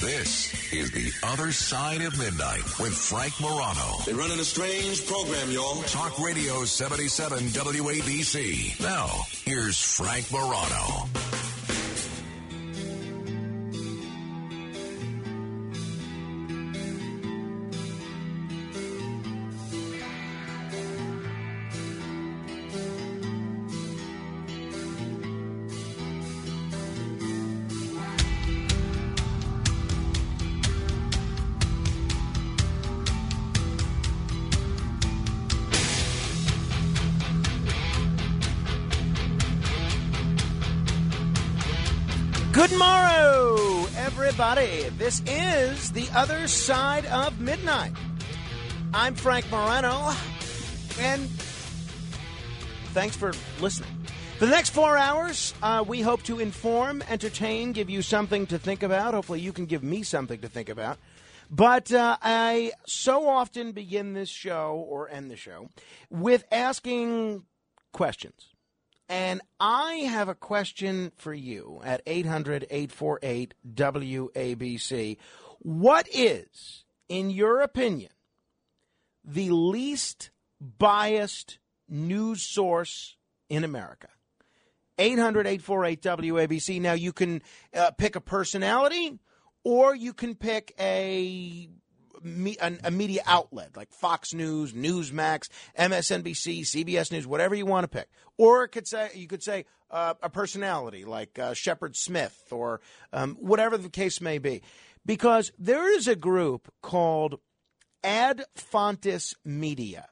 This is The Other Side of Midnight with Frank Morano. They're running a strange program, y'all. Talk Radio 77 WABC. Now, here's Frank Morano. Good morrow, everybody. This is The Other Side of Midnight. I'm Frank Morano, and thanks for listening. For the next 4 hours, we hope to inform, entertain, give you something to think about. Hopefully you can give me something to think about. But I so often begin this show, or end the show, with asking questions. And I have a question for you at 800-848-WABC. What is, in your opinion, the least biased news source in America? 800-848-WABC. Now, you can pick a personality, or you can pick a media outlet like Fox News, Newsmax, MSNBC, CBS News, whatever you want to pick. Or you could say a personality like Shepard Smith or whatever the case may be. Because there is a group called Ad Fontes Media,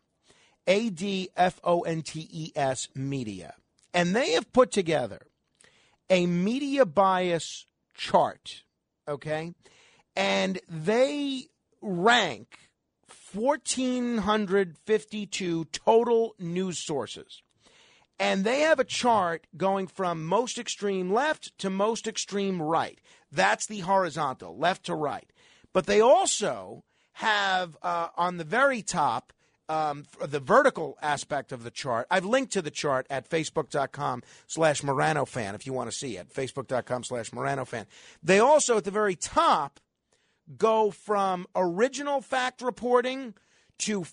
ADFONTES Media. And they have put together a media bias chart, okay? And they rank 1,452 total news sources. And they have a chart going from most extreme left to most extreme right. That's the horizontal, left to right. But they also have on the very top, the vertical aspect of the chart. I've linked to the chart at facebook.com/MoranoFan if you want to see it, facebook.com/MoranoFan. They also, at the very top, go from original fact reporting to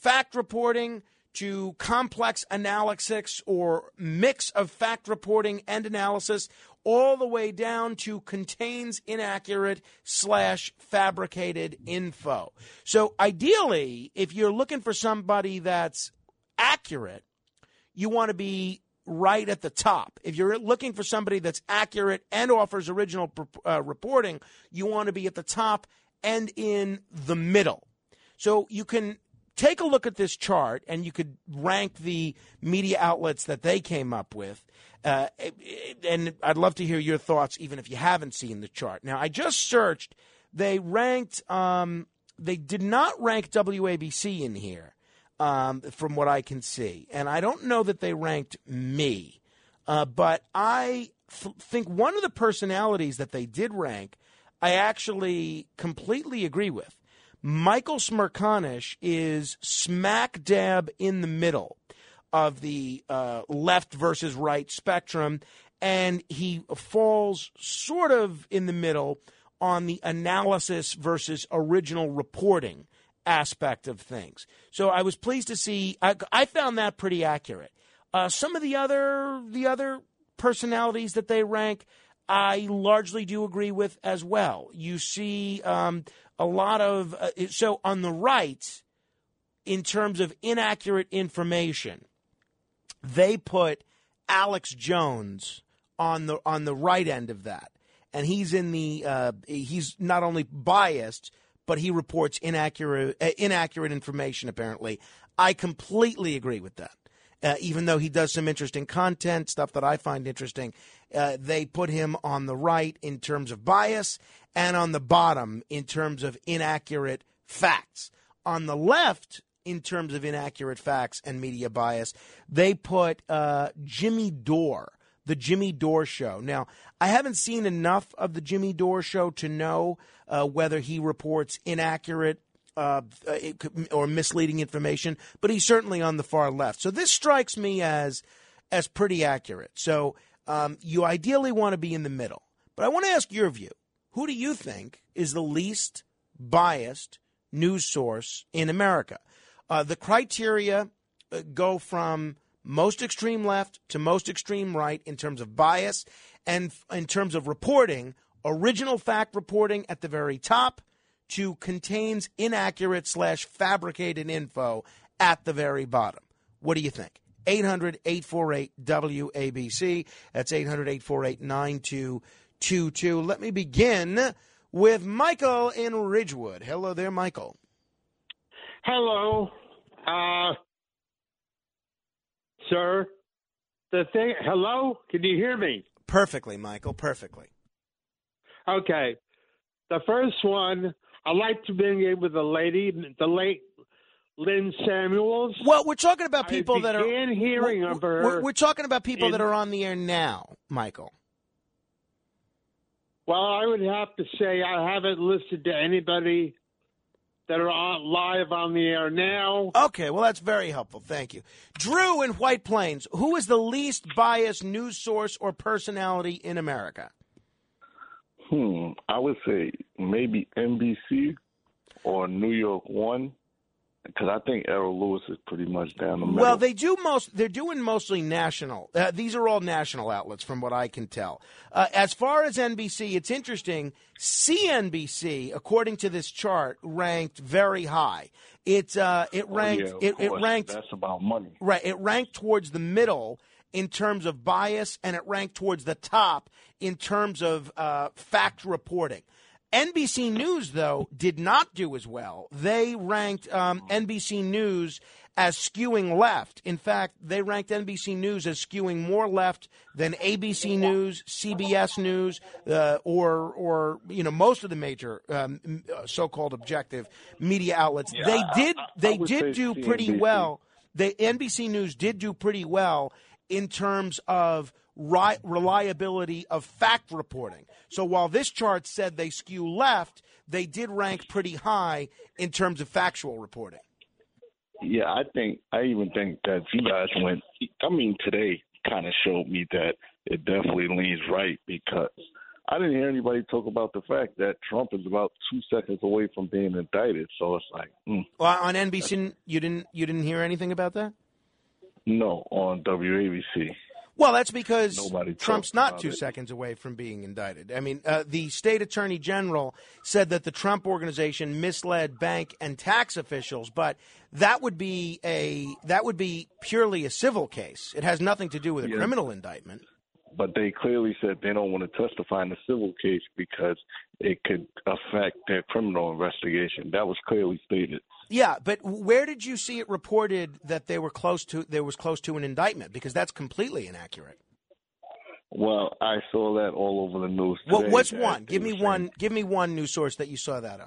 complex analysis or mix of fact reporting and analysis, all the way down to contains inaccurate / fabricated info. So ideally, if you're looking for somebody that's accurate, you want to be right at the top. If you're looking for somebody that's accurate and offers original reporting, you want to be at the top and in the middle. So you can take a look at this chart, and you could rank the media outlets that they came up with. And I'd love to hear your thoughts, even if you haven't seen the chart. Now, I just searched. They ranked. They did not rank WABC in here, from what I can see. And I don't know that they ranked me. But I think one of the personalities that they did rank, I actually completely agree with. Michael Smerconish is smack dab in the middle of the left versus right spectrum, and he falls sort of in the middle on the analysis versus original reporting aspect of things. So I was pleased to see. I found that pretty accurate. Some of the other personalities that they rank, I largely do agree with as well. You see a lot of so on the right, in terms of inaccurate information, they put Alex Jones on the right end of that, and he's in the he's not only biased, but he reports inaccurate information. Apparently, I completely agree with that. Even though he does some interesting content, stuff that I find interesting, they put him on the right in terms of bias and on the bottom in terms of inaccurate facts. On the left, in terms of inaccurate facts and media bias, they put Jimmy Dore, the Jimmy Dore Show. Now, I haven't seen enough of the Jimmy Dore Show to know whether he reports inaccurate or misleading information, but he's certainly on the far left. So this strikes me as pretty accurate. So you ideally want to be in the middle. But I want to ask your view. who do you think is the least biased news source in America? The criteria go from most extreme left to most extreme right in terms of bias, and in terms of reporting, original fact reporting at the very top to contains inaccurate / fabricated info at the very bottom. What do you think? 800-848-WABC. That's 800-848-9222. Let me begin with Michael in Ridgewood. Hello there, Michael. Hello, sir. Hello? Can you hear me? Perfectly, Michael, perfectly. Okay. The first one, I'd like to begin with the lady, the late Lynn Samuels. Well, we're talking about people that are hearing of her. We're talking about people that are on the air now, Michael. Well, I would have to say I haven't listened to anybody that are live on the air now. Okay, well, that's very helpful. Thank you. Drew in White Plains, who is the least biased news source or personality in America? I would say maybe NBC or New York One, because I think Errol Lewis is pretty much down the middle. Well, they're doing mostly national. These are all national outlets from what I can tell. As far as NBC, it's interesting. CNBC, according to this chart, ranked very high. It ranked. That's about money, right? It ranked towards the middle in terms of bias, and it ranked towards the top in terms of fact reporting. NBC News, though, did not do as well. They ranked NBC News as skewing left. In fact, they ranked NBC News as skewing more left than ABC News, CBS News, or most of the major so-called objective media outlets. Yeah, they did do pretty well. NBC News did do pretty well in terms of reliability of fact reporting. So while this chart said they skew left, they did rank pretty high in terms of factual reporting. Yeah, I even think that you guys today kind of showed me that it definitely leans right, because I didn't hear anybody talk about the fact that Trump is about 2 seconds away from being indicted. So it's like, Well, on NBC, you didn't hear anything about that? No, on WABC. Well, that's because Trump's not 2 it. seconds away from being indicted. I mean, the state attorney general said that the Trump organization misled bank and tax officials, but that would be purely a civil case. It has nothing to do with a criminal indictment. But they clearly said they don't want to testify in the civil case because it could affect their criminal investigation. That was clearly stated. Yeah, but where did you see it reported that there was close to an indictment? Because that's completely inaccurate. Well, I saw that all over the news today. Well, what's one? Give me one news source that you saw that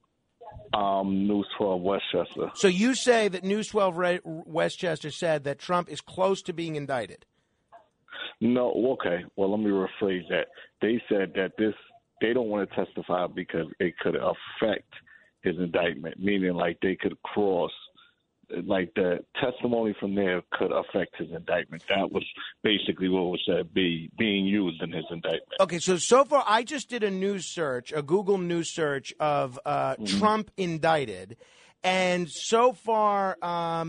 on. News 12 Westchester. So you say that News 12 Westchester said that Trump is close to being indicted. No, okay. Well, let me rephrase that. They said that they don't want to testify because it could affect his indictment, meaning like they could cross, like the testimony from there could affect his indictment. That was basically what was said being used in his indictment. Okay, so far I just did a Google news search of Trump indicted, and so far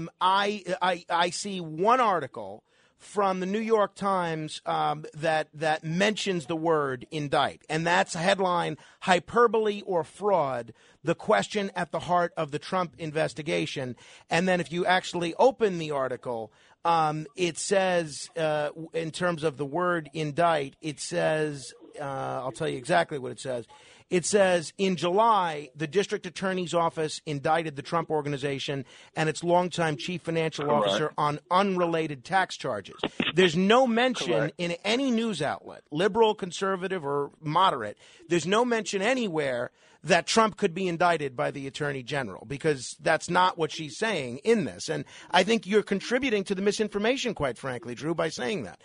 I see one article from the New York Times that mentions the word indict, and that's a headline: hyperbole or fraud, the question at the heart of the Trump investigation. And then if you actually open the article, it says, in terms of the word indict, it says, I'll tell you exactly what it says. It says, in July, the district attorney's office indicted the Trump organization and its longtime chief financial officer on unrelated tax charges. There's no mention in any news outlet, liberal, conservative, or moderate, there's no mention anywhere that Trump could be indicted by the attorney general, because that's not what she's saying in this. And I think you're contributing to the misinformation, quite frankly, Drew, by saying that.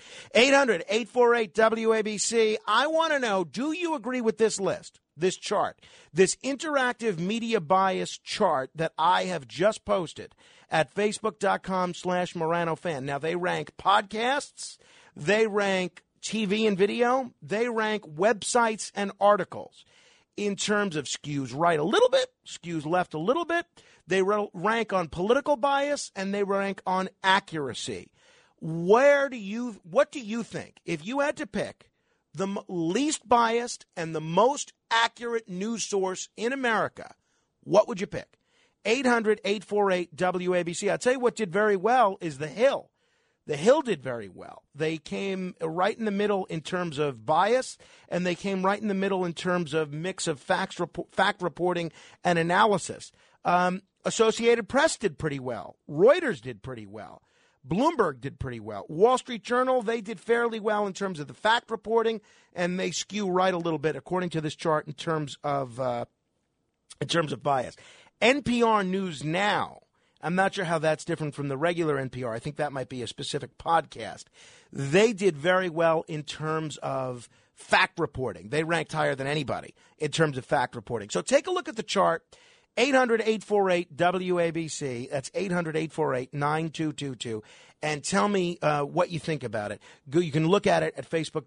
800-848-WABC. I want to know, do you agree with this list, this chart, this interactive media bias chart that I have just posted at Facebook.com/Morano Fan? Now, they rank podcasts, they rank TV and video, they rank websites and articles. in terms of skews right a little bit, skews left a little bit. They rank on political bias, and they rank on accuracy. What do you think? If you had to pick the least biased and the most accurate news source in America, what would you pick? 800-848-WABC. I'll tell you what did very well is The Hill. The Hill did very well. They came right in the middle in terms of bias, and they came right in the middle in terms of mix of fact reporting and analysis. Associated Press did pretty well. Reuters did pretty well. Bloomberg did pretty well. Wall Street Journal, they did fairly well in terms of the fact reporting, and they skew right a little bit, according to this chart, in terms of bias. NPR News Now, I'm not sure how that's different from the regular NPR. I think that might be a specific podcast. They did very well in terms of fact reporting. They ranked higher than anybody in terms of fact reporting. So take a look at the chart. 800-848-WABC. That's 800-848-9222. And tell me what you think about it. You can look at it at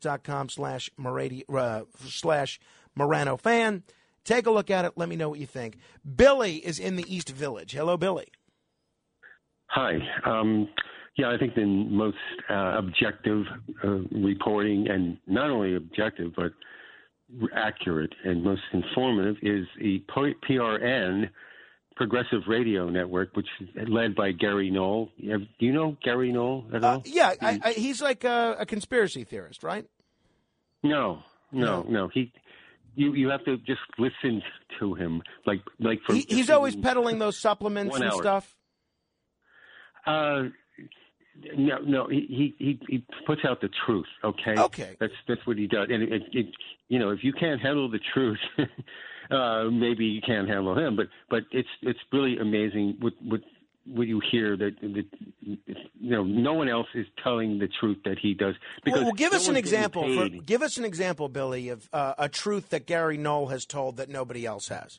Facebook.com/Morano fan. Take a look at it. Let me know what you think. Billy is in the East Village. Hello, Billy. Hi. I think the most objective reporting, and not only objective, but accurate and most informative, is the PRN, Progressive Radio Network, which is led by Gary Knoll. Do you know Gary Knoll at all? Yeah, he's like a conspiracy theorist, right? No. You have to just listen to him. He's always peddling those supplements and stuff. No. He puts out the truth. Okay. That's what he does. And if you can't handle the truth, maybe you can't handle him. But it's really amazing what you hear that no one else is telling the truth that he does. Well, give us an example. Give us an example, Billy, of a truth that Gary Knoll has told that nobody else has.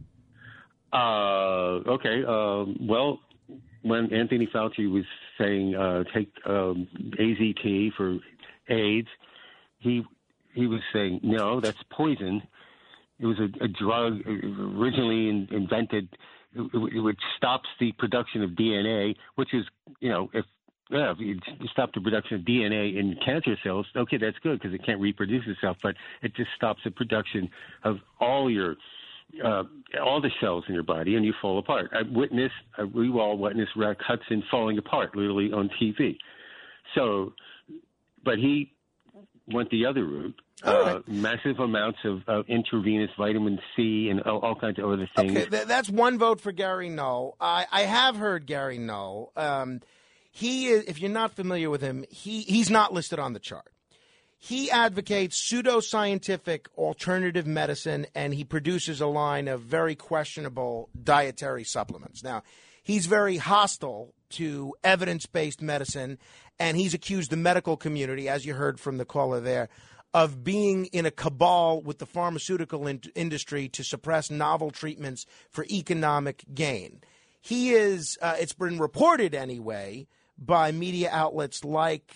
Okay. Well, when Anthony Fauci was saying take AZT for AIDS, he was saying, no, that's poison. It was a drug originally invented which stops the production of DNA, which is, if you stop the production of DNA in cancer cells, okay, that's good because it can't reproduce itself, but it just stops the production of all the cells in your body, and you fall apart. We all witnessed Rex Hudson falling apart, literally on TV. So, but he went the other route. Right. Massive amounts of intravenous vitamin C and all kinds of other things. Okay, that's one vote for Gary Knoll. I have heard Gary Knoll. He is, if you're not familiar with him, he's not listed on the chart. He advocates pseudoscientific alternative medicine, and he produces a line of very questionable dietary supplements. Now, he's very hostile to evidence-based medicine, and he's accused the medical community, as you heard from the caller there, of being in a cabal with the pharmaceutical industry to suppress novel treatments for economic gain. He is, it's been reported anyway, by media outlets like,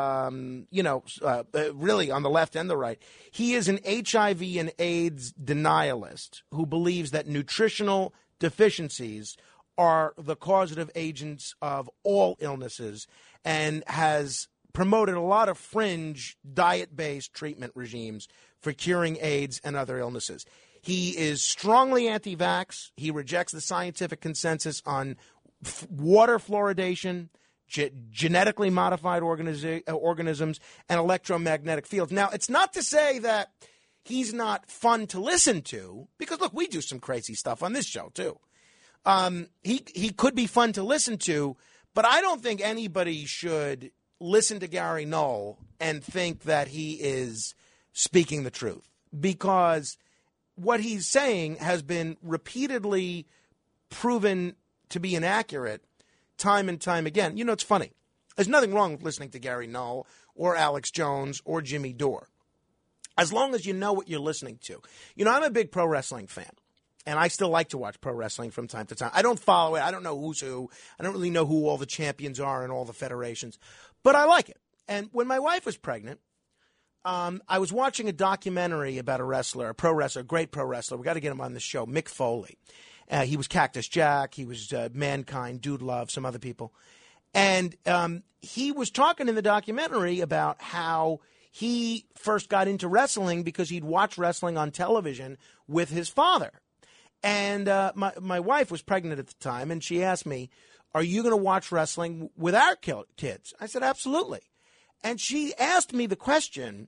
really on the left and the right. He is an HIV and AIDS denialist who believes that nutritional deficiencies are the causative agents of all illnesses and has promoted a lot of fringe diet-based treatment regimes for curing AIDS and other illnesses. He is strongly anti-vax. He rejects the scientific consensus on water fluoridation, genetically modified organisms, and electromagnetic fields. Now, it's not to say that he's not fun to listen to, because, look, we do some crazy stuff on this show, too. He could be fun to listen to, but I don't think anybody should listen to Gary Knoll and think that he is speaking the truth, because what he's saying has been repeatedly proven to be inaccurate time and time again. It's funny. There's nothing wrong with listening to Gary Knoll or Alex Jones or Jimmy Dore, as long as you know what you're listening to. I'm a big pro wrestling fan, and I still like to watch pro wrestling from time to time. I don't follow it. I don't know who's who. I don't really know who all the champions are in all the federations, but I like it. And when my wife was pregnant, I was watching a documentary about a wrestler, a pro wrestler, a great pro wrestler. We got to get him on the show, Mick Foley. He was Cactus Jack. He was Mankind, Dude Love, some other people. And he was talking in the documentary about how he first got into wrestling because he'd watched wrestling on television with his father. And my wife was pregnant at the time, and she asked me, are you going to watch wrestling with our kids? I said, absolutely. And she asked me the question,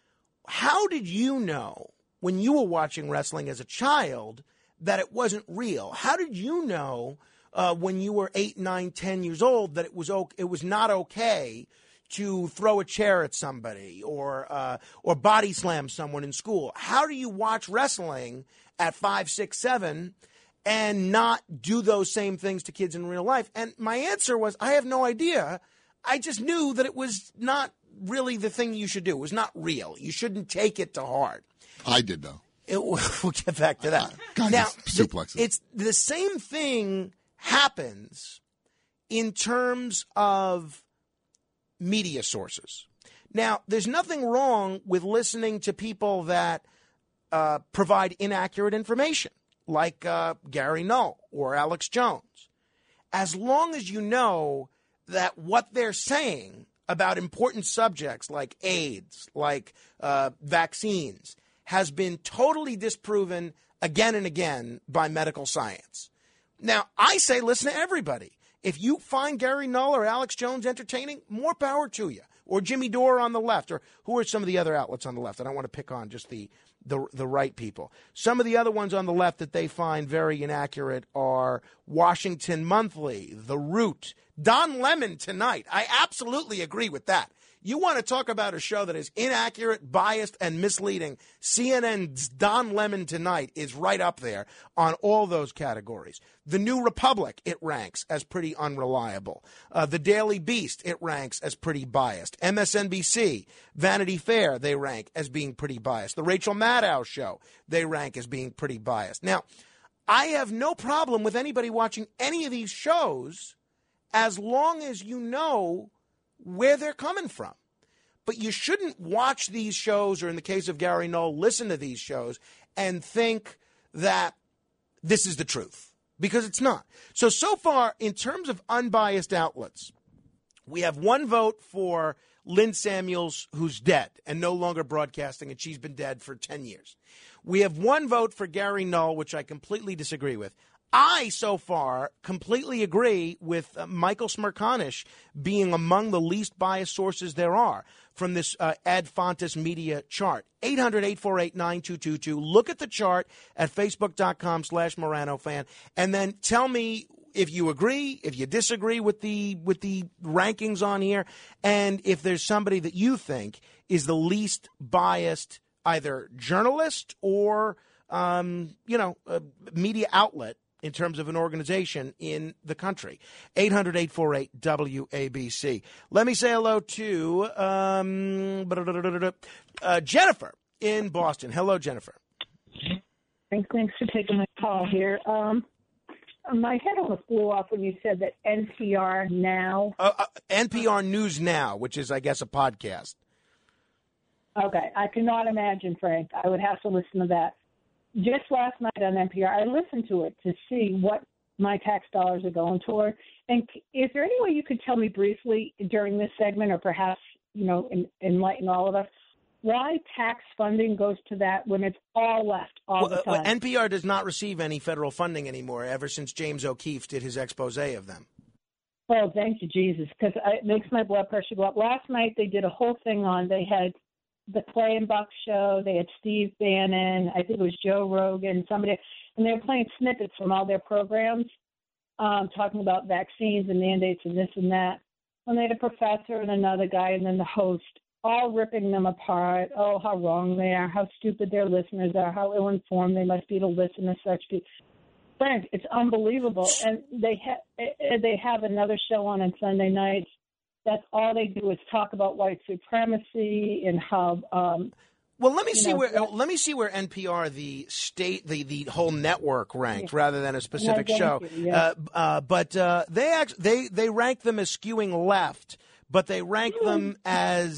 how did you know when you were watching wrestling as a child that it wasn't real? How did you know when you were 8, 9, 10 years old that it was not okay to throw a chair at somebody or body slam someone in school? How do you watch wrestling at 5, 6, 7 and not do those same things to kids in real life? And my answer was, I have no idea. I just knew that it was not really the thing you should do. It was not real. You shouldn't take it to heart. I did, though. We'll get back to that. God, now, suplexes. It's the same thing happens in terms of media sources. Now, there's nothing wrong with listening to people that provide inaccurate information, like Gary Null or Alex Jones, as long as you know that what they're saying about important subjects like AIDS, like vaccines, has been totally disproven again and again by medical science. Now, I say listen to everybody. If you find Gary Null or Alex Jones entertaining, more power to you. Or Jimmy Dore on the left, or who are some of the other outlets on the left? I don't want to pick on just the right people. Some of the other ones on the left that they find very inaccurate are Washington Monthly, The Root, Don Lemon Tonight. I absolutely agree with that. You want to talk about a show that is inaccurate, biased, and misleading, CNN's Don Lemon Tonight is right up there on all those categories. The New Republic, it ranks as pretty unreliable. The Daily Beast, it ranks as pretty biased. MSNBC, Vanity Fair, they rank as being pretty biased. The Rachel Maddow Show, they rank as being pretty biased. Now, I have no problem with anybody watching any of these shows as long as you know where they're coming from. But you shouldn't watch these shows, or in the case of Gary Null, listen to these shows and think that this is the truth, because it's not. So far, in terms of unbiased outlets, we have one vote for Lynn Samuels, who's dead and no longer broadcasting, and she's been dead for 10 years. We have one vote for Gary Null, which I completely disagree with. I, so far, completely agree with Michael Smerconish being among the least biased sources there are from this Ad Fontes media chart. 800-848-9222. Look at the chart at Facebook.com/Morano fan, and then tell me if you agree, if you disagree with the rankings on here, and if there's somebody that you think is the least biased, either journalist or media outlet in terms of an organization in the country. 800-848-WABC. Let me say hello to Jennifer in Boston. Hello, Jennifer. Thanks for taking my call here. My head almost blew off when you said that NPR Now. NPR News Now, which is, I guess, a podcast. Okay. I cannot imagine, Frank. I would have to listen to that. Just last night on NPR, I listened to it to see what my tax dollars are going toward. And is there any way you could tell me briefly during this segment, or perhaps, enlighten all of us, why tax funding goes to that when it's all left all the time? NPR does not receive any federal funding anymore ever since James O'Keefe did his expose of them. Oh, thank you, Jesus, because it makes my blood pressure go up. Last night they did a whole thing they had the Clay and Buck show, they had Steve Bannon, I think it was Joe Rogan, somebody, and they were playing snippets from all their programs, talking about vaccines and mandates and this and that. And they had a professor and another guy and then the host, all ripping them apart. Oh, how wrong they are, how stupid their listeners are, how ill-informed they must be to listen to such people. Frank, it's unbelievable. And they have another show on Sunday nights. That's all they do is talk about white supremacy and how. Well, let me see where NPR, the state, the whole network ranked rather than a specific show. But they rank them as skewing left, but they rank them as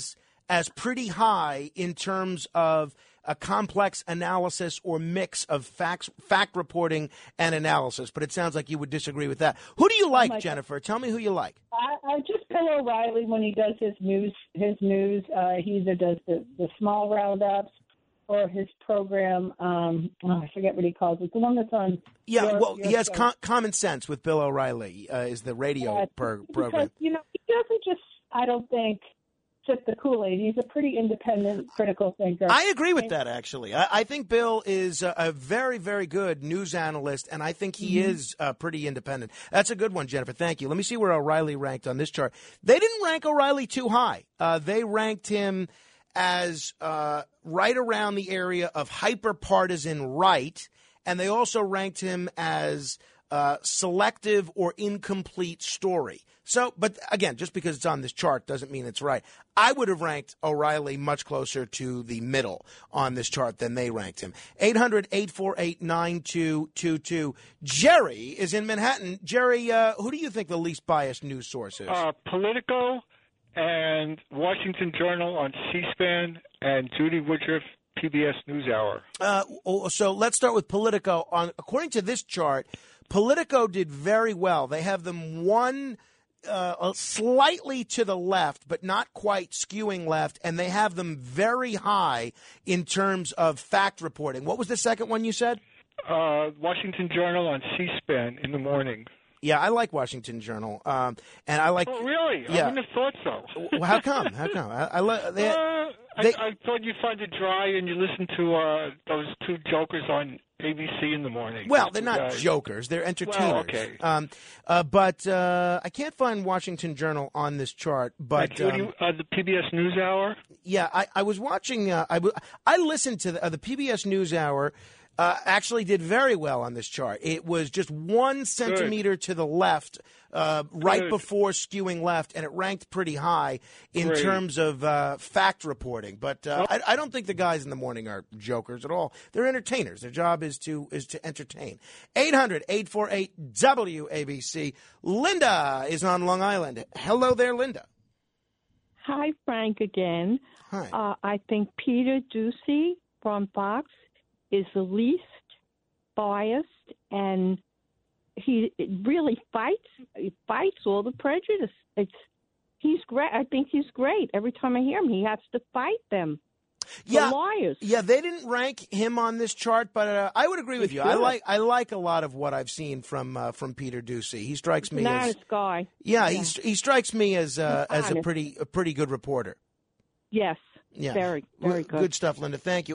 as pretty high in terms of a complex analysis or mix of fact reporting and analysis. But it sounds like you would disagree with that. Who do you like, Jennifer? Tell me who you like. I just Bill O'Reilly when he does his news. He either does the small roundups or his program. I forget what he calls it. The one that's on. Yeah, he has Common Sense with Bill O'Reilly is the radio program. Because, he doesn't just, I don't think, sip the Kool-Aid. He's a pretty independent, critical thinker. I agree with that, actually. I think Bill is a very, very good news analyst, and I think he is pretty independent. That's a good one, Jennifer. Thank you. Let me see where O'Reilly ranked on this chart. They didn't rank O'Reilly too high. They ranked him as right around the area of hyper-partisan right, and they also ranked him as selective or incomplete story. So, but again, just because it's on this chart doesn't mean it's right. I would have ranked O'Reilly much closer to the middle on this chart than they ranked him. 800-848-9222. Jerry is in Manhattan. Jerry, who do you think the least biased news source is? Politico and Washington Journal on C-SPAN and Judy Woodruff, PBS NewsHour. So let's start with Politico. According to this chart, Politico did very well. They have them slightly to the left, but not quite skewing left, and they have them very high in terms of fact reporting. What was the second one you said? Washington Journal on C-SPAN in the morning. Yeah, I like Washington Journal, and I like. Oh, really? Yeah. I wouldn't have thought so. Well, how come? I thought you find it dry and you listen to those two jokers on ABC in the morning. Well, they're not jokers; they're entertainers. Well, okay. But I can't find Washington Journal on this chart. But the PBS NewsHour. Yeah, I was watching. I listened to the PBS NewsHour. Actually did very well on this chart. It was just 1 centimeter to the left, right before skewing left, and it ranked pretty high in terms of fact reporting. But I don't think the guys in the morning are jokers at all. They're entertainers. Their job is to entertain. 800-848-WABC. Linda is on Long Island. Hello there, Linda. Hi, Frank, again. Hi. I think Peter Doocy from Fox is the least biased, and he really fights all the prejudice. He's great. I think he's great. Every time I hear him, he has to fight them. The lawyers. Yeah, they didn't rank him on this chart, but I would agree with you. I like a lot of what I've seen from Peter Doocy. He strikes me as guy. Yeah, he strikes me as a pretty good reporter. Yes. Yeah. Very, very good. Good stuff, Linda. Thank you.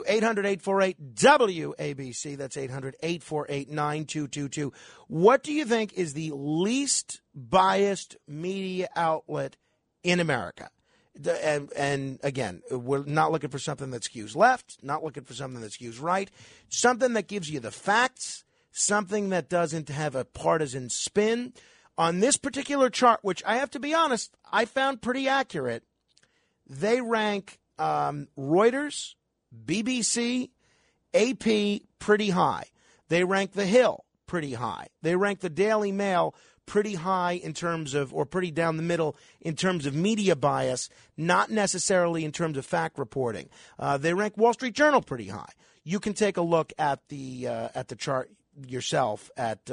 800-848-WABC. That's 800-848-9222. What do you think is the least biased media outlet in America? And again, we're not looking for something that skews left, not looking for something that skews right, something that gives you the facts, something that doesn't have a partisan spin. On this particular chart, which I have to be honest, I found pretty accurate, they rank Reuters, BBC, AP pretty high. They rank The Hill pretty high. They rank the Daily Mail pretty high in terms of, or pretty down the middle in terms of media bias, not necessarily in terms of fact reporting. They rank Wall Street Journal pretty high. You can take a look at the chart yourself at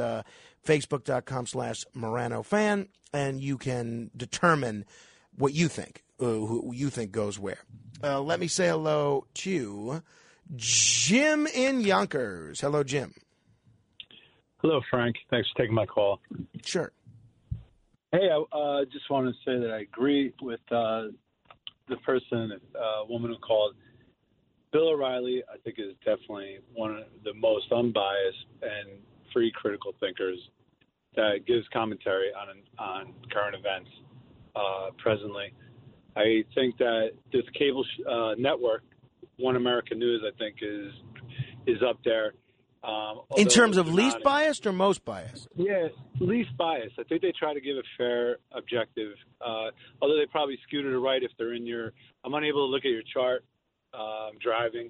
Facebook.com/Morano fan, and you can determine what you think, who you think goes where. Let me say hello to Jim in Yonkers. Hello, Jim. Hello, Frank. Thanks for taking my call. Sure. Hey, I just want to say that I agree with the woman who called. Bill O'Reilly, I think, is definitely one of the most unbiased and free critical thinkers that gives commentary on current events presently. I think that this cable network, One American News, I think is up there. In terms of least biased or most biased? Yeah, least biased. I think they try to give a fair, objective, although they probably skew to the right if they're in your – I'm unable to look at your chart. I'm driving.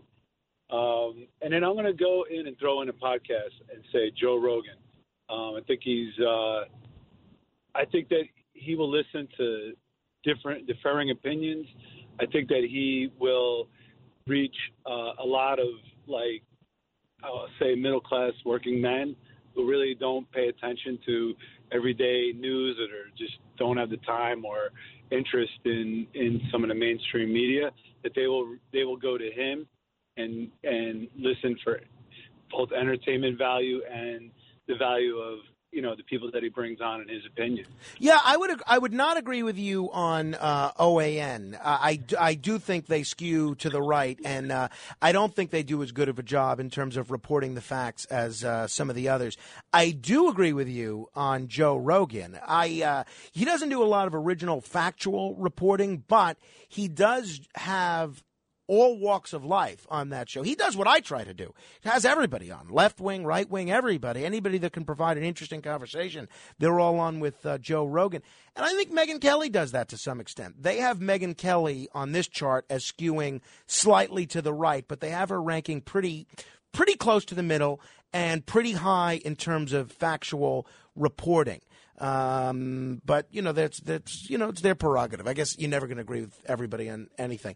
And then I'm going to go in and throw in a podcast and say Joe Rogan. I think I think that he will listen to differing opinions I think that he will reach a lot of, like, I'll say middle-class working men who really don't pay attention to everyday news or just don't have the time or interest in some of the mainstream media, that they will go to him and listen for both entertainment value and the value of, the people that he brings on in his opinion. Yeah, I would not agree with you on OAN. I do think they skew to the right, and I don't think they do as good of a job in terms of reporting the facts as some of the others. I do agree with you on Joe Rogan. He doesn't do a lot of original factual reporting, but he does have all walks of life on that show. He does what I try to do. He has everybody on, left wing, right wing, everybody. Anybody that can provide an interesting conversation, they're all on with Joe Rogan. And I think Megyn Kelly does that to some extent. They have Megyn Kelly on this chart as skewing slightly to the right, but they have her ranking pretty close to the middle and pretty high in terms of factual reporting. But that's it's their prerogative. I guess you're never going to agree with everybody on anything.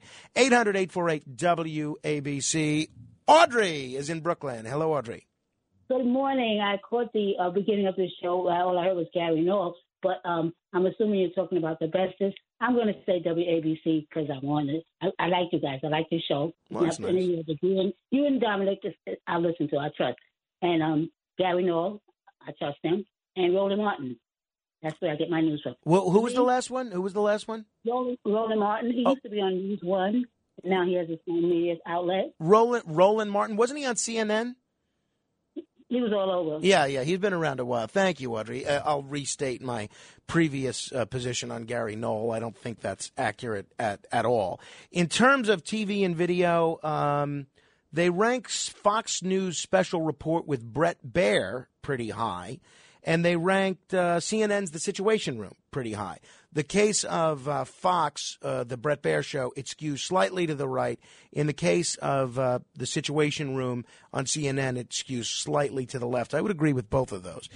800-848-WABC. Audrey is in Brooklyn. Hello, Audrey. Good morning. I caught the beginning of the show. All I heard was Gary Knowles, but I'm assuming you're talking about the bestest. I'm going to say WABC because I want it. I like you guys. I like the show. Well, that's nice. You and Dominic, I listen to. I trust. And Gary Knowles, I trust him. And Roland Martin. That's where I get my news from. Well, who was the last one? Roland Martin. He used to be on News One. Now he has his own media outlet. Roland Martin. Wasn't he on CNN? He was all over. Yeah. He's been around a while. Thank you, Audrey. I'll restate my previous position on Gary Knowles. I don't think that's accurate at all. In terms of TV and video, they rank Fox News special report with Bret Baier pretty high. And they ranked CNN's The Situation Room pretty high. The case of Fox, the Bret Baier show, it skews slightly to the right. In the case of The Situation Room on CNN, it skews slightly to the left. I would agree with both of those.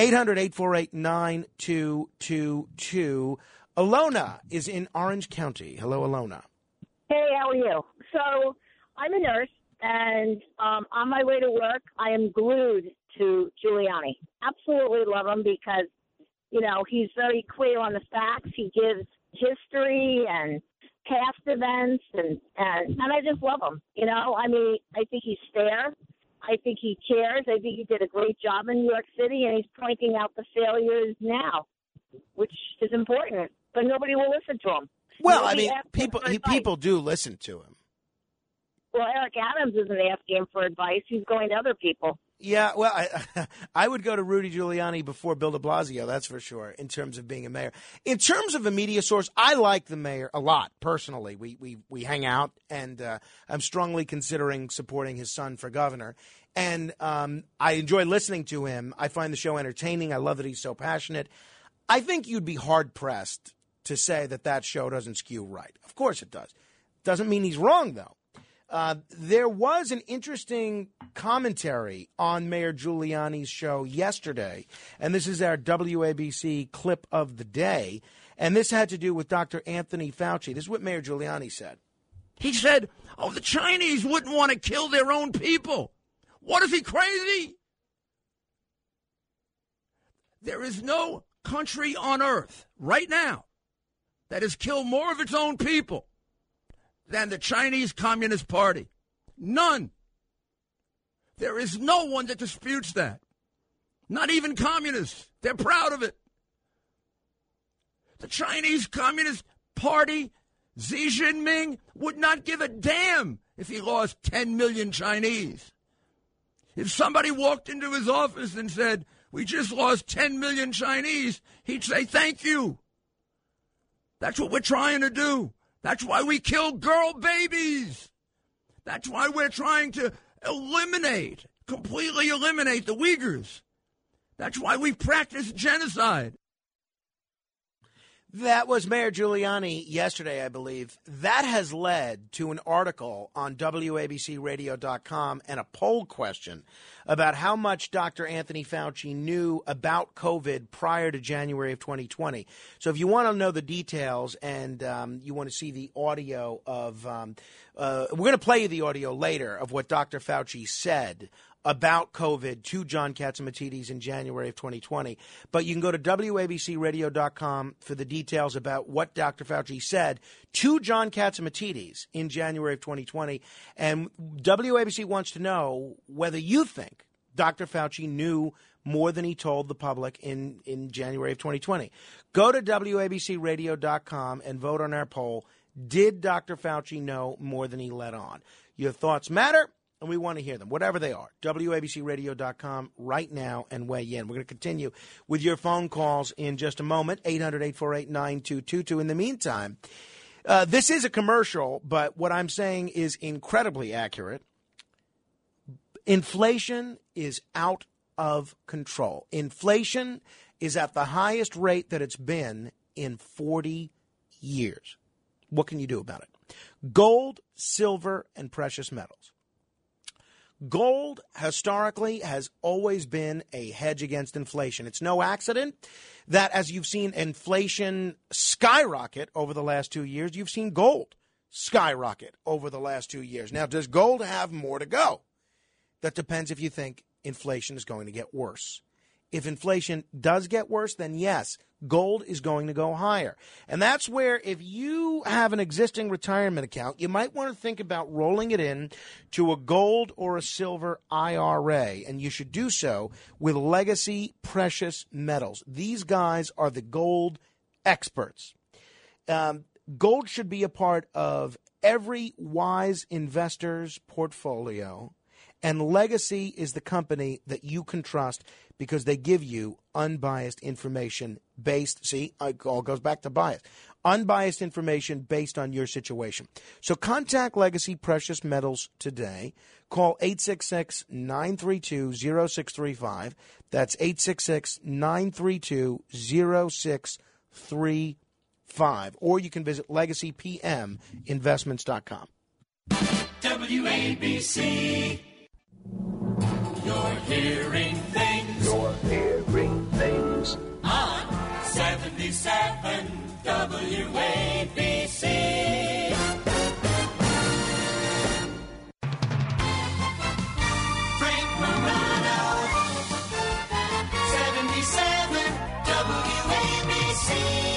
800-848-9222. Alona is in Orange County. Hello, Alona. Hey, how are you? So I'm a nurse, and on my way to work, I am glued to Giuliani. Absolutely love him because, he's very clear on the facts. He gives history and past events, and I just love him. I think he's fair. I think he cares. I think he did a great job in New York City, and he's pointing out the failures now, which is important. But nobody will listen to him. Well, people do listen to him. Well, Eric Adams isn't asking him for advice. He's going to other people. Yeah, well, I would go to Rudy Giuliani before Bill de Blasio, that's for sure, in terms of being a mayor. In terms of a media source, I like the mayor a lot, personally. We hang out, and I'm strongly considering supporting his son for governor. And I enjoy listening to him. I find the show entertaining. I love that he's so passionate. I think you'd be hard-pressed to say that show doesn't skew right. Of course it does. Doesn't mean he's wrong, though. There was an interesting commentary on Mayor Giuliani's show yesterday, and this is our WABC clip of the day, and this had to do with Dr. Anthony Fauci. This is what Mayor Giuliani said. He said, the Chinese wouldn't want to kill their own people. What, is he crazy? There is no country on earth right now that has killed more of its own people than the Chinese Communist Party. None. There is no one that disputes that. Not even communists. They're proud of it. The Chinese Communist Party, Xi Jinping, would not give a damn if he lost 10 million Chinese. If somebody walked into his office and said, we just lost 10 million Chinese, he'd say, thank you. That's what we're trying to do. That's why we kill girl babies. That's why we're trying to completely eliminate the Uyghurs. That's why we practice genocide. That was Mayor Giuliani yesterday, I believe. That has led to an article on WABCRadio.com and a poll question about how much Dr. Anthony Fauci knew about COVID prior to January of 2020. So if you want to know the details and you want to see the audio of we're going to play you the audio later of what Dr. Fauci said about COVID to John Catsimatidis in January of 2020. But you can go to WABCRadio.com for the details about what Dr. Fauci said to John Catsimatidis in January of 2020. And WABC wants to know whether you think Dr. Fauci knew more than he told the public in January of 2020. Go to WABCRadio.com and vote on our poll. Did Dr. Fauci know more than he let on? Your thoughts matter, and we want to hear them, whatever they are. WABCRadio.com right now and weigh in. We're going to continue with your phone calls in just a moment, 800-848-9222. In the meantime, this is a commercial, but what I'm saying is incredibly accurate. Inflation is out of control. Inflation is at the highest rate that it's been in 40 years. What can you do about it? Gold, silver, and precious metals. Gold historically has always been a hedge against inflation. It's no accident that as you've seen inflation skyrocket over the last 2 years, you've seen gold skyrocket over the last 2 years. Now, does gold have more to go? That depends if you think inflation is going to get worse. If inflation does get worse, then yes, gold is going to go higher. And that's where if you have an existing retirement account, you might want to think about rolling it in to a gold or a silver IRA. And you should do so with Legacy Precious Metals. These guys are the gold experts. Gold should be a part of every wise investor's portfolio. And Legacy is the company that you can trust because they give you unbiased information based, see, it all goes back to bias, unbiased information based on your situation. So contact Legacy Precious Metals today. Call 866-932-0635. That's 866-932-0635. Or you can visit LegacyPMInvestments.com. WABC. You're hearing things. You're hearing things. On 77 WABC. Frank Morano. 77 WABC.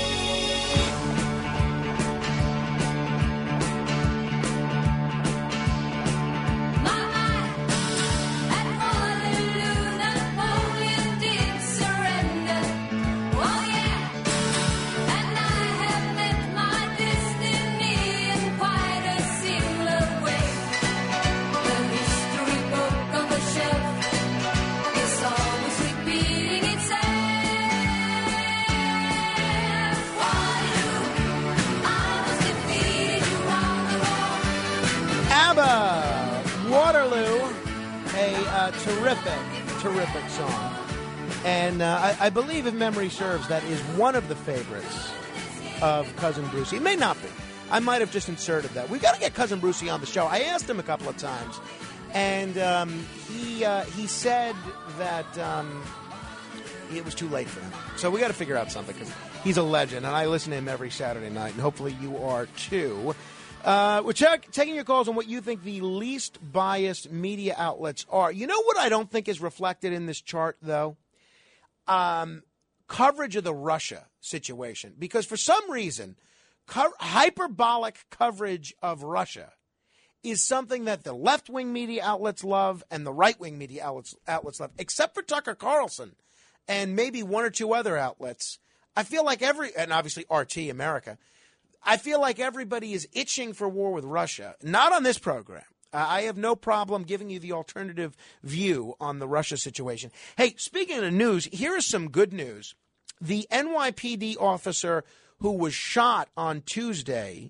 Waterloo, a terrific song. And I believe, if memory serves, that is one of the favorites of Cousin Brucey. It may not be. I might have just inserted that. We've got to get Cousin Brucey on the show. I asked him a couple of times, and he said that it was too late for him. So we got to figure out something because he's a legend, and I listen to him every Saturday night, and hopefully you are too. We're taking your calls on what you think the least biased media outlets are. You know what I don't think is reflected in this chart, though? Coverage of the Russia situation. Because for some reason, hyperbolic coverage of Russia is something that the left-wing media outlets love and the right-wing media outlets love, except for Tucker Carlson and maybe one or two other outlets. I feel like and obviously RT America, I feel like everybody is itching for war with Russia. Not on this program. I have no problem giving you the alternative view on the Russia situation. Hey, speaking of news, here is some good news. The NYPD officer who was shot on Tuesday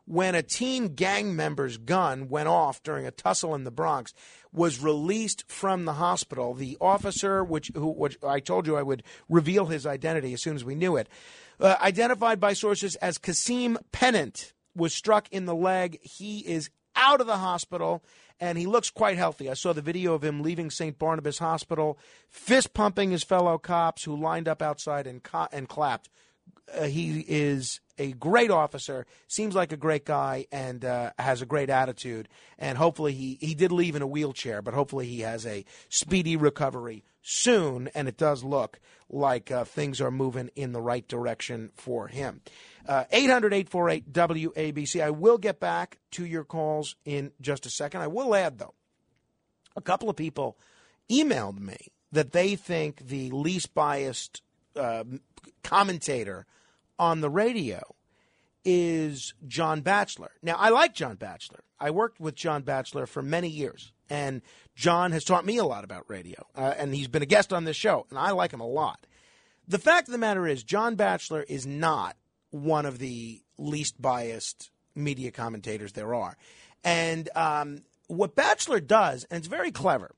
when a teen gang member's gun went off during a tussle in the Bronx, was released from the hospital. The officer, which I told you I would reveal his identity as soon as we knew it, identified by sources as Kasim Pennant, was struck in the leg. He is out of the hospital, and he looks quite healthy. I saw the video of him leaving St. Barnabas Hospital, fist-pumping his fellow cops who lined up outside and clapped. He is a great officer, seems like a great guy, and has a great attitude. And hopefully he did leave in a wheelchair, but hopefully he has a speedy recovery soon, and it does look like things are moving in the right direction for him. 800-848-WABC. I will get back to your calls in just a second. I will add, though, a couple of people emailed me that they think the least biased commentator on the radio is John Batchelor. Now, I like John Batchelor. I worked with John Batchelor for many years, and John has taught me a lot about radio, and he's been a guest on this show, and I like him a lot. The fact of the matter is, John Batchelor is not one of the least biased media commentators there are. And what Batchelor does, and it's very clever,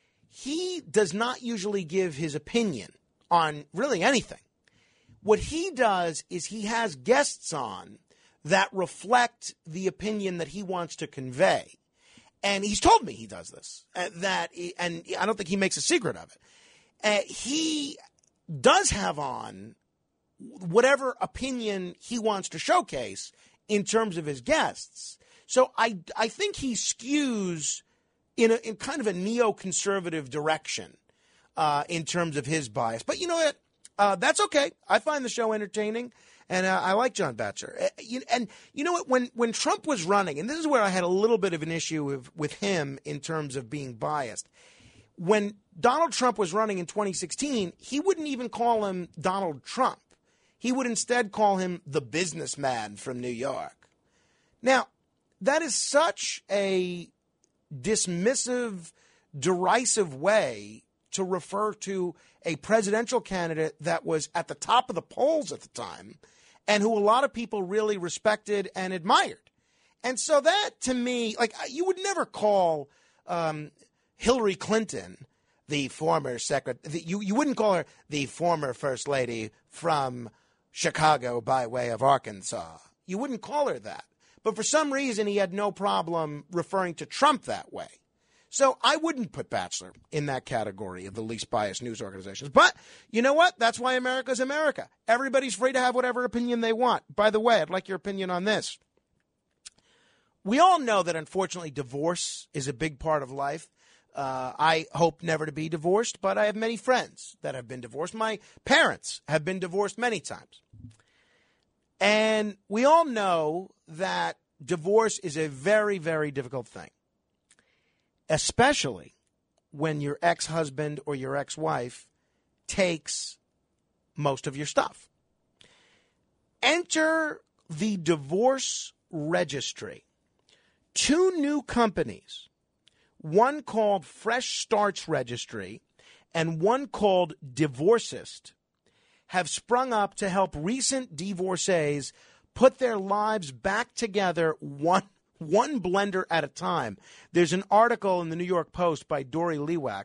he does not usually give his opinion on really anything. What he does is he has guests on that reflect the opinion that he wants to convey. And he's told me he does this, and I don't think he makes a secret of it. He does have on whatever opinion he wants to showcase in terms of his guests. So I think he skews in kind of a neoconservative direction in terms of his bias. But you know what? That's okay. I find the show entertaining, and I like John Batchelor. And you know what? When Trump was running, and this is where I had a little bit of an issue with him in terms of being biased. When Donald Trump was running in 2016, he wouldn't even call him Donald Trump. He would instead call him the businessman from New York. Now, that is such a dismissive, derisive way to refer to a presidential candidate that was at the top of the polls at the time and who a lot of people really respected and admired. And so that, to me, like, you would never call Hillary Clinton the former secretary. You wouldn't call her the former first lady from Chicago by way of Arkansas. You wouldn't call her that. But for some reason, he had no problem referring to Trump that way. So I wouldn't put Batchelor in that category of the least biased news organizations. But you know what? That's why America's America. Everybody's free to have whatever opinion they want. By the way, I'd like your opinion on this. We all know that, unfortunately, divorce is a big part of life. I hope never to be divorced, but I have many friends that have been divorced. My parents have been divorced many times. And we all know that divorce is a very, very difficult thing, especially when your ex-husband or your ex-wife takes most of your stuff. Enter the divorce registry. 2 new companies, one called Fresh Starts Registry and one called Divorcist, have sprung up to help recent divorcees put their lives back together one blender at a time. There's an article in the New York Post by Dory Lewak.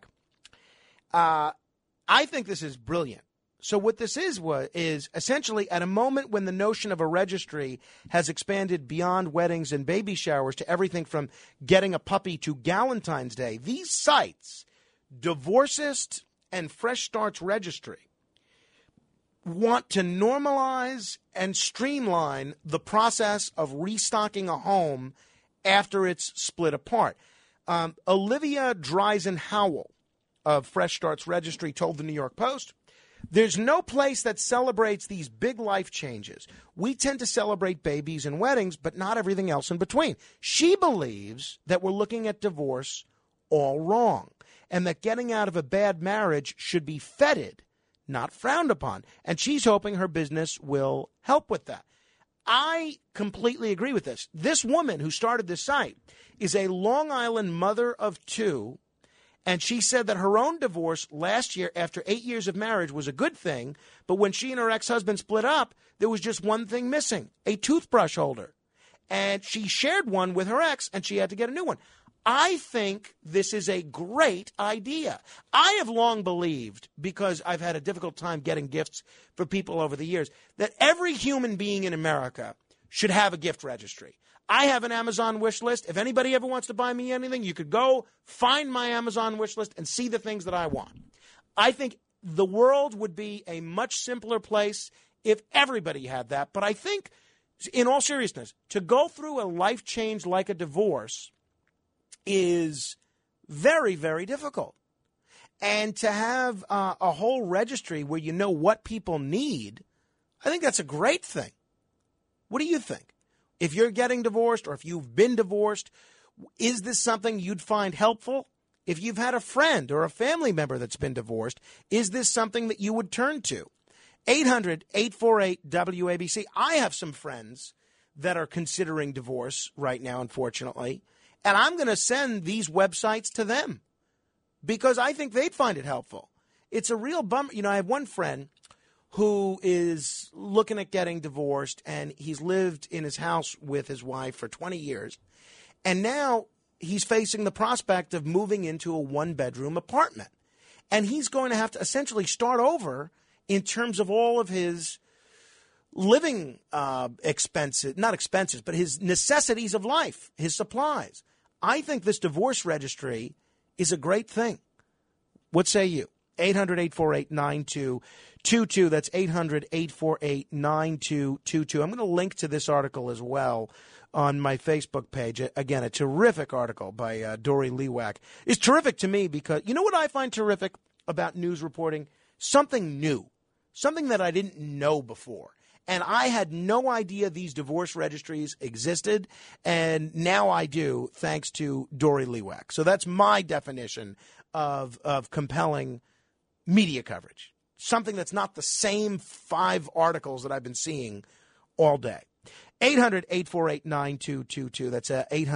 I think this is brilliant. So what this is essentially at a moment when the notion of a registry has expanded beyond weddings and baby showers to everything from getting a puppy to Galentine's Day, these sites, Divorcist and Fresh Starts Registry, want to normalize and streamline the process of restocking a home after it's split apart. Olivia Dreisen-Howell of Fresh Starts Registry told the New York Post, "There's no place that celebrates these big life changes. We tend to celebrate babies and weddings, but not everything else in between." She believes that we're looking at divorce all wrong and that getting out of a bad marriage should be feted, not frowned upon. And she's hoping her business will help with that. I completely agree with this. This woman who started this site is a Long Island mother of 2, and she said that her own divorce last year after 8 years of marriage was a good thing, but when she and her ex-husband split up, there was just one thing missing, a toothbrush holder. and she shared one with her ex, and she had to get a new one. I think this is a great idea. I have long believed, because I've had a difficult time getting gifts for people over the years, that every human being in America should have a gift registry. I have an Amazon wish list. If anybody ever wants to buy me anything, you could go find my Amazon wish list and see the things that I want. I think the world would be a much simpler place if everybody had that. But I think, in all seriousness, to go through a life change like a divorce is very, very difficult. And to have a whole registry where you know what people need, I think that's a great thing. What do you think? If you're getting divorced or if you've been divorced, is this something you'd find helpful? If you've had a friend or a family member that's been divorced, is this something that you would turn to? 800-848-WABC. I have some friends that are considering divorce right now, unfortunately. And I'm going to send these websites to them because I think they'd find it helpful. It's a real bummer. You know, I have one friend who is looking at getting divorced, and he's lived in his house with his wife for 20 years. And now he's facing the prospect of moving into a one-bedroom apartment. And he's going to have to essentially start over in terms of all of his living expenses, not expenses, but his necessities of life, his supplies. I think this divorce registry is a great thing. What say you? 800-848-9222. That's 800-848-9222. I'm going to link to this article as well on my Facebook page. Again, a terrific article by Dory Lewak. It's terrific to me because you know what I find terrific about news reporting? Something new, something that I didn't know before. And I had no idea these divorce registries existed, and now I do, thanks to Dory Lewak. So that's my definition of compelling media coverage, something that's not the same 5 articles that I've been seeing all day. 800-848-9222. That's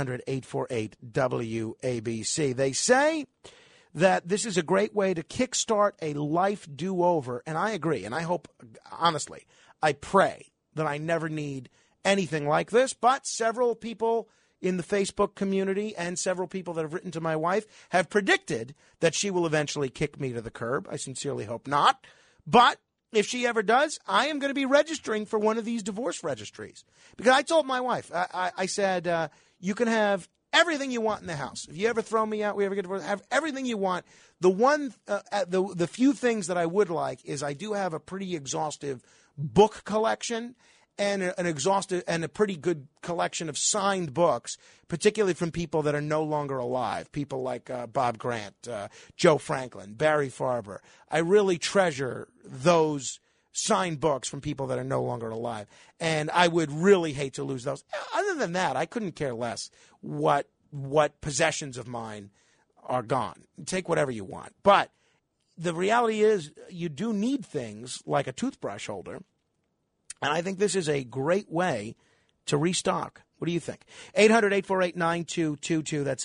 800-848-WABC. They say that this is a great way to kickstart a life do-over, and I agree, and I hope, honestly, I pray that I never need anything like this, but several people in the Facebook community and several people that have written to my wife have predicted that she will eventually kick me to the curb. I sincerely hope not. But if she ever does, I am going to be registering for one of these divorce registries. Because I told my wife, I said, you can have everything you want in the house. If you ever throw me out, we ever get divorced, have everything you want. The one, the few things that I would like is I do have a pretty exhaustive book collection and an exhaustive and a pretty good collection of signed books, particularly from people that are no longer alive, people like Bob Grant, Joe Franklin, Barry Farber. I really treasure those signed books from people that are no longer alive, and I would really hate to lose those. Other than that, I couldn't care less what possessions of mine are gone. Take whatever you want. But the reality is you do need things like a toothbrush holder, and I think this is a great way to restock. What do you think? 800-848-9222. That's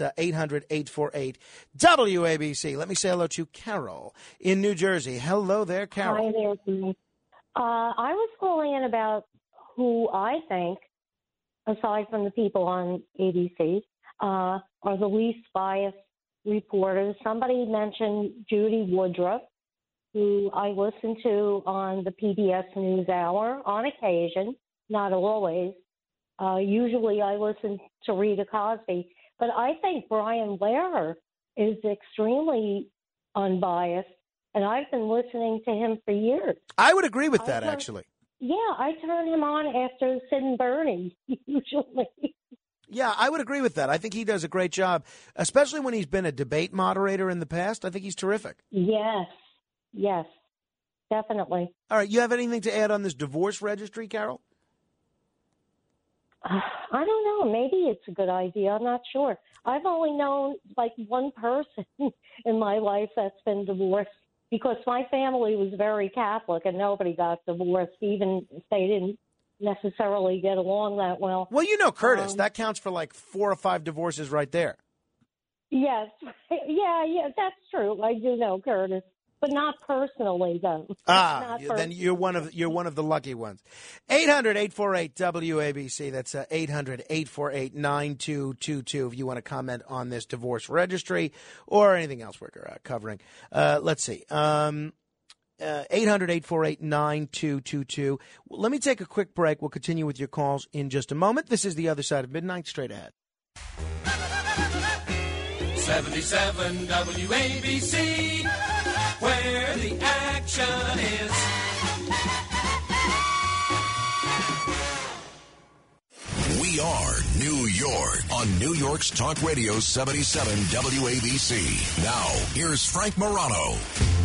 800-848-WABC. Let me say hello to Carol in New Jersey. Hello there, Carol. Hi there, Steve. I was calling in about who I think, aside from the people on ABC, are the least biased reporters. Somebody mentioned Judy Woodruff, who I listen to on the PBS NewsHour on occasion, not always. Usually I listen to Rita Cosby. But I think Brian Lehrer is extremely unbiased, and I've been listening to him for years. I would agree with that, actually. Yeah, I turn him on after Sid and Bernie, usually. Yeah, I would agree with that. I think he does a great job, especially when he's been a debate moderator in the past. I think he's terrific. Yes, definitely. All right, you have anything to add on this divorce registry, Carol? I don't know. Maybe it's a good idea. I'm not sure. I've only known like one person in my life that's been divorced because my family was very Catholic and nobody got divorced, even if they didn't necessarily get along that well. Well, you know Curtis. That counts for like 4 or 5 divorces right there. Yes. Yeah, that's true. I do know Curtis. but not personally, though. Ah, then you're one of the lucky ones. 800-848-WABC. That's 800-848-9222 if you want to comment on this divorce registry or anything else we're covering. Let's see. 800-848-9222. Let me take a quick break. We'll continue with your calls in just a moment. This is The Other Side of Midnight, straight ahead. 77 WABC, where the action is. We are New York on New York's Talk Radio 77 WABC. Now, here's Frank Morano.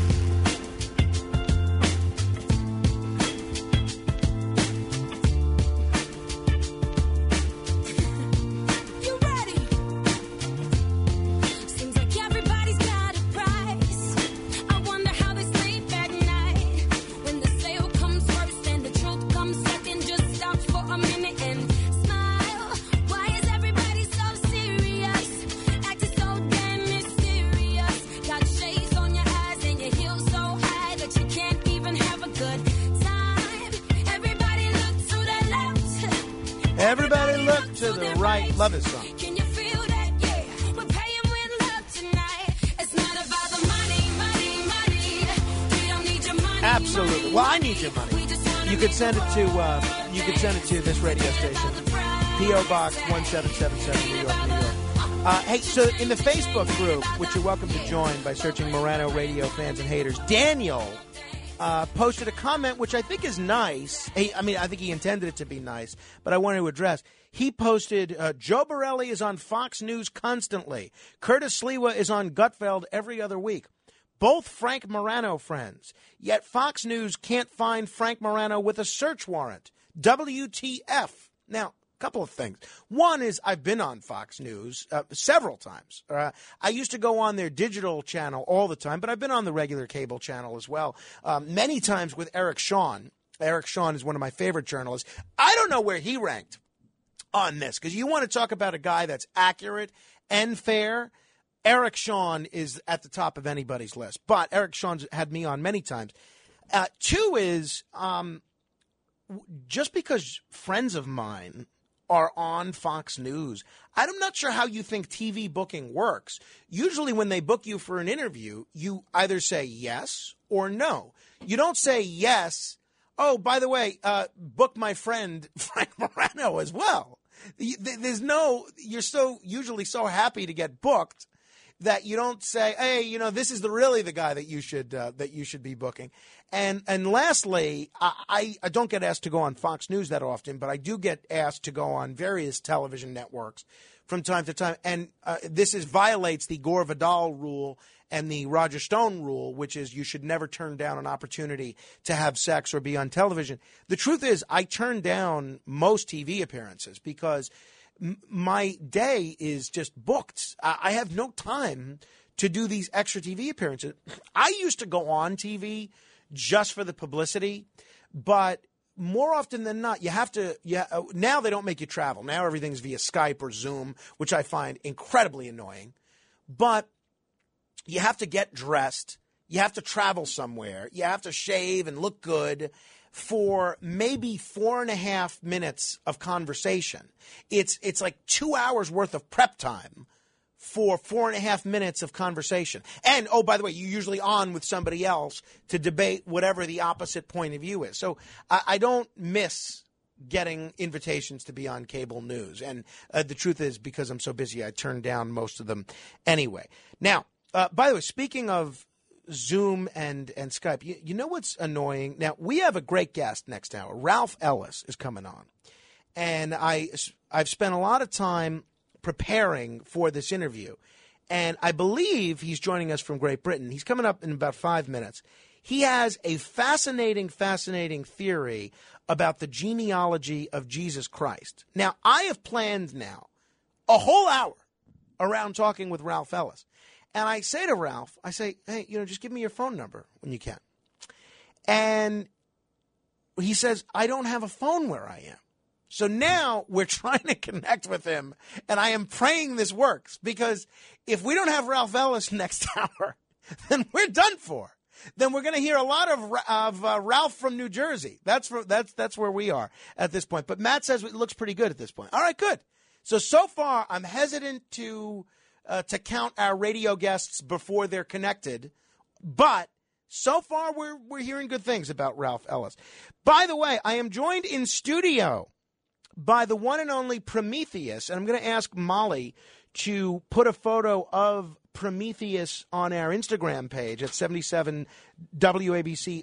Everybody look to the right. Love this song. Can you feel that? Yeah, we're paying with love tonight. It's not about the money, money, money. We don't need your money. Absolutely. Well, I need your money. You could send it to this radio station, P.O. Box 1777, New York, New York. Hey, so in the Facebook group, which you're welcome to join by searching Morano Radio Fans and Haters, Daniel posted a comment which I think is nice. I think he intended it to be nice, but I wanted to address. He posted, Joe Borelli is on Fox News constantly. Curtis Sliwa is on Gutfeld every other week. Both Frank Morano friends. Yet Fox News can't find Frank Morano with a search warrant. WTF. Now, a couple of things. One is I've been on Fox News several times. I used to go on their digital channel all the time, but I've been on the regular cable channel as well. Many times with Eric Shawn. Eric Shawn is one of my favorite journalists. I don't know where he ranked on this, because you want to talk about a guy that's accurate and fair. Eric Shawn is at the top of anybody's list, but Eric Shawn's had me on many times. Two is just because friends of mine are on Fox News, I'm not sure how you think TV booking works. Usually when they book you for an interview, you either say yes or no. You don't say yes. Oh, by the way, book my friend Frank Morano as well. You're usually so happy to get booked that you don't say, hey, this is really the guy that you should be booking. And lastly, I don't get asked to go on Fox News that often, but I do get asked to go on various television networks from time to time. And this violates the Gore Vidal rule and the Roger Stone rule, which is you should never turn down an opportunity to have sex or be on television. The truth is, I turn down most TV appearances because my day is just booked. I have no time to do these extra TV appearances. I used to go on TV just for the publicity, but more often than not, you have to. Now they don't make you travel. Now everything's via Skype or Zoom, which I find incredibly annoying. But you have to get dressed. You have to travel somewhere. You have to shave and look good for maybe 4.5 minutes of conversation. It's like 2 hours worth of prep time for 4.5 minutes of conversation. And, oh, by the way, you're usually on with somebody else to debate whatever the opposite point of view is. So I don't miss getting invitations to be on cable news. And the truth is, because I'm so busy, I turn down most of them anyway. Now, by the way, speaking of Zoom and Skype, you know what's annoying? Now, we have a great guest next hour. Ralph Ellis is coming on. And I've spent a lot of time preparing for this interview. And I believe he's joining us from Great Britain. He's coming up in about 5 minutes. He has a fascinating theory about the genealogy of Jesus Christ. Now, I have planned now a whole hour around talking with Ralph Ellis. And I say to Ralph, hey, just give me your phone number when you can. And he says, I don't have a phone where I am. So now we're trying to connect with him, and I am praying this works, because if we don't have Ralph Ellis next hour, then we're done for. then we're going to hear a lot of Ralph from New Jersey. That's where we are at this point. But Matt says it looks pretty good at this point. All right, good. So far, I'm hesitant to count our radio guests before they're connected, but so far we're hearing good things about Ralph Ellis. By the way, I am joined in studio by the one and only Prometheus, and I'm going to ask Molly to put a photo of Prometheus on our Instagram page at 77 WABC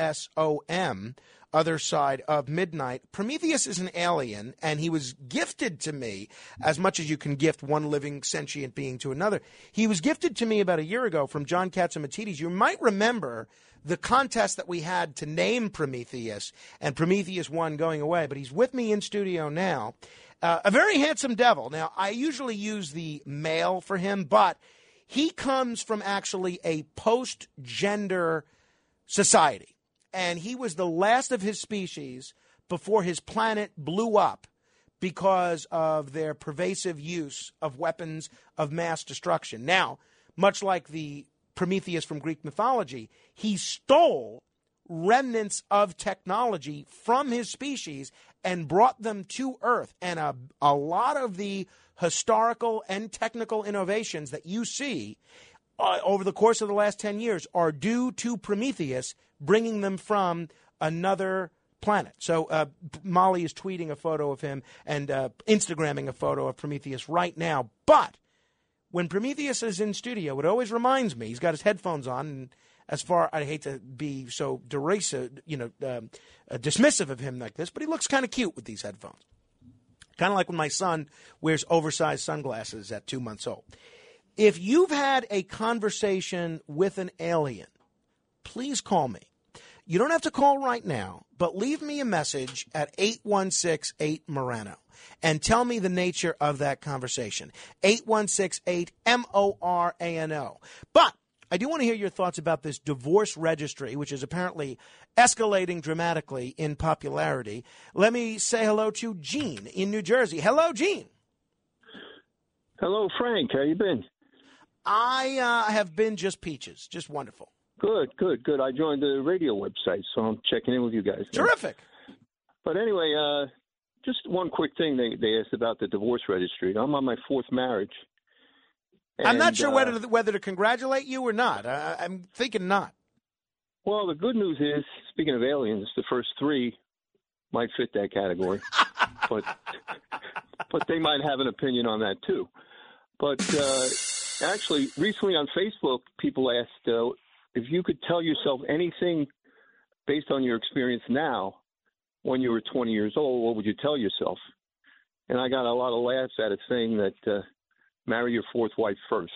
OSOM, Other Side of Midnight. Prometheus is an alien, and he was gifted to me, as much as you can gift one living sentient being to another. He was gifted to me about a year ago from John Catsimatidis. You might remember the contest that we had to name Prometheus, and Prometheus won going away, but he's with me in studio now. A very handsome devil. Now, I usually use the male for him, but he comes from actually a post-gender society, and he was the last of his species before his planet blew up because of their pervasive use of weapons of mass destruction. Now, much like the Prometheus from Greek mythology, he stole remnants of technology from his species and brought them to Earth. And a lot of the historical and technical innovations that you see over the course of the last 10 years are due to Prometheus bringing them from another planet. So Molly is tweeting a photo of him and Instagramming a photo of Prometheus right now. But when Prometheus is in studio, it always reminds me, he's got his headphones on, and I hate to be so derisive, dismissive of him like this, but he looks kind of cute with these headphones. Kind of like when my son wears oversized sunglasses at 2 months old. If you've had a conversation with an alien, please call me. You don't have to call right now, but leave me a message at 816-8-MORANO and tell me the nature of that conversation. 816-8-MORANO. But I do want to hear your thoughts about this divorce registry, which is apparently escalating dramatically in popularity. Let me say hello to Gene in New Jersey. Hello, Gene. Hello, Frank. How you been? I have been just peaches, just wonderful. Good. I joined the radio website, so I'm checking in with you guys. Terrific. But anyway, just one quick thing they asked about the divorce registry. I'm on my fourth marriage. I'm not sure whether to congratulate you or not. I'm thinking not. Well, the good news is, speaking of aliens, the first three might fit that category. but they might have an opinion on that, too. But actually, recently on Facebook, people asked if you could tell yourself anything based on your experience now when you were 20 years old, what would you tell yourself? And I got a lot of laughs at it, saying that marry your fourth wife first.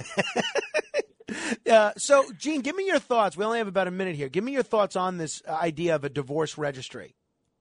So, Gene, give me your thoughts. We only have about a minute here. Give me your thoughts on this idea of a divorce registry.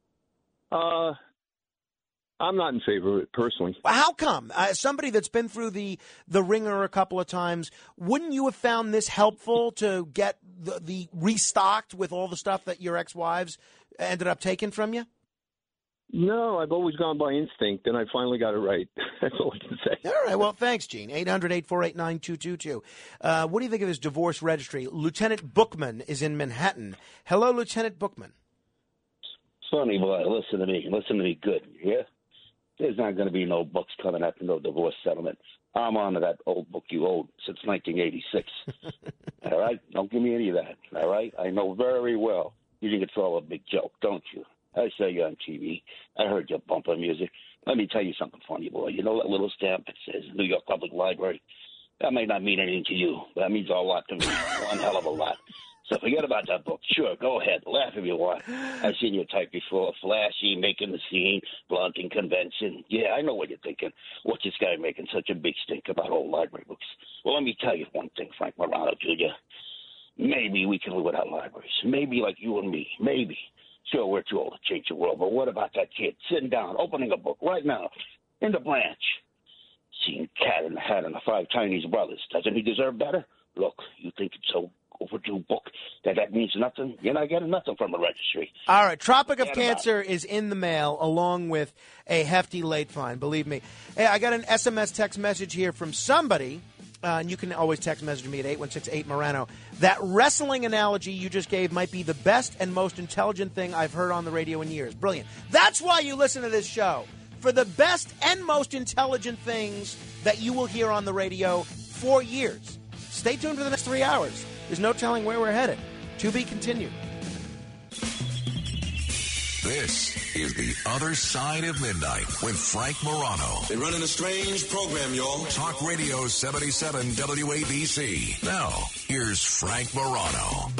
I'm not in favor of it, personally. How come? Somebody that's been through the ringer a couple of times, wouldn't you have found this helpful to get the restocked with all the stuff that your ex-wives ended up taking from you? No, I've always gone by instinct, and I finally got it right. That's all I can say. All right. Well, thanks, Gene. 800-848-9222. What do you think of this divorce registry? Lieutenant Bookman is in Manhattan. Hello, Lieutenant Bookman. Sonny boy, listen to me good, yeah? There's not going to be no books coming up, no divorce settlement. I'm on to that old book you owed since 1986. All right? Don't give me any of that, all right? I know very well you think it's all a big joke, don't you? I saw you on TV. I heard your bumper music. Let me tell you something funny, boy. You know that little stamp that says New York Public Library? That may not mean anything to you, but that means a lot to me. One hell of a lot. So forget about that book. Sure, go ahead. Laugh if you want. I've seen your type before. Flashy, making the scene, blunting convention. Yeah, I know what you're thinking. What's this guy making such a big stink about old library books? Well, let me tell you one thing, Frank Morano, Jr. Maybe we can live without libraries. Maybe like you and me. Maybe. Sure, we're too old to change the world, but what about that kid sitting down, opening a book right now in the branch, seeing Cat in the Hat and the Five Chinese Brothers? Doesn't he deserve better? Look, you think it's so overdue book that means nothing? You're not getting nothing from the registry. All right, Tropic of Cancer is in the mail along with a hefty late fine, believe me. Hey, I got an SMS text message here from somebody and you can always text message me at 816-8-Morano. That wrestling analogy you just gave might be the best and most intelligent thing I've heard on the radio in years. Brilliant. That's why you listen to this show, for the best and most intelligent things that you will hear on the radio for years. Stay tuned for the next 3 hours. There's no telling where we're headed. To be continued. This is The Other Side of Midnight with Frank Morano. They're running a strange program, y'all. Talk Radio 77 WABC. Now, here's Frank Morano.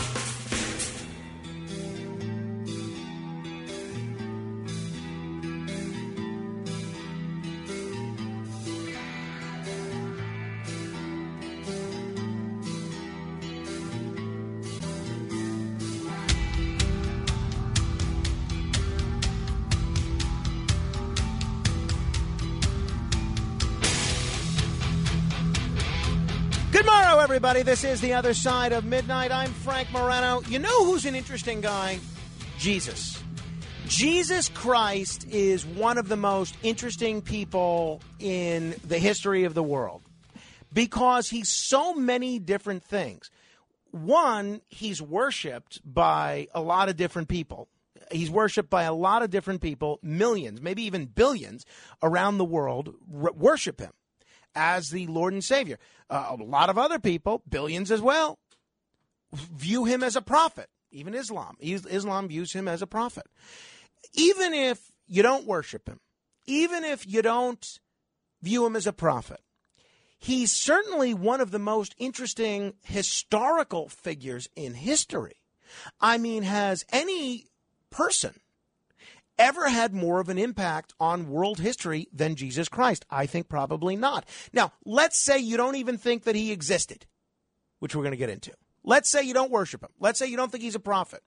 Good morrow, everybody. This is The Other Side of Midnight. I'm Frank Morano. You know who's an interesting guy? Jesus. Jesus Christ is one of the most interesting people in the history of the world because he's so many different things. One, he's worshipped by a lot of different people. He's worshipped by a lot of different people, millions, maybe even billions around the world worship him as the Lord and Savior. A lot of other people, billions as well, view him as a prophet. Even Islam. Islam views him as a prophet. Even if you don't worship him, even if you don't view him as a prophet, he's certainly one of the most interesting historical figures in history. I mean, has any person ever had more of an impact on world history than Jesus Christ? I think probably not. Now, let's say you don't even think that he existed, which we're going to get into. Let's say you don't worship him. Let's say you don't think he's a prophet.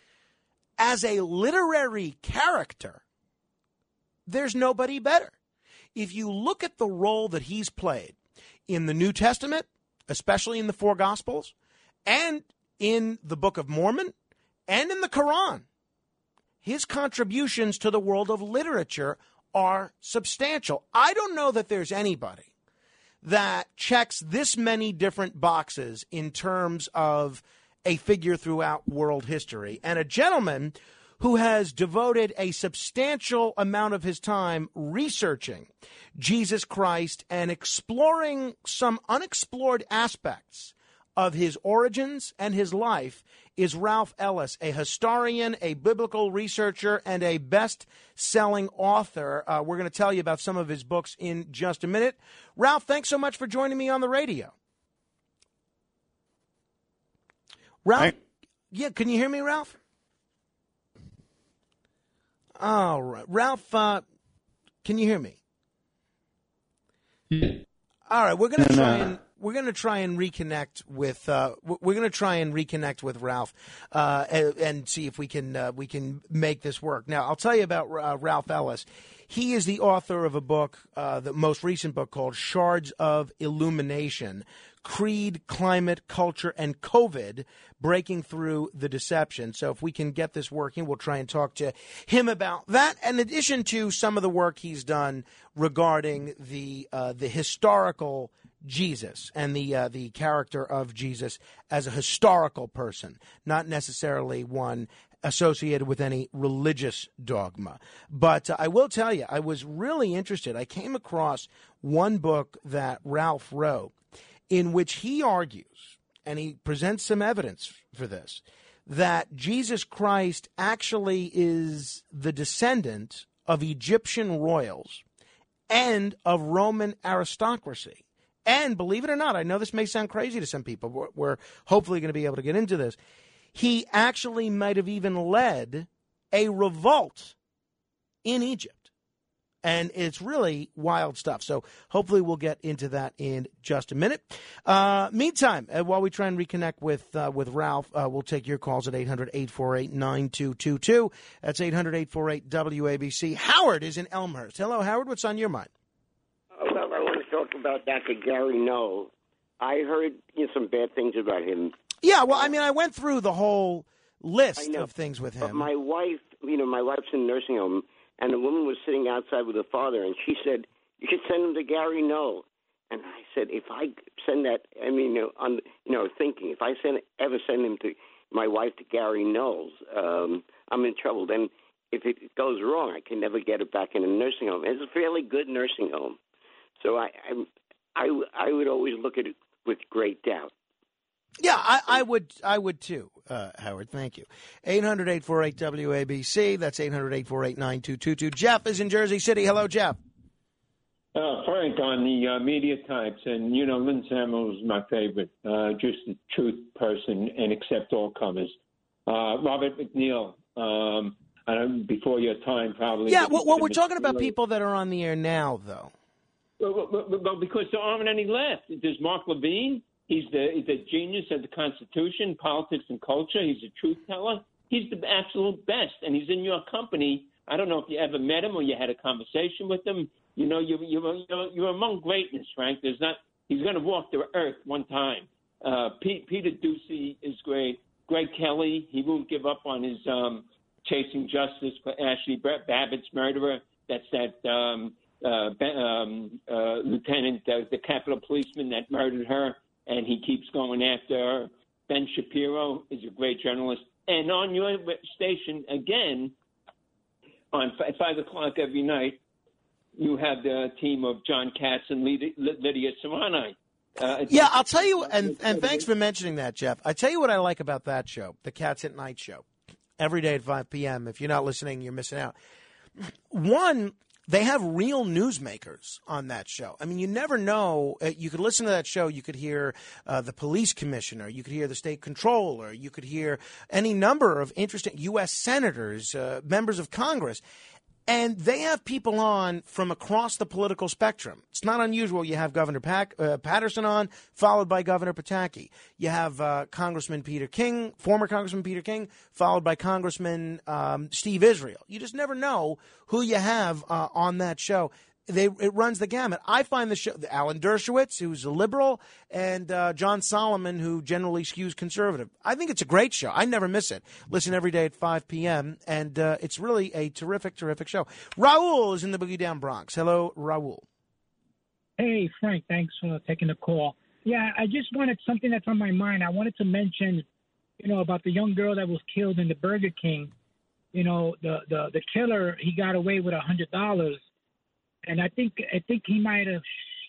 As a literary character, there's nobody better. If you look at the role that he's played in the New Testament, especially in the four Gospels, and in the Book of Mormon, and in the Quran, his contributions to the world of literature are substantial. I don't know that there's anybody that checks this many different boxes in terms of a figure throughout world history, and a gentleman who has devoted a substantial amount of his time researching Jesus Christ and exploring some unexplored aspects of his origins and his life is Ralph Ellis, a historian, a biblical researcher, and a best-selling author. We're going to tell you about some of his books in just a minute. Ralph, thanks so much for joining me on the radio. Ralph? Yeah, can you hear me, Ralph? All right. Ralph, can you hear me? Yeah. All right, we're going to try and reconnect with Ralph and see if we can make this work. Now, I'll tell you about Ralph Ellis. He is the author of a book, the most recent book called Shards of Illumination: Creed, Climate, Culture, and COVID, Breaking Through the Deception. So if we can get this working, we'll try and talk to him about that, in addition to some of the work he's done regarding the historical Jesus and the character of Jesus as a historical person, not necessarily one associated with any religious dogma. But I will tell you, I was really interested. I came across one book that Ralph wrote in which he argues, and he presents some evidence for this, that Jesus Christ actually is the descendant of Egyptian royals and of Roman aristocracy. And believe it or not, I know this may sound crazy to some people. We're hopefully going to be able to get into this. He actually might have even led a revolt in Egypt. And it's really wild stuff. So hopefully we'll get into that in just a minute. Meantime, while we try and reconnect with Ralph, we'll take your calls at 800-848-9222. That's 800-848-WABC. Howard is in Elmhurst. Hello, Howard. What's on your mind? Well, I want to talk about Dr. Gary Null. I heard some bad things about him. Yeah, well, I mean, I went through the whole list of things with him. But my wife, my wife's in a nursing home, and the woman was sitting outside with her father, and she said, "You should send him to Gary Null." And I said, if I send that, thinking, if I ever send him to my wife to Gary Knowles, I'm in trouble. Then if it goes wrong, I can never get it back in a nursing home. It's a fairly good nursing home. So I would always look at it with great doubt. Yeah, I would too, Howard. Thank you. 800-848-WABC. That's 800-848-9222. Jeff is in Jersey City. Hello, Jeff. Frank, on the media types, and Lynn Samuels is my favorite, just a truth person and accept all comers. Robert McNeil, before your time, probably. Yeah, well, we're talking about people that are on the air now, though. Well, because there aren't any left. There's Mark Levine. He's a genius of the Constitution, politics, and culture. He's a truth teller. He's the absolute best, and he's in your company. I don't know if you ever met him or you had a conversation with him. You're among greatness, Frank. He's going to walk the earth one time. Peter Ducey is great. Greg Kelly, he won't give up on his chasing justice for Ashley Babbitt's murderer. That's that lieutenant, the Capitol policeman that murdered her, and he keeps going after her. Ben Shapiro is a great journalist. And on your station, again, at 5 o'clock every night, you have the team of John Katz and Lydia Serrani. I'll tell you, and thanks for mentioning that, Jeff. I tell you what I like about that show, the Cats at Night show, every day at 5 p.m. If you're not listening, you're missing out. One, they have real newsmakers on that show. I mean, you never know. You could listen to that show. You could hear the police commissioner. You could hear the state controller. You could hear any number of interesting U.S. senators, members of Congress. And they have people on from across the political spectrum. It's not unusual. You have Governor Patterson on, followed by Governor Pataki. You have Congressman Peter King, former Congressman Peter King, followed by Congressman Steve Israel. You just never know who you have on that show. It runs the gamut. I find the show, Alan Dershowitz, who's a liberal, and John Solomon, who generally skews conservative. I think it's a great show. I never miss it. Listen every day at 5 p.m., and it's really a terrific, terrific show. Raul is in the Boogie Down Bronx. Hello, Raul. Hey, Frank. Thanks for taking the call. Yeah, I just wanted something that's on my mind. I wanted to mention, about the young girl that was killed in the Burger King. The killer, he got away with $100. And I think he might have,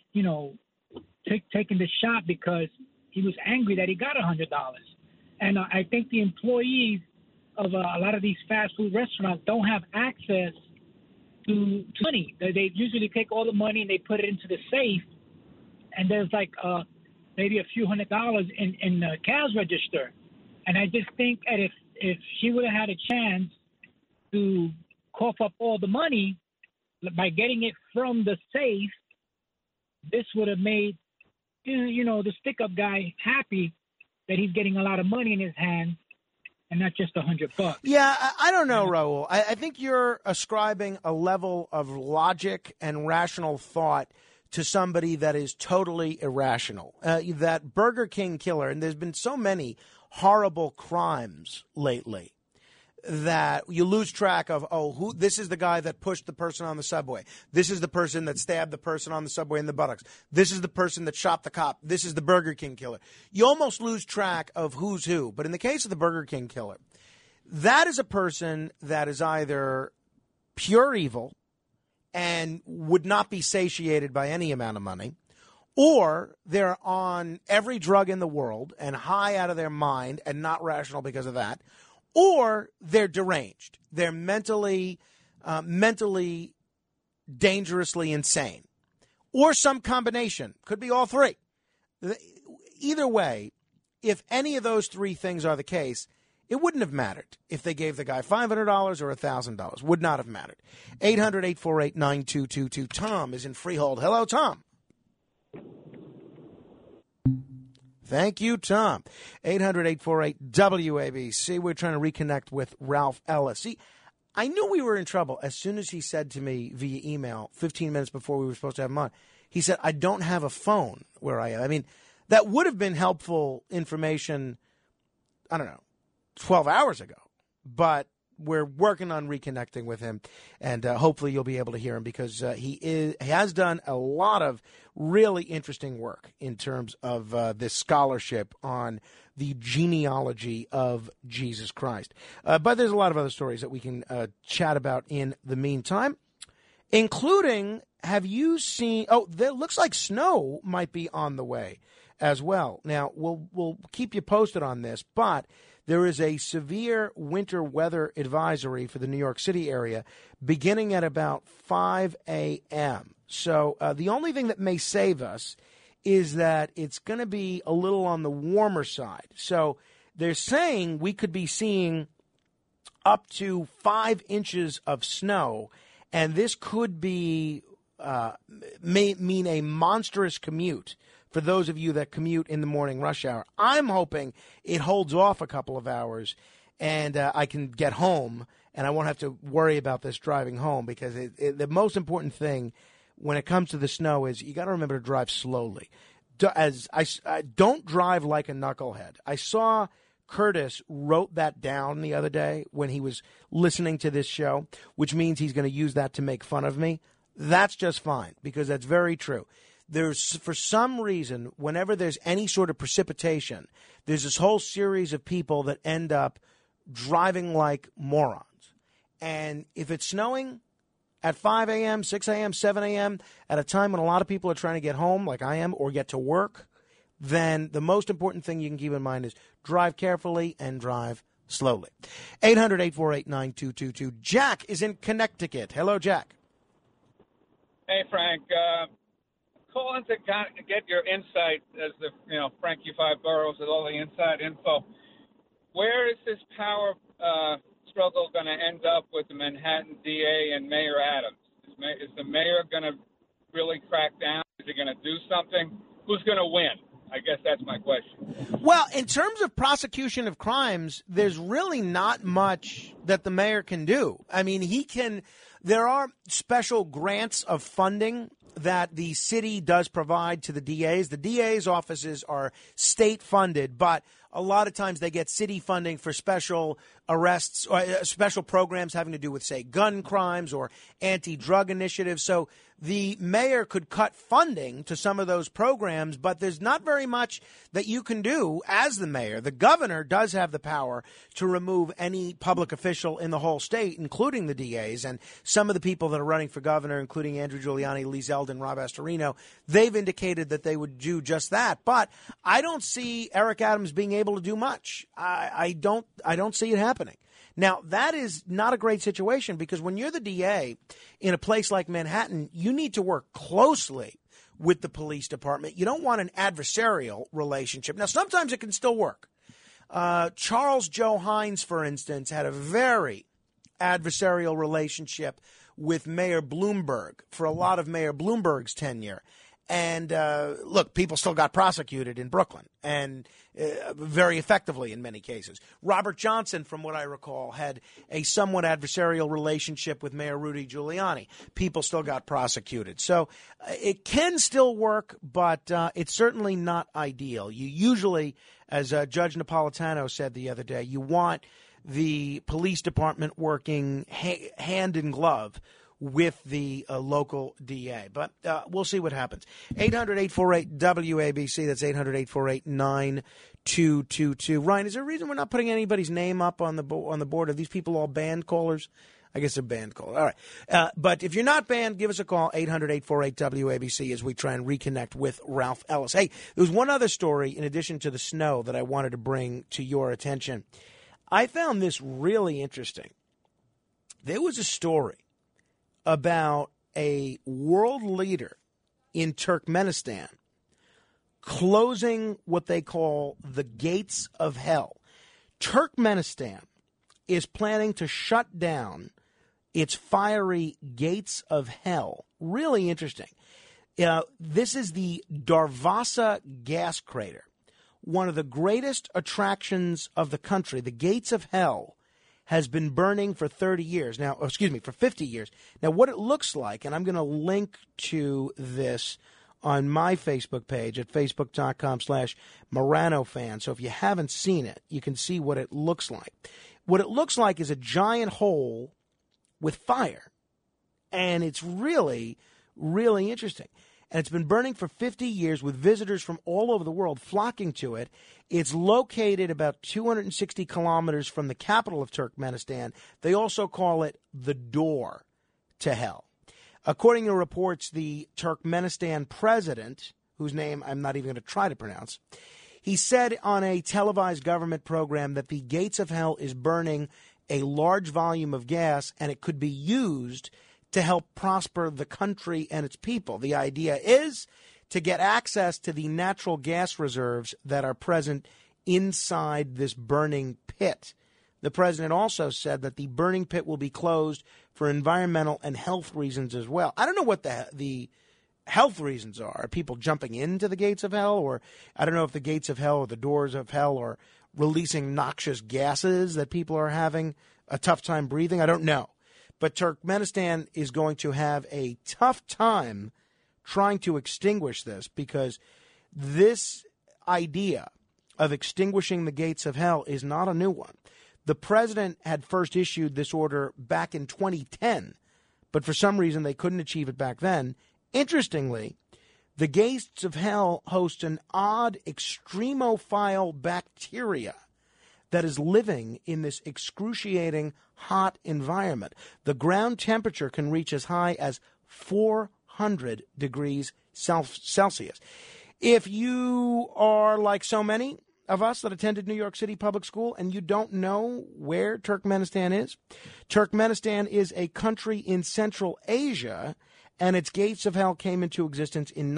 taken the shot because he was angry that he got $100. And I think the employees of a lot of these fast food restaurants don't have access to money. They usually take all the money and they put it into the safe, and there's like maybe a few $100s in the cash register. And I just think that if she would have had a chance to cough up all the money by getting it from the safe, this would have made, the stick-up guy happy that he's getting a lot of money in his hand and not just $100. Yeah, I don't know, Raul. I think you're ascribing a level of logic and rational thought to somebody that is totally irrational. That Burger King killer, and there's been so many horrible crimes lately, that you lose track of, this is the guy that pushed the person on the subway. This is the person that stabbed the person on the subway in the buttocks. This is the person that shot the cop. This is the Burger King killer. You almost lose track of who's who. But in the case of the Burger King killer, that is a person that is either pure evil and would not be satiated by any amount of money, or they're on every drug in the world and high out of their mind and not rational because of that, or they're deranged. They're mentally dangerously insane, or some combination. Could be all three. Either way, if any of those three things are the case, it wouldn't have mattered if they gave the guy $500 or $1,000. Would not have mattered. 800-848-9222. Tom is in Freehold. Hello, Tom. Thank you, Tom. 800-848-WABC. We're trying to reconnect with Ralph Ellis. See, I knew we were in trouble as soon as he said to me via email 15 minutes before we were supposed to have him on. He said, I don't have a phone where I am. I mean, that would have been helpful information, 12 hours ago. But we're working on reconnecting with him, and hopefully you'll be able to hear him because he has done a lot of really interesting work in terms of this scholarship on the genealogy of Jesus Christ. But there's a lot of other stories that we can chat about in the meantime, including, have you seen, there looks like snow might be on the way as well. Now, we'll keep you posted on this, but there is a severe winter weather advisory for the New York City area beginning at about 5 a.m. So the only thing that may save us is that it's going to be a little on the warmer side. So they're saying we could be seeing up to 5 inches of snow, and this could be may mean a monstrous commute for those of you that commute in the morning rush hour. I'm hoping it holds off a couple of hours and I can get home and I won't have to worry about this driving home, because the most important thing when it comes to the snow is you got to remember to drive slowly. I don't drive like a knucklehead. I saw Curtis wrote that down the other day when he was listening to this show, which means he's going to use that to make fun of me. That's just fine, because that's very true. There's, for some reason, whenever there's any sort of precipitation, there's this whole series of people that end up driving like morons. And if it's snowing at 5 a.m., 6 a.m., 7 a.m., at a time when a lot of people are trying to get home, like I am, or get to work, then the most important thing you can keep in mind is drive carefully and drive slowly. 800-848-9222. Jack is in Connecticut. Hello, Jack. Hey, Frank. Calling to get your insight as the Frankie Five Boroughs with all the inside info. Where is this power struggle going to end up with the Manhattan DA and Mayor Adams? Is the mayor going to really crack down? Is he going to do something? Who's going to win? I guess that's my question. Well, in terms of prosecution of crimes, there's really not much that the mayor can do. I mean, there are special grants of funding that the city does provide to the DAs. The DA's offices are state funded, but a lot of times they get city funding for special arrests or special programs having to do with, say, gun crimes or anti-drug initiatives. So the mayor could cut funding to some of those programs, but there's not very much that you can do as the mayor. The governor does have the power to remove any public official in the whole state, including the DAs. And some of the people that are running for governor, including Andrew Giuliani, Lee Zeldin, Rob Astorino, they've indicated that they would do just that. But I don't see Eric Adams being able to do much. I don't see it happening. Now, that is not a great situation, because when you're the DA in a place like Manhattan, you need to work closely with the police department. You don't want an adversarial relationship. Now, sometimes it can still work. Charles Joe Hines, for instance, had a very adversarial relationship with Mayor Bloomberg for a lot of Mayor Bloomberg's tenure. And look, people still got prosecuted in Brooklyn, and very effectively in many cases. Robert Johnson, from what I recall, had a somewhat adversarial relationship with Mayor Rudy Giuliani. People still got prosecuted. So it can still work, but it's certainly not ideal. You usually, as Judge Napolitano said the other day, you want the police department working hand in glove with the local DA. But we'll see what happens. 800-848-WABC. That's 800-848-9222. Ryan, is there a reason we're not putting anybody's name up on the board? Are these people all band callers? I guess they're band callers. All right. But if you're not banned, give us a call, 800-848-WABC, as we try and reconnect with Ralph Ellis. Hey, there was one other story in addition to the snow that I wanted to bring to your attention. I found this really interesting. There was a story about a world leader in Turkmenistan closing what they call the gates of hell. Turkmenistan is planning to shut down its fiery gates of hell. Really interesting. This is the Darvasa gas crater, one of the greatest attractions of the country. The gates of hell has been burning for 30 years now, for 50 years. Now, what it looks like, and I'm going to link to this on my Facebook page at facebook.com/Morano fan. So if you haven't seen it, you can see what it looks like. What it looks like is a giant hole with fire. And it's really, really interesting. And it's been burning for 50 years with visitors from all over the world flocking to it. It's located about 260 kilometers from the capital of Turkmenistan. They also call it the door to hell. According to reports, the Turkmenistan president, whose name I'm not even going to try to pronounce, he said on a televised government program that the gates of hell is burning a large volume of gas and it could be used to help prosper the country and its people. The idea is to get access to the natural gas reserves that are present inside this burning pit. The president also said that the burning pit will be closed for environmental and health reasons as well. I don't know what the health reasons are. Are people jumping into the gates of hell? Or I don't know if the gates of hell or the doors of hell are releasing noxious gases that people are having a tough time breathing. I don't know. But Turkmenistan is going to have a tough time trying to extinguish this, because this idea of extinguishing the gates of hell is not a new one. The president had first issued this order back in 2010, but for some reason they couldn't achieve it back then. Interestingly, the gates of hell host an odd extremophile bacteria that is living in this excruciating hot environment. The ground temperature can reach as high as 400 degrees Celsius. If you are like so many of us that attended New York City public school and you don't know where Turkmenistan is a country in Central Asia, and its gates of hell came into existence in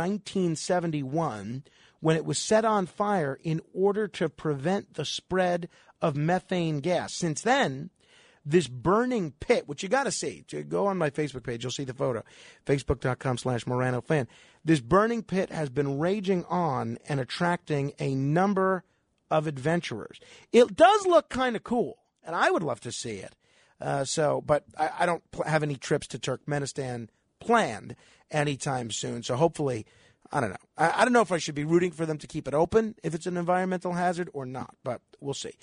1971 when it was set on fire in order to prevent the spread of methane gas. Since then, this burning pit, which you got to see, to go on my Facebook page, you'll see the photo, facebook.com/Morano fan. This burning pit has been raging on and attracting a number of adventurers. It does look kind of cool, and I would love to see it. But I don't have any trips to Turkmenistan planned anytime soon. So hopefully, I don't know. I don't know if I should be rooting for them to keep it open if it's an environmental hazard or not, but we'll see.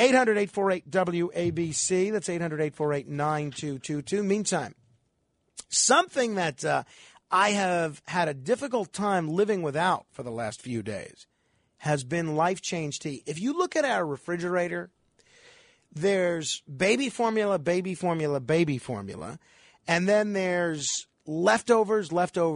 800-848-WABC. That's 800-848-9222. Meantime, something that I have had a difficult time living without for the last few days has been Life Change Tea. If you look at our refrigerator, there's baby formula, and then there's leftovers.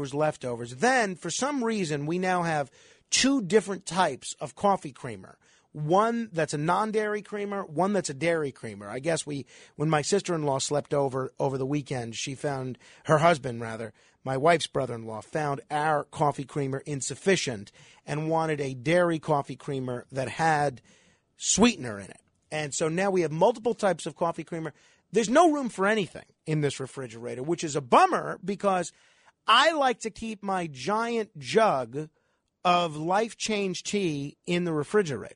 Then, for some reason, we now have two different types of coffee creamer. One that's a non-dairy creamer, one that's a dairy creamer. I guess when my sister-in-law slept over the weekend, she found, her husband rather, my wife's brother-in-law, found our coffee creamer insufficient and wanted a dairy coffee creamer that had sweetener in it. And so now we have multiple types of coffee creamer. There's no room for anything in this refrigerator, which is a bummer because I like to keep my giant jug of Life Change Tea in the refrigerator.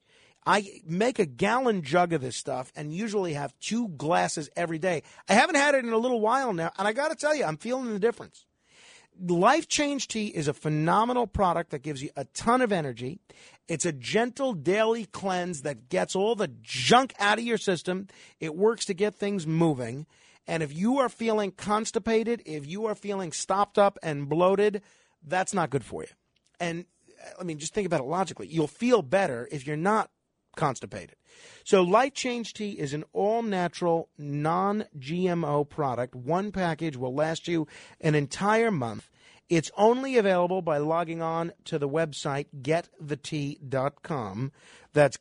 I make a gallon jug of this stuff and usually have 2 glasses every day. I haven't had it in a little while now, and I got to tell you, I'm feeling the difference. Life Change Tea is a phenomenal product that gives you a ton of energy. It's a gentle daily cleanse that gets all the junk out of your system. It works to get things moving. And if you are feeling constipated, if you are feeling stopped up and bloated, that's not good for you. And I mean, just think about it logically. You'll feel better if you're not constipated. So Life Change Tea is an all-natural, non-GMO product. One package will last you an entire month. It's only available by logging on to the website getthetea.com. That's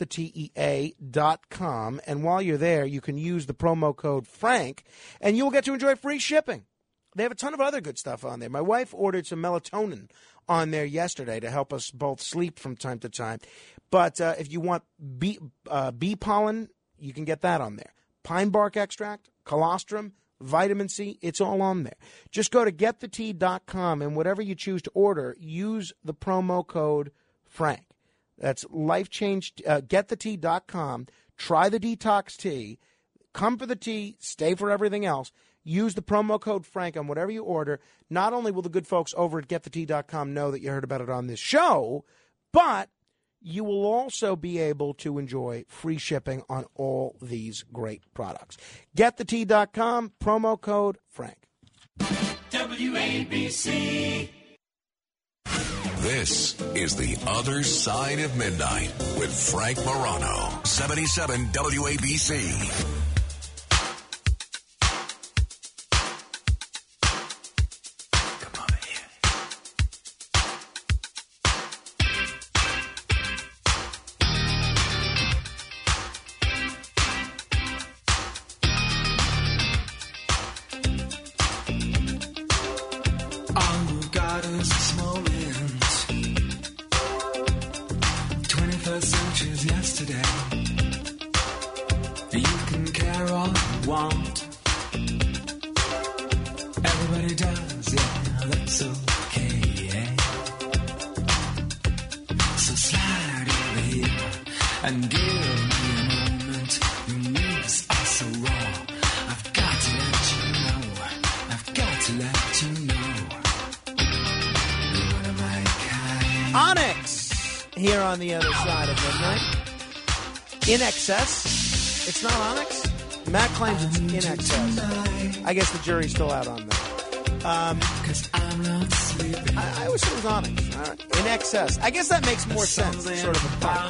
getthetea.com. And while you're there, you can use the promo code FRANK, and you'll get to enjoy free shipping. They have a ton of other good stuff on there. My wife ordered some melatonin on there yesterday to help us both sleep from time to time. But if you want bee pollen, you can get that on there. Pine bark extract, colostrum, vitamin C, it's all on there. Just go to getthetea.com, and whatever you choose to order, use the promo code FRANK. That's Life Change, getthetea.com. Try the detox tea. Come for the tea, stay for everything else. Use the promo code FRANK on whatever you order. Not only will the good folks over at getthetea.com know that you heard about it on this show, but you will also be able to enjoy free shipping on all these great products. GetTheTea.com, promo code Frank. WABC. This is The Other Side of Midnight with Frank Morano, 77 WABC. On the other side of midnight. In Excess. It's not Onyx. Matt claims it's In Excess. I guess the jury's still out on that. I always said it was Onyx. All right. In Excess. I guess that makes more sense. It's sort of a pun.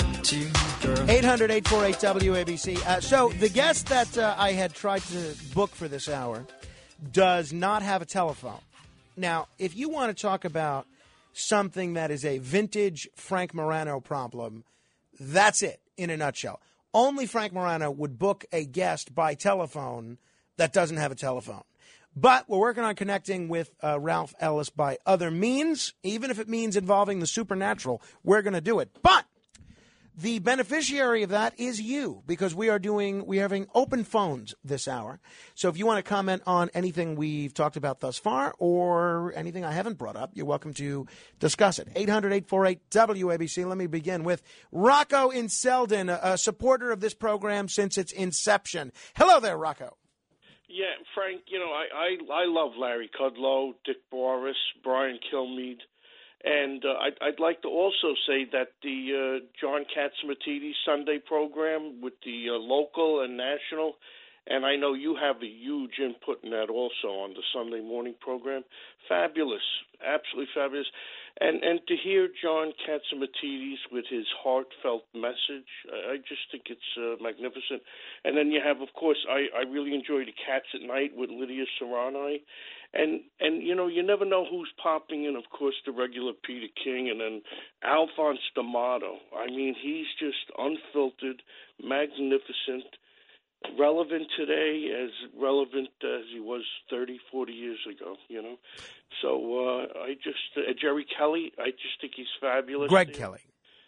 800-848-WABC. So the guest that I had tried to book for this hour does not have a telephone. Now, if you want to talk about something that is a vintage Frank Morano problem, that's it in a nutshell. Only Frank Morano would book a guest by telephone that doesn't have a telephone. But we're working on connecting with Ralph Ellis by other means. Even if it means involving the supernatural, we're going to do it. But the beneficiary of that is you, because we're having open phones this hour. So if you want to comment on anything we've talked about thus far or anything I haven't brought up, you're welcome to discuss it. 800-848-WABC. Let me begin with Rocco in Selden, a supporter of this program since its inception. Hello there, Rocco. Yeah, Frank, I love Larry Kudlow, Dick Boris, Brian Kilmeade. And I'd like to also say that the John Catsimatidis Sunday program with the local and national, and I know you have a huge input in that also on the Sunday morning program. Fabulous, absolutely fabulous. And to hear John Catsimatidis with his heartfelt message, I just think it's magnificent. And then you have, of course, I really enjoy the Cats at Night with Lydia Serrani. And you never know who's popping in. Of course, the regular Peter King, and then Alphonse D'Amato. I mean, he's just unfiltered, magnificent, relevant today, as relevant as he was 30, 40 years ago, So Jerry Kelly, I just think he's fabulous. Greg Kelly,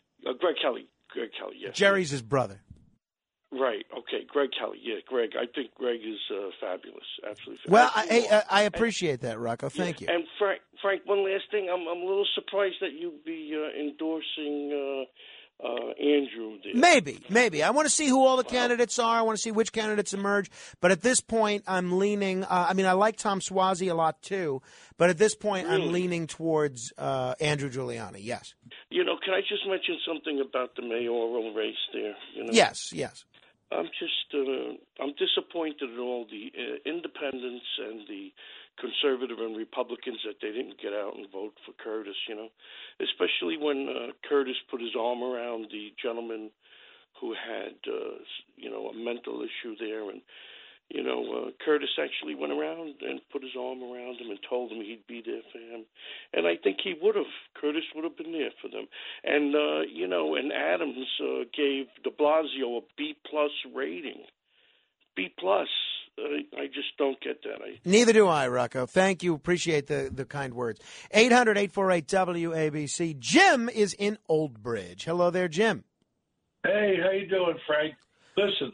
yes. Jerry's his brother. Right. Okay. Greg Kelly. Yeah, Greg. I think Greg is fabulous. Absolutely fabulous. Well, I appreciate that, Rocco. Thank you. And Frank, one last thing. I'm a little surprised that you'd be endorsing Andrew there. Maybe. I want to see who all the candidates are. I want to see which candidates emerge. But at this point, I'm leaning. I like Tom Suozzi a lot too. But at this point, I'm leaning towards Andrew Giuliani. Yes. Can I just mention something about the mayoral race there? Yes. I'm disappointed in all the independents and the conservative and Republicans that they didn't get out and vote for Curtis, especially when Curtis put his arm around the gentleman who had, a mental issue there. And, Curtis actually went around and put his arm around him and told him he'd be there for him. And I think Curtis would have been there for them. And, and Adams gave de Blasio a B-plus rating. B-plus. I just don't get that. Neither do I, Rocco. Thank you. Appreciate the kind words. 800-848-WABC. Jim is in Old Bridge. Hello there, Jim. Hey, how you doing, Frank? Listen,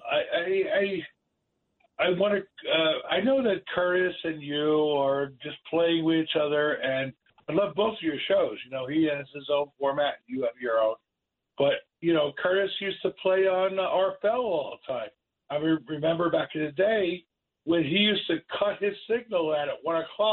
I want to. I know that Curtis and you are just playing with each other, and I love both of your shows. He has his own format, you have your own. But Curtis used to play on RFL all the time. I remember back in the day when he used to cut his signal at 1 o'clock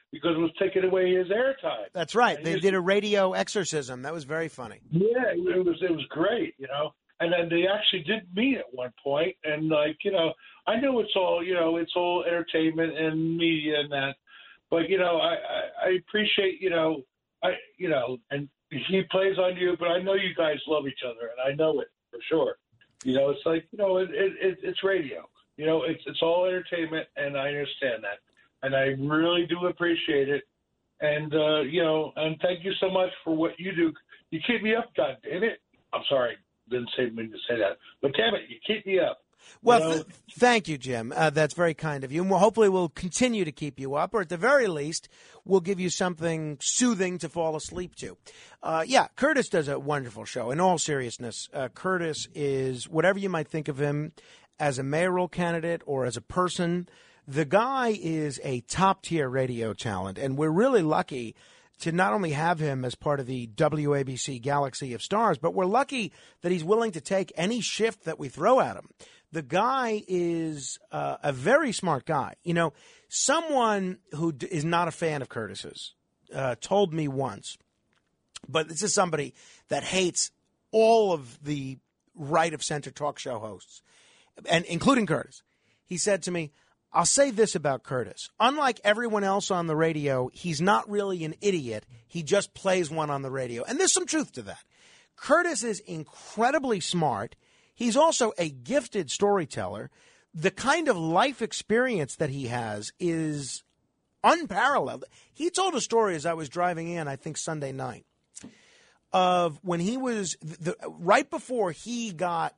because it was taking away his airtime. That's right. They did a radio exorcism. That was very funny. Yeah, it was great, you know. And then they actually did meet at one point, and like, you know, I know it's all, you know, it's all entertainment and media and that, but you know, I appreciate, you know, and he plays on you, but I know you guys love each other, and I know it for sure. You know, it's like, you know, it's radio. You know, it's all entertainment, and I understand that, and I really do appreciate it. And you know, and thank you so much for what you do. You keep me up, God damn it. I'm sorry, didn't mean to say that, but damn it, you keep me up. Well, You know? thank you, Jim. That's very kind of you. And hopefully we'll continue to keep you up, or at the very least, we'll give you something soothing to fall asleep to. Yeah, Curtis does a wonderful show. In all seriousness, Curtis is, whatever you might think of him as a mayoral candidate or as a person, the guy is a top-tier radio talent, and we're really lucky to not only have him as part of the WABC Galaxy of Stars, but we're lucky that he's willing to take any shift that we throw at him. The guy is a very smart guy. You know, someone who is not a fan of Curtis's told me once, but this is somebody that hates all of the right-of-center talk show hosts, and including Curtis. He said to me, I'll say this about Curtis. Unlike everyone else on the radio, he's not really an idiot. He just plays one on the radio. And there's some truth to that. Curtis is incredibly smart. He's also a gifted storyteller. The kind of life experience that he has is unparalleled. He told a story as I was driving in, I think Sunday night, of when he was right before he got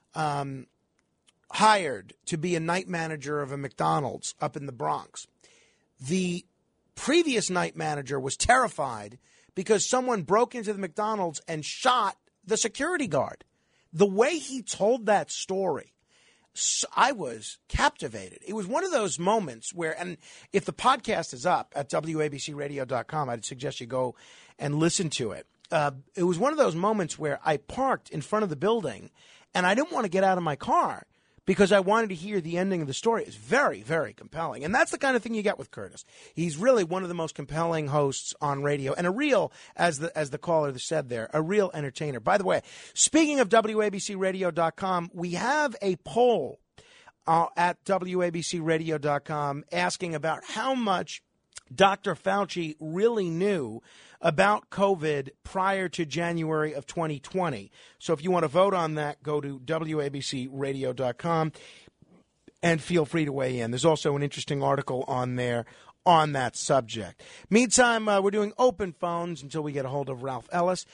hired to be a night manager of a McDonald's up in the Bronx. The previous night manager was terrified because someone broke into the McDonald's and shot the security guard. The way he told that story, I was captivated. It was one of those moments where, and if the podcast is up at WABCRadio.com, I'd suggest you go and listen to it. It was one of those moments where I parked in front of the building and I didn't want to get out of my car because I wanted to hear the ending of the story. It's very, very compelling. And that's the kind of thing you get with Curtis. He's really one of the most compelling hosts on radio, and a real, as the caller said there, a real entertainer. By the way, speaking of WABCRadio.com, we have a poll at WABCRadio.com asking about how much Dr. Fauci really knew about COVID prior to January of 2020. So if you want to vote on that, go to WABCRadio.com and feel free to weigh in. There's also an interesting article on there on that subject. Meantime, we're doing open phones until we get a hold of Ralph Ellis.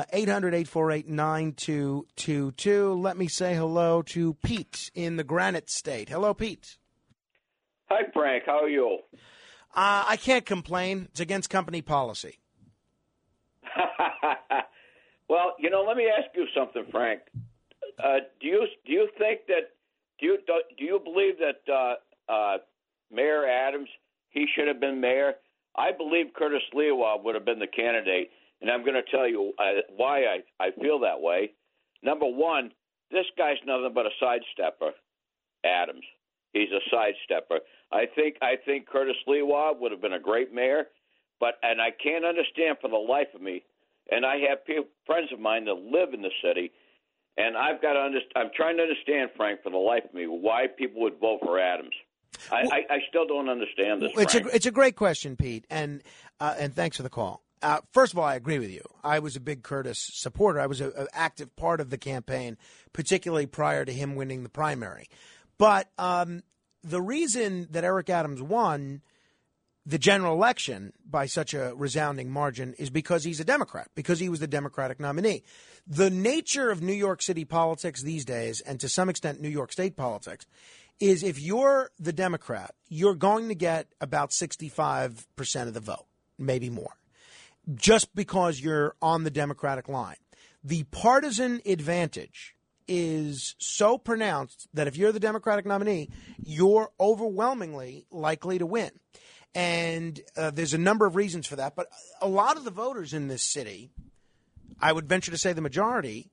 800-848-9222. Let me say hello to Pete in the Granite State. Hello, Pete. Hi, Frank. How are you? I can't complain. It's against company policy. Well, you know, let me ask you something, Frank. Do you think that do you believe that Mayor Adams, he should have been mayor? I believe Curtis Lewa would have been the candidate, and I'm going to tell you why I feel that way. Number one, this guy's nothing but a sidestepper, Adams. He's a sidestepper. I think Curtis Lewa would have been a great mayor, and I can't understand for the life of me. And I have friends of mine that live in the city, and I'm trying to understand, Frank, for the life of me, why people would vote for Adams. I still don't understand this. It's a great question, Pete, and thanks for the call. First of all, I agree with you. I was a big Curtis supporter. I was an active part of the campaign, particularly prior to him winning the primary. But the reason that Eric Adams won the general election by such a resounding margin is because he's a Democrat, because he was the Democratic nominee. The nature of New York City politics these days, and to some extent New York State politics, is if you're the Democrat, you're going to get about 65% of the vote, maybe more, just because you're on the Democratic line. The partisan advantage is so pronounced that if you're the Democratic nominee, you're overwhelmingly likely to win. And there's a number of reasons for that. But a lot of the voters in this city, I would venture to say the majority,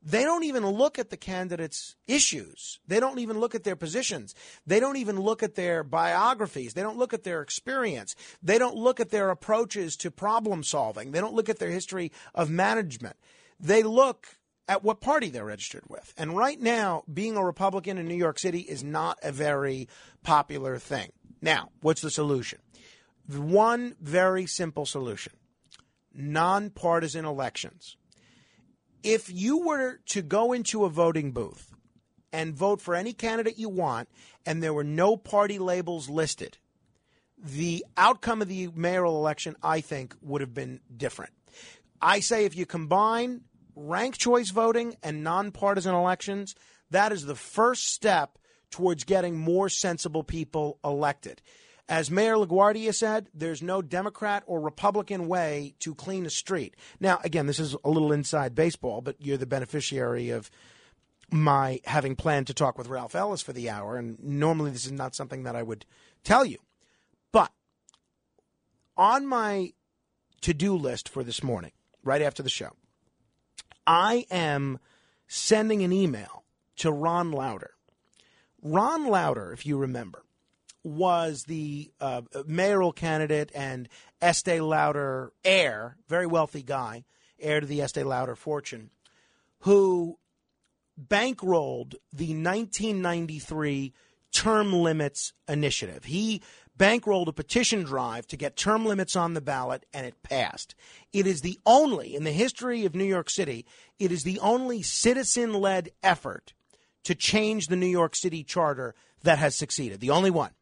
they don't even look at the candidates' issues. They don't even look at their positions. They don't even look at their biographies. They don't look at their experience. They don't look at their approaches to problem solving. They don't look at their history of management. They look at what party they're registered with. And right now, being a Republican in New York City is not a very popular thing. Now, what's the solution? One very simple solution: nonpartisan elections. If you were to go into a voting booth and vote for any candidate you want and there were no party labels listed, the outcome of the mayoral election, I think, would have been different. I say if you combine ranked choice voting and nonpartisan elections, that is the first step towards getting more sensible people elected. As Mayor LaGuardia said, there's no Democrat or Republican way to clean a street. Now, again, this is a little inside baseball, but you're the beneficiary of my having planned to talk with Ralph Ellis for the hour, and normally this is not something that I would tell you. But on my to-do list for this morning, right after the show, I am sending an email to Ron Lauder. Ron Lauder, if you remember, was the mayoral candidate and Estee Lauder heir, very wealthy guy, heir to the Estee Lauder fortune, who bankrolled the 1993 term limits initiative. He bankrolled a petition drive to get term limits on the ballot, and it passed. It is the only, in the history of New York City, it is the only citizen-led effort to change the New York City charter that has succeeded, the only one.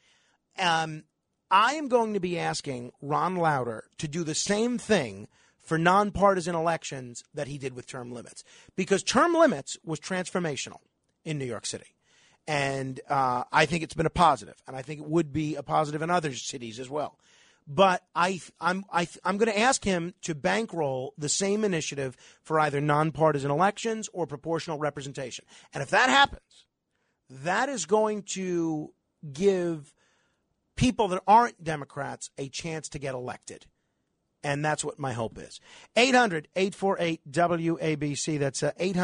I am going to be asking Ron Lauder to do the same thing for nonpartisan elections that he did with term limits, because term limits was transformational in New York City. And I think it's been a positive, and I think it would be a positive in other cities as well. But I'm going to ask him to bankroll the same initiative for either nonpartisan elections or proportional representation. And if that happens, that is going to give people that aren't Democrats a chance to get elected. And that's what my hope is. 800-848-WABC. That's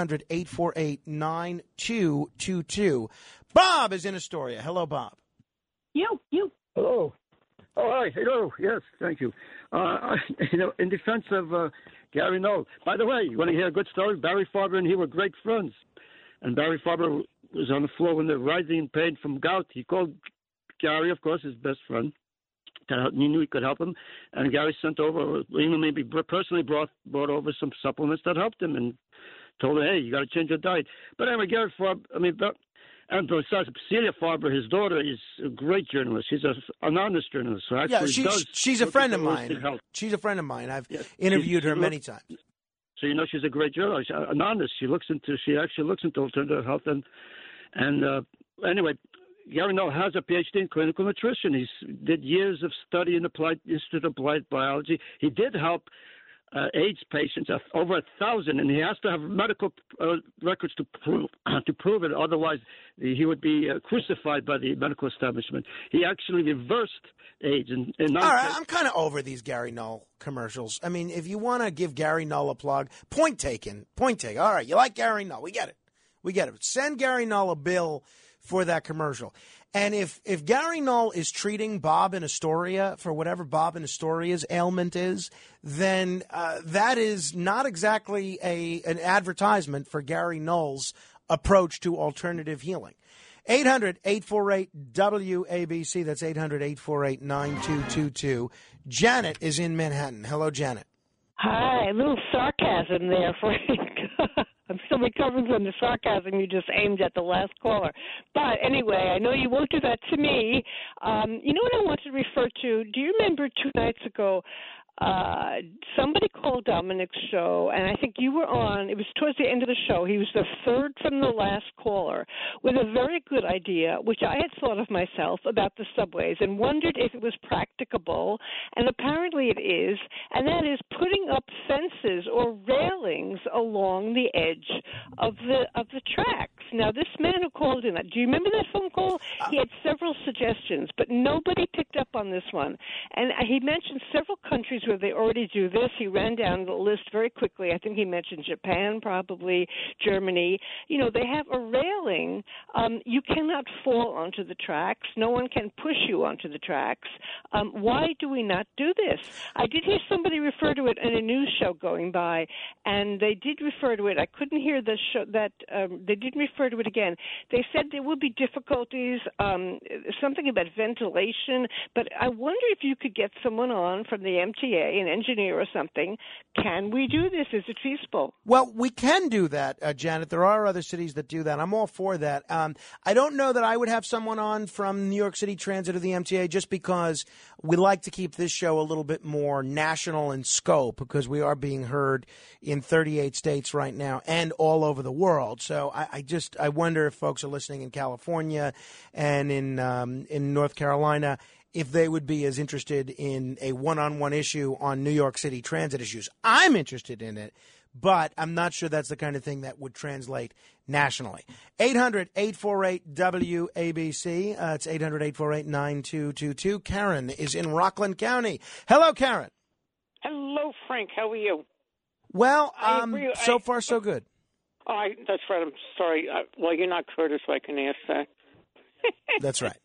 800-848-9222. Bob is in Astoria. Hello, Bob. You. Hello. Oh, hi. Hello. Yes, thank you. In defense of Gary Knoll. By the way, you want to hear a good story? Barry Farber and he were great friends. And Barry Farber was on the floor when they're writhing in pain from gout. He called Gary, of course, his best friend. He knew he could help him, and Gary sent over, maybe personally brought over some supplements that helped him, and told him, "Hey, you got to change your diet." But anyway, Gary Farber, and besides, Celia Farber, his daughter, is a great journalist. She's an anonymous journalist. So she's a friend of mine. She's a friend of mine. I've interviewed her many times. So she's a great journalist, anonymous. She actually looks into alternative health, and anyway. Gary Knoll has a PhD in clinical nutrition. He did years of study in the Institute of Applied Biology. He did help AIDS patients, over 1,000, and he has to have medical records to prove it. Otherwise, he would be crucified by the medical establishment. He actually reversed AIDS. All right, I'm kind of over these Gary Knoll commercials. I mean, if you want to give Gary Knoll a plug, point taken. All right, you like Gary Knoll. We get it. Send Gary Knoll a bill for that commercial. And if Gary Knoll is treating Bob in Astoria for whatever Bob in Astoria's ailment is, then that is not exactly an advertisement for Gary Knoll's approach to alternative healing. 800-848-WABC. That's 800-848-9222. Janet is in Manhattan. Hello, Janet. Hi. A little sarcasm there, Frank. I'm still recovering from the sarcasm you just aimed at the last caller. But anyway, I know you won't do that to me. You know what I want to refer to? Do you remember 2 nights ago, somebody called Dominic's show, and I think you were on. It was towards the end of the show. He was the third from the last caller with a very good idea, which I had thought of myself, about the subways and wondered if it was practicable, and apparently it is, and that is putting up fences or railings along the edge of the tracks. Now, this man who called in, do you remember that phone call? He had several suggestions, but nobody picked up on this one. And he mentioned several countries countries where they already do this. He ran down the list very quickly. I think he mentioned Japan, probably Germany. You know, they have a railing. You cannot fall onto the tracks. No one can push you onto the tracks. Why do we not do this? I did hear somebody refer to it in a news show going by, and they did refer to it. I couldn't hear the show that they didn't refer to it again. They said there would be difficulties, something about ventilation, but I wonder if you could get someone on from the MTA, an engineer or something. Can we do this? Is it feasible? Well, we can do that, Janet. There are other cities that do that. I'm all for that. I don't know that I would have someone on from New York City Transit or the MTA just because we like to keep this show a little bit more national in scope because we are being heard in 38 states right now and all over the world. So I wonder if folks are listening in California and in North Carolina, if they would be as interested in a one-on-one issue on New York City Transit issues. I'm interested in it, but I'm not sure that's the kind of thing that would translate nationally. 800-848-WABC. It's 800-848-9222. Karen is in Rockland County. Hello, Karen. Hello, Frank. How are you? Well, so far so good. Oh, that's right. I'm sorry. Well, you're not Curtis, so I can ask that. That's right.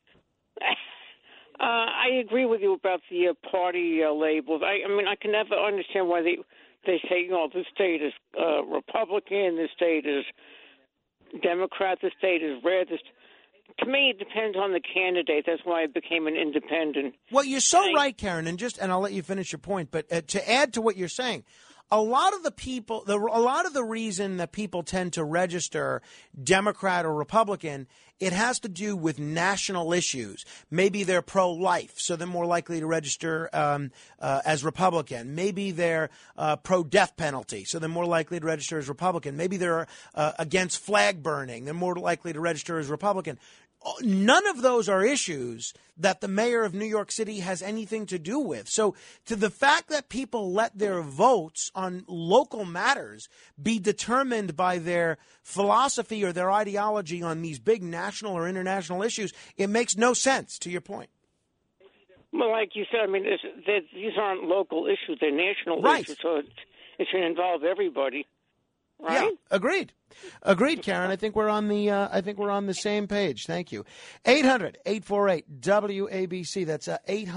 I agree with you about the party labels. I mean, I can never understand why they say, you know, this state is Republican, this state is Democrat, this state is red. To me, it depends on the candidate. That's why I became an independent. Well, you're so right, Karen, and I'll let you finish your point. But to add to what you're saying, a lot of the reason that people tend to register Democrat or Republican, it has to do with national issues. Maybe they're pro-life, so they're more likely to register as Republican. Maybe they're pro-death penalty, so they're more likely to register as Republican. Maybe they're against flag burning. They're more likely to register as Republican. None of those are issues that the mayor of New York City has anything to do with. So to the fact that people let their votes on local matters be determined by their philosophy or their ideology on these big national or international issues, it makes no sense, to your point. Well, like you said, I mean, these aren't local issues; they're national issues, so it should involve everybody. Right? Yeah, agreed, Karen. I think we're on the same page. Thank you. 800-848-WABC. That's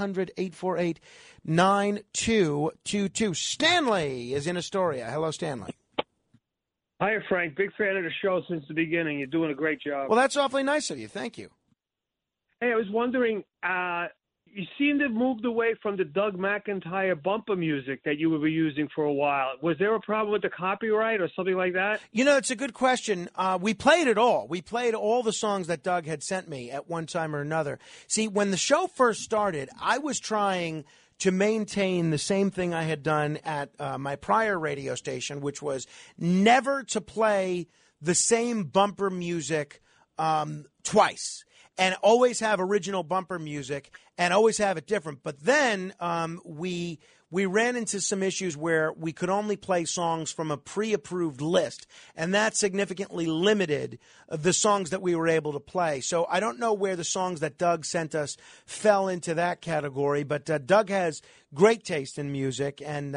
800-848-9222. Stanley is in Astoria. Hello, Stanley. Hi, Frank. Big fan of the show since the beginning. You're doing a great job. Well, that's awfully nice of you. Thank you. Hey, I was wondering, you seem to have moved away from the Doug McIntyre bumper music that you were using for a while. Was there a problem with the copyright or something like that? You know, it's a good question. We played it all. We played all the songs that Doug had sent me at one time or another. See, when the show first started, I was trying to maintain the same thing I had done at my prior radio station, which was never to play the same bumper music twice. And always have original bumper music and always have it different. But then we ran into some issues where we could only play songs from a pre-approved list, and that significantly limited the songs that we were able to play. So I don't know where the songs that Doug sent us fell into that category, but Doug has great taste in music, and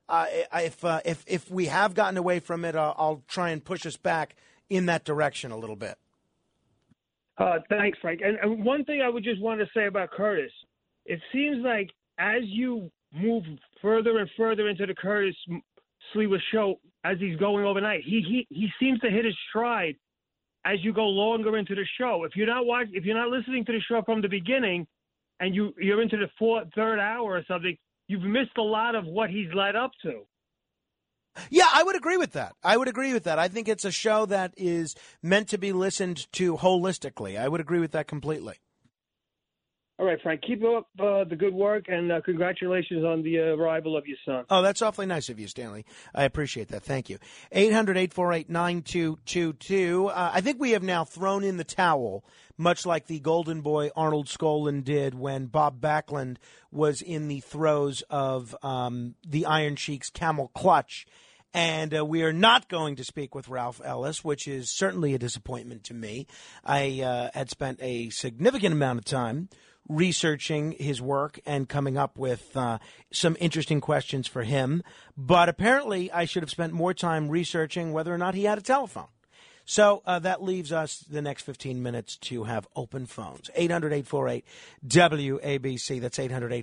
if we have gotten away from it, I'll try and push us back in that direction a little bit. Thanks, Frank. And one thing I would just want to say about Curtis, it seems like as you move further and further into the Curtis Sliwa show, as he's going overnight, he seems to hit his stride as you go longer into the show. If you're not listening to the show from the beginning, and you're into the third hour or something, you've missed a lot of what he's led up to. Yeah, I would agree with that. I think it's a show that is meant to be listened to holistically. I would agree with that completely. All right, Frank, keep up the good work, and congratulations on the arrival of your son. Oh, that's awfully nice of you, Stanley. I appreciate that. Thank you. 800-848-9222. I think we have now thrown in the towel, much like the golden boy Arnold Skolin did when Bob Backlund was in the throes of the Iron Sheik's camel clutch. And we are not going to speak with Ralph Ellis, which is certainly a disappointment to me. I had spent a significant amount of time researching his work and coming up with some interesting questions for him. But apparently I should have spent more time researching whether or not he had a telephone. So that leaves us the next 15 minutes to have open phones. 800-848-WABC. That's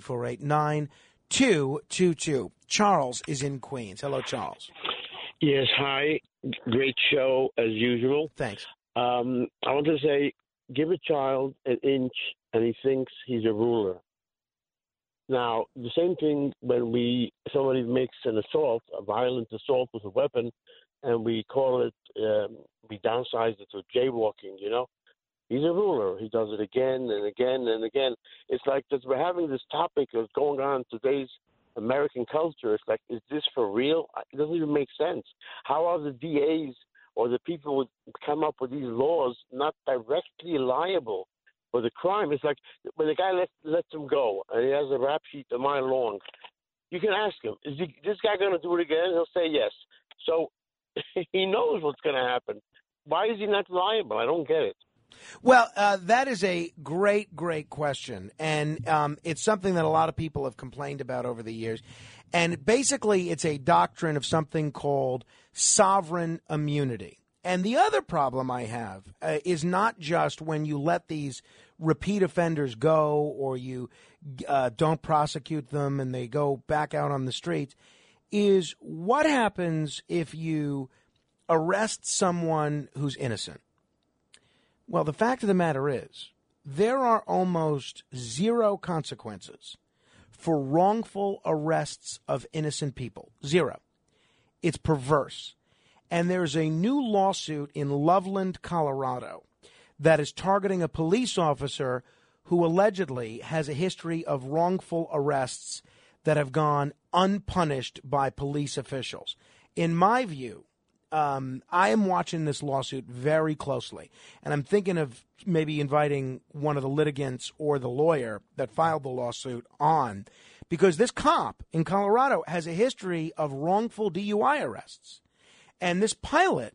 800-848-9222. Charles is in Queens. Hello, Charles. Yes, hi. Great show, as usual. Thanks. I want to say, give a child an inch and he thinks he's a ruler. Now, the same thing when somebody makes an assault, a violent assault with a weapon, and we call it, we downsize it to jaywalking, you know. He's a ruler. He does it again and again and again. It's like that we're having this topic that's going on in today's American culture. It's like, is this for real? It doesn't even make sense. How are the DAs or the people who come up with these laws not directly liable for the crime? It's like when the guy lets him go and he has a rap sheet a mile long, you can ask him, is this guy going to do it again? He'll say yes. So he knows what's going to happen. Why is he not liable? I don't get it. Well, that is a great, great question. And it's something that a lot of people have complained about over the years. And basically, it's a doctrine of something called sovereign immunity. And the other problem I have is not just when you let these repeat offenders go or you don't prosecute them and they go back out on the streets, is what happens if you arrest someone who's innocent? Well, the fact of the matter is, there are almost zero consequences for wrongful arrests of innocent people. Zero. It's perverse. And there's a new lawsuit in Loveland, Colorado, that is targeting a police officer who allegedly has a history of wrongful arrests that have gone unpunished by police officials. In my view, I am watching this lawsuit very closely, and I'm thinking of maybe inviting one of the litigants or the lawyer that filed the lawsuit on, because this cop in Colorado has a history of wrongful DUI arrests. And this pilot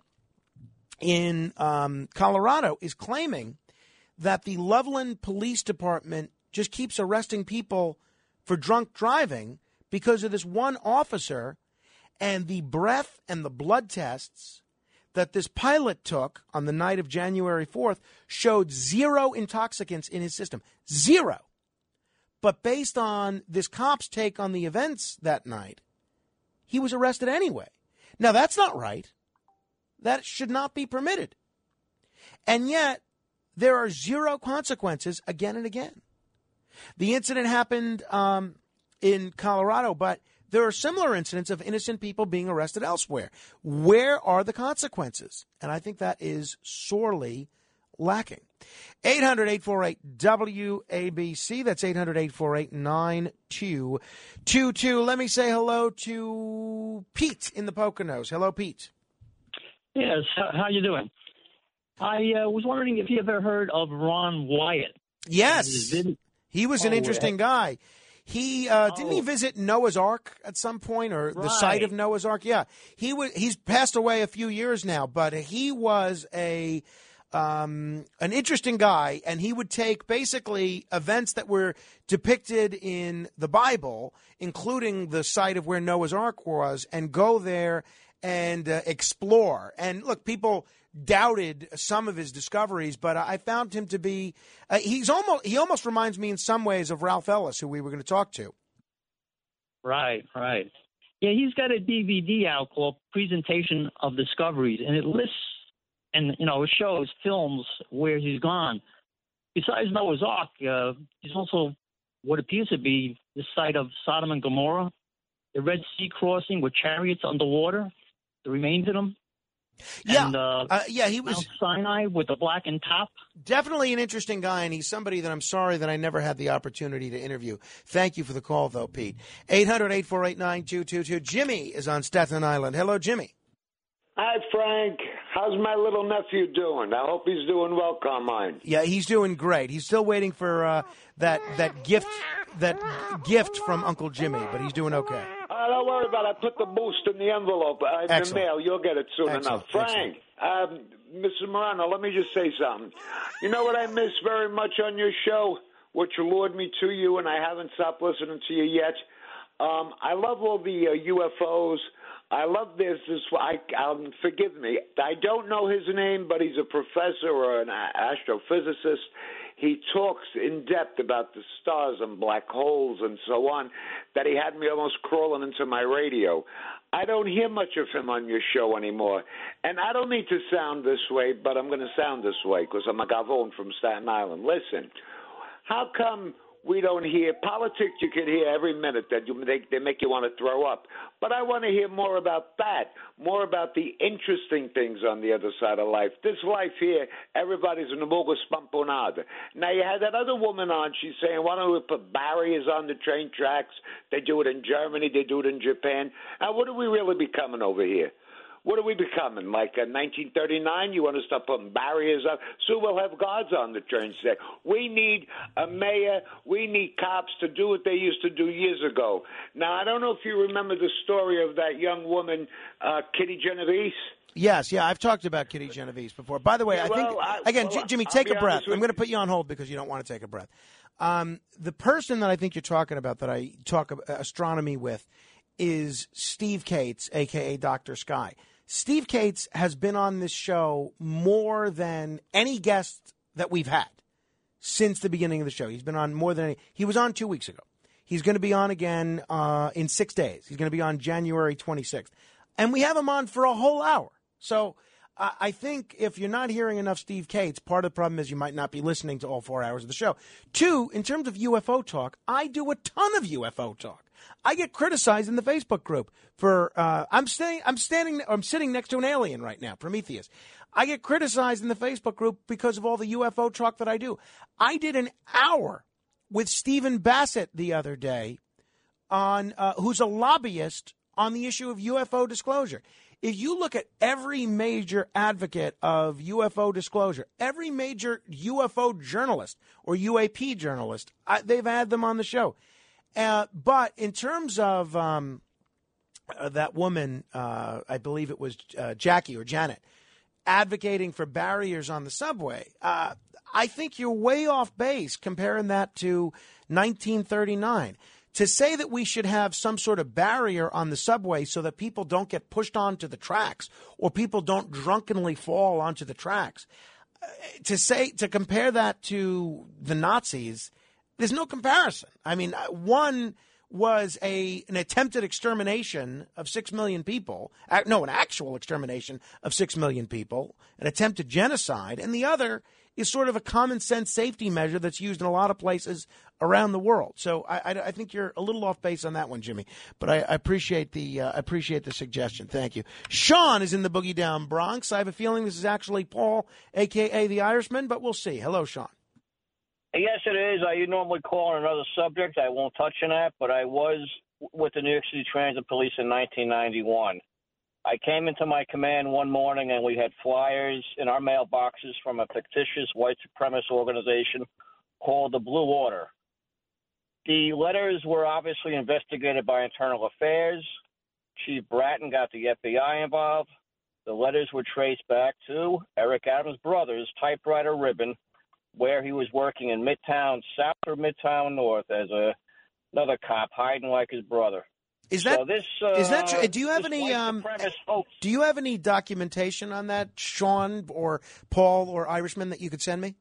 in Colorado is claiming that the Loveland Police Department just keeps arresting people for drunk driving because of this one officer. And the breath and the blood tests that this pilot took on the night of January 4th showed zero intoxicants in his system. Zero. But based on this cop's take on the events that night, he was arrested anyway. Now, that's not right. That should not be permitted. And yet, there are zero consequences again and again. The incident happened in Colorado, but there are similar incidents of innocent people being arrested elsewhere. Where are the consequences? And I think that is sorely lacking. 800-848-WABC. That's 800-848-9222. Let me say hello to Pete in the Poconos. Hello, Pete. Yes, how you doing? I was wondering if you ever heard of Ron Wyatt. Yes, he was an interesting guy. He didn't he visit Noah's Ark at some point, or the site of Noah's Ark? Yeah, he's passed away a few years now, but he was an interesting guy, and he would take basically events that were depicted in the Bible, including the site of where Noah's Ark was, and go there and explore. And look, people doubted some of his discoveries, but I found him to be he almost reminds me in some ways of Ralph Ellis, who we were going to talk to. Right. Yeah, he's got a DVD out called Presentation of Discoveries, and it lists and it shows films where he's gone. Besides Noah's Ark, he's also what appears to be the site of Sodom and Gomorrah, the Red Sea crossing with chariots underwater, the remains of them. Yeah, and, he was Mount Sinai with the blackened top. Definitely an interesting guy, and he's somebody that I'm sorry that I never had the opportunity to interview. Thank you for the call, though, Pete. 800-848-9222. Jimmy is on Staten Island. Hello, Jimmy. Hi, Frank. How's my little nephew doing? I hope he's doing well, Carmine. Yeah, he's doing great. He's still waiting for that gift from Uncle Jimmy, but he's doing okay. Don't worry about it. I put the boost in the envelope. In the Excellent. mail. You'll get it soon Excellent. enough. Frank, Mr. Morano, let me just say something. You know what I miss very much on your show? What lured me to you, and I haven't stopped listening to you yet. I love all the UFOs. I love this. Forgive me. I don't know his name, but he's a professor or an astrophysicist. He talks in depth about the stars and black holes and so on, that he had me almost crawling into my radio. I don't hear much of him on your show anymore. And I don't need to sound this way, but I'm going to sound this way because I'm a gavone from Staten Island. Listen, how come we don't hear politics? You can hear every minute that they make you want to throw up. But I want to hear more about that, more about the interesting things on the other side of life. This life here, everybody's in the muga spamponada. Now, you had that other woman on. She's saying, why don't we put barriers on the train tracks? They do it in Germany. They do it in Japan. Now, what are we really becoming over here? What are we becoming? Like 1939? You want to start putting barriers up? So we'll have guards on the trains there. We need a mayor. We need cops to do what they used to do years ago. Now, I don't know if you remember the story of that young woman, Kitty Genovese. Yes, I've talked about Kitty Genovese before. By the way, Jimmy, take a breath. I'm going to put you on hold because you don't want to take a breath. The person that I think you're talking about that I talk astronomy with is Steve Cates, a.k.a. Dr. Sky. Steve Cates has been on this show more than any guest that we've had since the beginning of the show. He's been on more than any. He was on 2 weeks ago. He's going to be on again in 6 days. He's going to be on January 26th. And we have him on for a whole hour. So I think if you're not hearing enough Steve Cates, part of the problem is you might not be listening to all 4 hours of the show. 2, in terms of UFO talk, I do a ton of UFO talk. I get criticized in the Facebook group for I'm sitting next to an alien right now, Prometheus. I get criticized in the Facebook group because of all the UFO talk that I do. I did an hour with Stephen Bassett the other day on who's a lobbyist on the issue of UFO disclosure. If you look at every major advocate of UFO disclosure, every major UFO journalist or UAP journalist, they've had them on the show. But in terms of that woman, I believe it was Jackie or Janet, advocating for barriers on the subway, I think you're way off base comparing that to 1939. To say that we should have some sort of barrier on the subway so that people don't get pushed onto the tracks or people don't drunkenly fall onto the tracks, to compare that to the Nazis, there's no comparison. I mean, one was an attempted extermination of 6 million people. No, an actual extermination of 6 million people, an attempted genocide. And the other is sort of a common sense safety measure that's used in a lot of places around the world. So I think you're a little off base on that one, Jimmy. But I appreciate the suggestion. Thank you. Sean is in the Boogie Down Bronx. I have a feeling this is actually Paul, a.k.a. the Irishman, but we'll see. Hello, Sean. Yes, it is. You normally call on another subject. I won't touch on that, but I was with the New York City Transit Police in 1991. I came into my command one morning, and we had flyers in our mailboxes from a fictitious white supremacist organization called the Blue Order. The letters were obviously investigated by Internal Affairs. Chief Bratton got the FBI involved. The letters were traced back to Eric Adams' brother's typewriter ribbon, where he was working in Midtown South or Midtown North as another cop hiding like his brother. Is that true? Do you have any documentation on that, Sean or Paul or Irishman, that you could send me?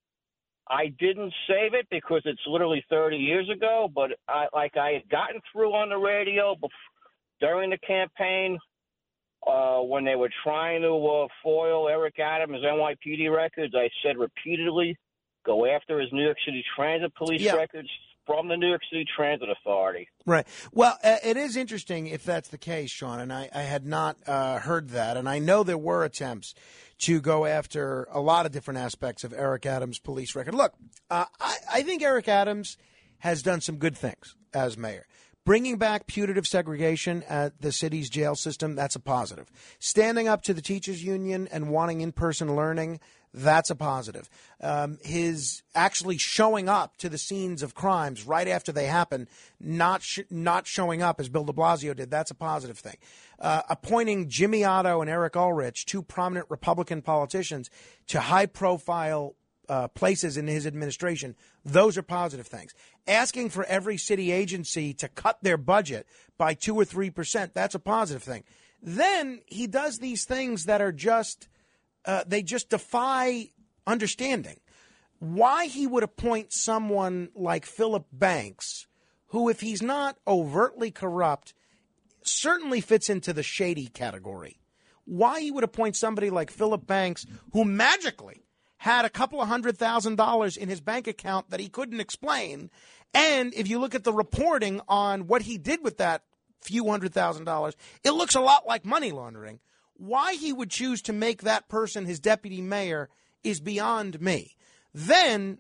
I didn't save it because it's literally 30 years ago, but I had gotten through on the radio during the campaign when they were trying to foil Eric Adams' NYPD records. I said repeatedly, go after his New York City Transit Police records from the New York City Transit Authority. Right. Well, it is interesting if that's the case, Sean, and I had not heard that. And I know there were attempts to go after a lot of different aspects of Eric Adams' police record. Look, I think Eric Adams has done some good things as mayor. Bringing back putative segregation at the city's jail system, that's a positive. Standing up to the teachers union and wanting in-person learning, that's a positive. His actually showing up to the scenes of crimes right after they happen, not showing up as Bill de Blasio did, that's a positive thing. Appointing Jimmy Otto and Eric Ulrich, two prominent Republican politicians, to high-profile places in his administration, those are positive things. Asking for every city agency to cut their budget by 2 or 3%, that's a positive thing. Then he does these things that are just, they just defy understanding. Why he would appoint someone like Philip Banks, who, if he's not overtly corrupt, certainly fits into the shady category. Why he would appoint somebody like Philip Banks, who magically had a couple of $100,000 in his bank account that he couldn't explain. And if you look at the reporting on what he did with that few $100,000, it looks a lot like money laundering. Why he would choose to make that person his deputy mayor is beyond me. Then,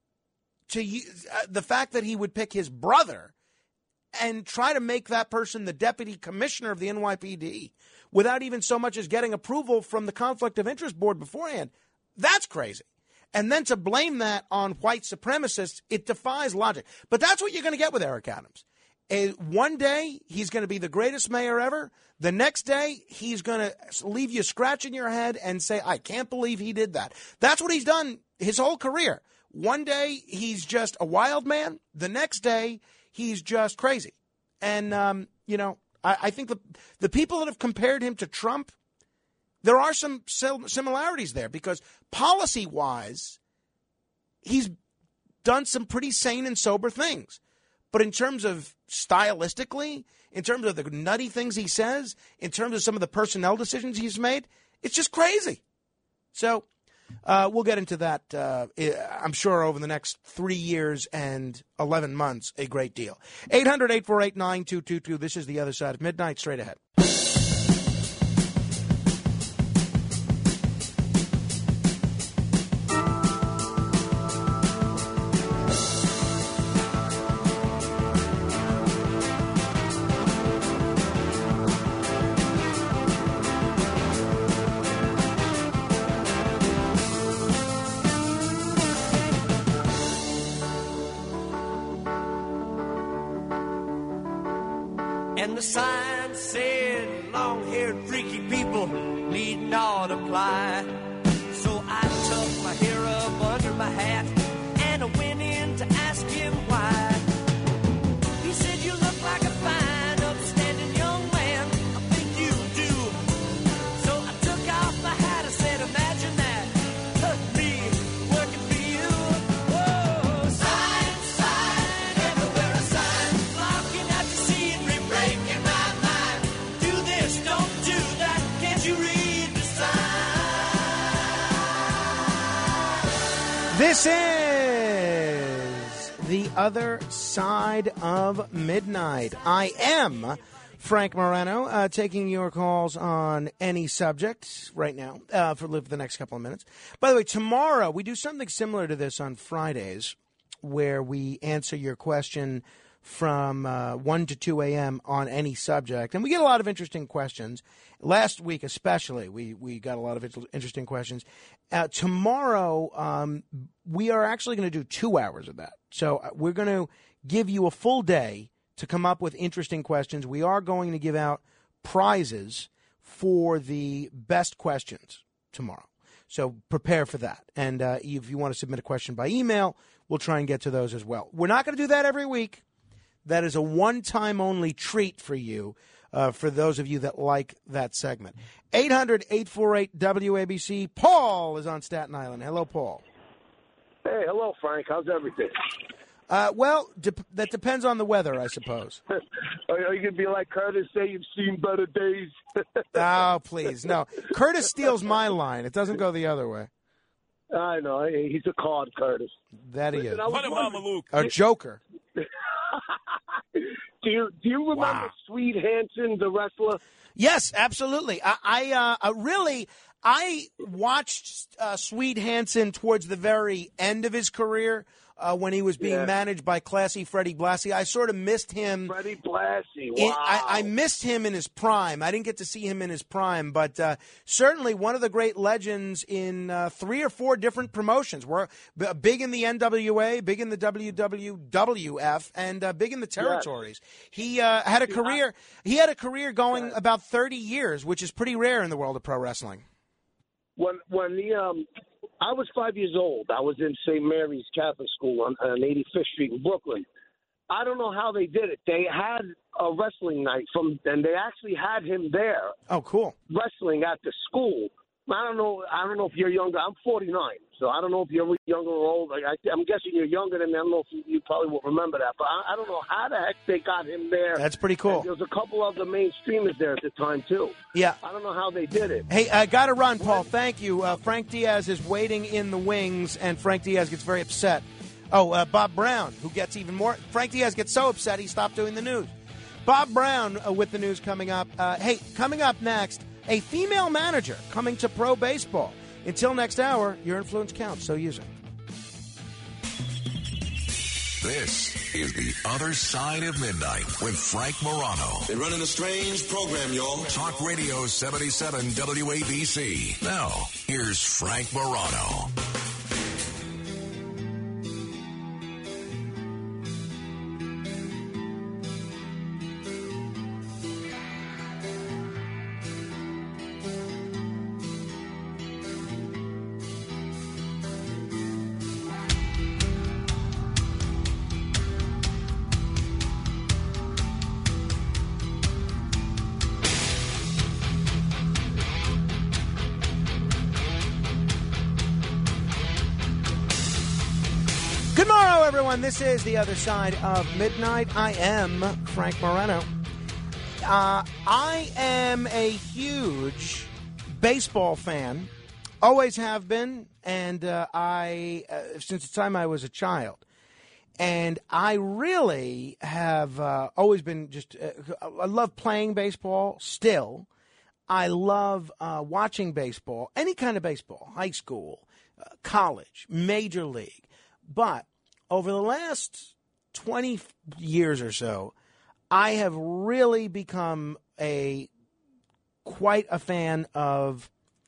the fact that he would pick his brother and try to make that person the deputy commissioner of the NYPD without even so much as getting approval from the Conflict of Interest Board beforehand, that's crazy. And then to blame that on white supremacists, it defies logic. But that's what you're going to get with Eric Adams. One day, he's going to be the greatest mayor ever. The next day, he's going to leave you scratching your head and say, I can't believe he did that. That's what he's done his whole career. One day, he's just a wild man. The next day, he's just crazy. And, I think the people that have compared him to Trump, there are some similarities there because policy-wise, he's done some pretty sane and sober things. But in terms of stylistically, in terms of the nutty things he says, in terms of some of the personnel decisions he's made, it's just crazy. So we'll get into that, I'm sure, over the next 3 years and 11 months, a great deal. 800-848-9222. This is The Other Side of Midnight. Straight ahead. And the sign said, long-haired, freaky people need not apply. So I tucked my hair up under my hat, and I went in to ask him why. He said, you look like a fine, upstanding young man. I think you do. So I took off my hat, I said, imagine that. Look, me, working for you. Whoa, sign, sign, everywhere a sign. Blocking out the scenery, breaking my mind. Do this, don't do that. Can't you read the sign? This is The Other Side of Midnight. I am Frank Morano, taking your calls on any subject right now for the next couple of minutes. By the way, tomorrow we do something similar to this on Fridays where we answer your question from 1 to 2 a.m. on any subject. And we get a lot of interesting questions. Last week especially, we got a lot of interesting questions. Tomorrow, we are actually going to do 2 hours of that. So we're going to give you a full day to come up with interesting questions. We are going to give out prizes for the best questions tomorrow. So prepare for that. And if you want to submit a question by email, we'll try and get to those as well. We're not going to do that every week. That is a one-time only treat for you, for those of you that like that segment. 800-848-WABC. Paul is on Staten Island. Hello, Paul. Hey, hello, Frank. How's everything? That depends on the weather, I suppose. Are you going to be like Curtis, say you've seen better days? Oh, please. No. Curtis steals my line. It doesn't go the other way. I know. He's a card, Curtis. That he is. Luke. A joker. Do you remember Sweet Hansen, the wrestler? Yes, absolutely. I watched Sweet Hansen towards the very end of his career. when he was being managed by classy Freddie Blassie. I sort of missed him. Freddie Blassie, wow. I missed him in his prime. I didn't get to see him in his prime, but certainly one of the great legends in 3 or 4 different promotions. We're big in the NWA, big in the WWF, and big in the territories. He had a career. He had a career going about 30 years, which is pretty rare in the world of pro wrestling. When I was 5 years old, I was in St. Mary's Catholic School on 85th Street in Brooklyn. I don't know how they did it. They had a wrestling night and they actually had him there. Oh, cool! Wrestling at the school. I don't know if you're younger. I'm 49, so I don't know if you're younger or old. I'm guessing you're younger than me. I don't know if you probably won't remember that, but I don't know how the heck they got him there. That's pretty cool. And there was a couple of the main streamers there at the time too. Yeah, I don't know how they did it. Hey, I got to run, Paul. Thank you. Frank Diaz is waiting in the wings, and Frank Diaz gets very upset. Oh, Bob Brown, who gets even more. Frank Diaz gets so upset he stopped doing the news. Bob Brown with the news coming up. Hey, coming up next, a female manager coming to pro baseball. Until next hour, your influence counts, so use it. This is The Other Side of Midnight with Frank Morano. They're running a strange program, y'all. Talk Radio 77 WABC. Now, here's Frank Morano. This is The Other Side of Midnight. I am Frank Morano. I am a huge baseball fan, always have been, and since the time I was a child. And I really have always been I love playing baseball still. I love watching baseball, any kind of baseball, high school, college, major league. But over the last 20 years or so, I have really become quite a fan of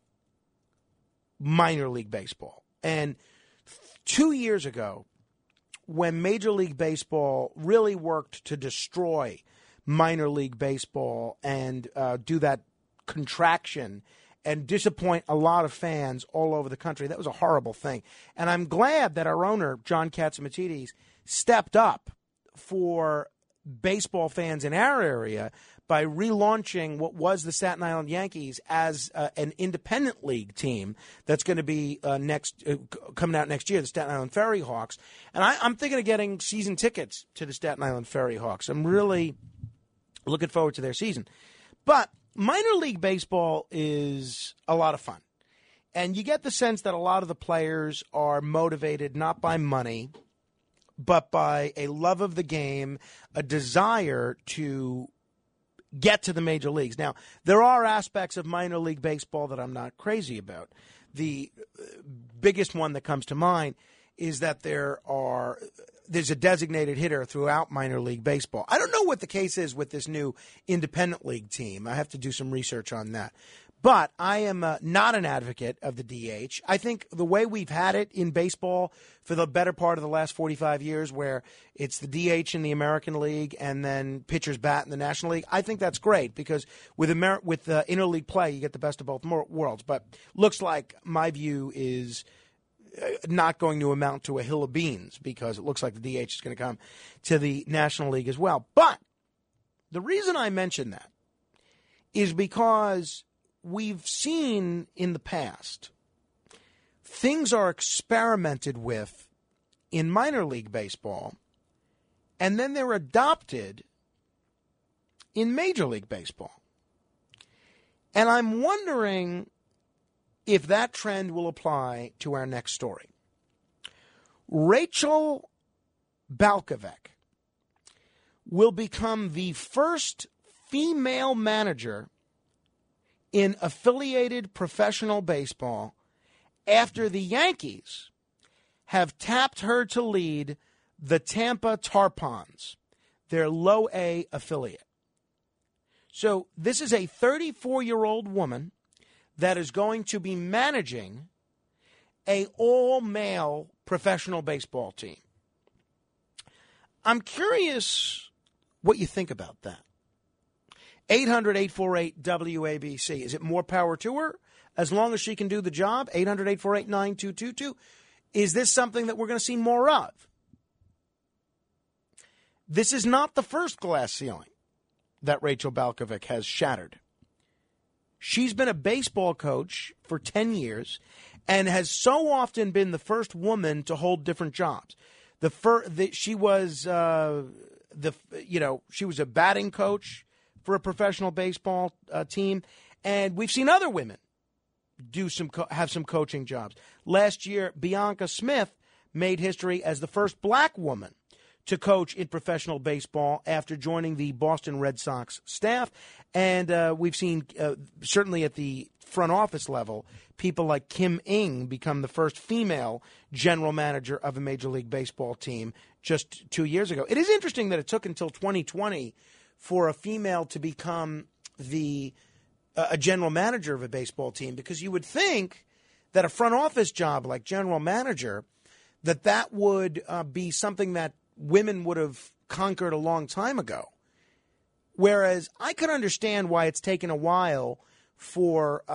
minor league baseball. And 2 years ago, when Major League Baseball really worked to destroy minor league baseball and do that contraction and disappoint a lot of fans all over the country. That was a horrible thing. And I'm glad that our owner, John Catsimatidis, stepped up for baseball fans in our area by relaunching what was the Staten Island Yankees as an independent league team that's going to be coming out next year, the Staten Island Ferry Hawks. And I'm thinking of getting season tickets to the Staten Island Ferry Hawks. I'm really looking forward to their season. But minor league baseball is a lot of fun. And you get the sense that a lot of the players are motivated not by money, but by a love of the game, a desire to get to the major leagues. Now, there are aspects of minor league baseball that I'm not crazy about. The biggest one that comes to mind is that there's a designated hitter throughout minor league baseball. I don't know what the case is with this new independent league team. I have to do some research on that. But I am not an advocate of the DH. I think the way we've had it in baseball for the better part of the last 45 years, where it's the DH in the American League and then pitchers bat in the National League, I think that's great because with interleague play, you get the best of both worlds. But looks like my view is not going to amount to a hill of beans because it looks like the DH is going to come to the National League as well. But the reason I mention that is because we've seen in the past things are experimented with in minor league baseball and then they're adopted in Major League Baseball. And I'm wondering if that trend will apply to our next story. Rachel Balkovec will become the first female manager in affiliated professional baseball after the Yankees have tapped her to lead the Tampa Tarpons, their low A affiliate. So this is a 34-year-old woman that is going to be managing a all-male professional baseball team. I'm curious what you think about that. 800-848-WABC. Is it more power to her as long as she can do the job? 800-848-9222. Is this something that we're going to see more of? This is not the first glass ceiling that Rachel Balkovec has shattered. She's been a baseball coach for 10 years and has so often been the first woman to hold different jobs. She was a batting coach for a professional baseball team, and we've seen other women have some coaching jobs. Last year, Bianca Smith made history as the first black woman to coach in professional baseball after joining the Boston Red Sox staff. And we've seen, certainly at the front office level, people like Kim Ng become the first female general manager of a Major League Baseball team just 2 years ago. It is interesting that it took until 2020 for a female to become a general manager of a baseball team, because you would think that a front office job like general manager, that would be something that women would have conquered a long time ago. Whereas I could understand why it's taken a while for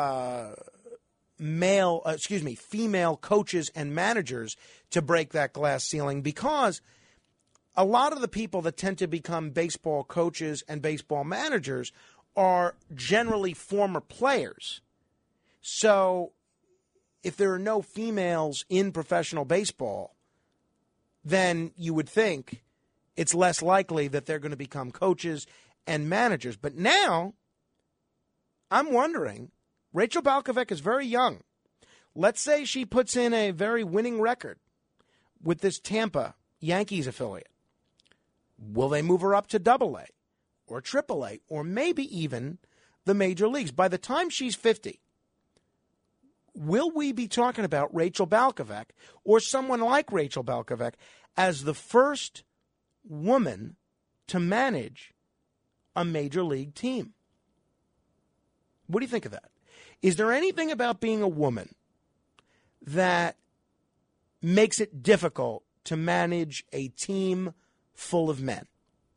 female coaches and managers to break that glass ceiling, because a lot of the people that tend to become baseball coaches and baseball managers are generally former players. So if there are no females in professional baseball, then you would think it's less likely that they're going to become coaches and managers. But now, I'm wondering, Rachel Balkovec is very young. Let's say she puts in a very winning record with this Tampa Yankees affiliate. Will they move her up to AA or AAA or maybe even the major leagues? By the time she's 50, will we be talking about Rachel Balkovec or someone like Rachel Balkovec as the first woman to manage a major league team? What do you think of that? Is there anything about being a woman that makes it difficult to manage a team full of men?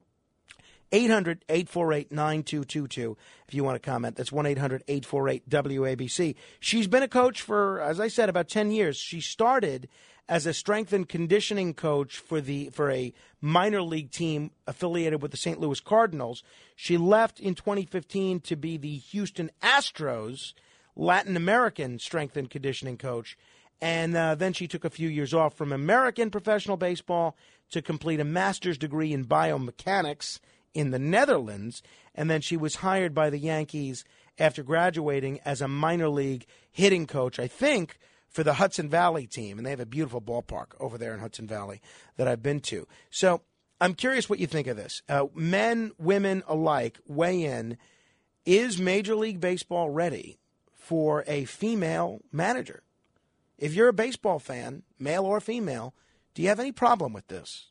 800-848-9222 if you want to comment. That's 1-800-848-WABC. She's been a coach for, as I said, about 10 years. She started as a strength and conditioning coach for a minor league team affiliated with the St. Louis Cardinals. She left in 2015 to be the Houston Astros Latin American strength and conditioning coach. And then she took a few years off from American professional baseball to complete a master's degree in biomechanics in the Netherlands. And then she was hired by the Yankees after graduating as a minor league hitting coach, I think, for the Hudson Valley team. And they have a beautiful ballpark over there in Hudson Valley that I've been to. So I'm curious what you think of this. Men, women alike, weigh in. Is Major League Baseball ready for a female manager? If you're a baseball fan, male or female, do you have any problem with this?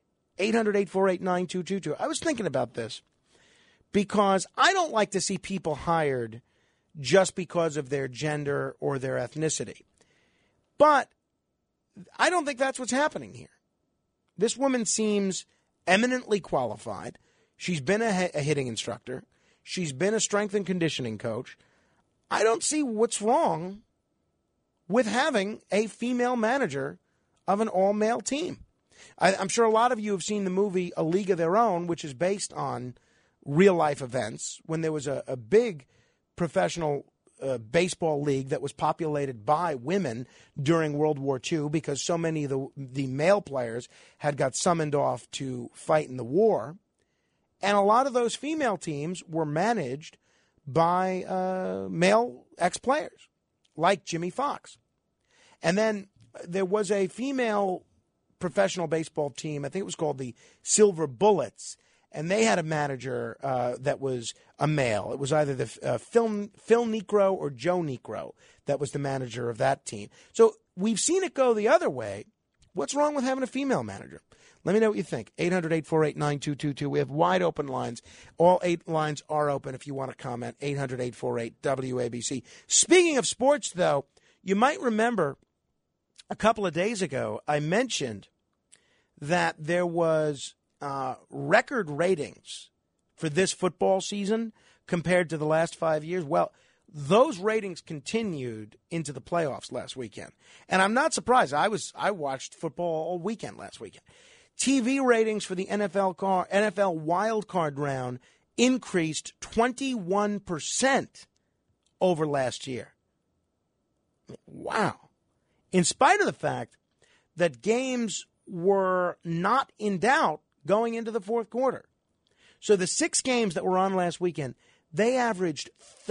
800-848-9222. I was thinking about this because I don't like to see people hired just because of their gender or their ethnicity. But I don't think that's what's happening here. This woman seems eminently qualified. She's been a hitting instructor. She's been a strength and conditioning coach. I don't see what's wrong with having a female manager of an all-male team. I'm sure a lot of you have seen the movie A League of Their Own, which is based on real-life events when there was a big professional baseball league that was populated by women during World War II because so many of the male players had got summoned off to fight in the war. And a lot of those female teams were managed by male ex-players, like Jimmy Fox. And then there was a female professional baseball team, I think it was called the Silver Bullets, and they had a manager that was a male. It was either the Phil Niekro or Joe Niekro that was the manager of that team. So we've seen it go the other way, What's wrong with having a female manager? Let me know what you think. 800-848-9222. We have wide open lines. All 8 lines are open if you want to comment. 800-848-WABC. Speaking of sports, though, you might remember a couple of days ago I mentioned that there was record ratings for this football season compared to the last 5 years. Well, those ratings continued into the playoffs last weekend. And I'm not surprised. I watched football all weekend last weekend. TV ratings for the NFL wild card round increased 21% over last year. Wow. In spite of the fact that games were not in doubt going into the fourth quarter. So the 6 games that were on last weekend, they averaged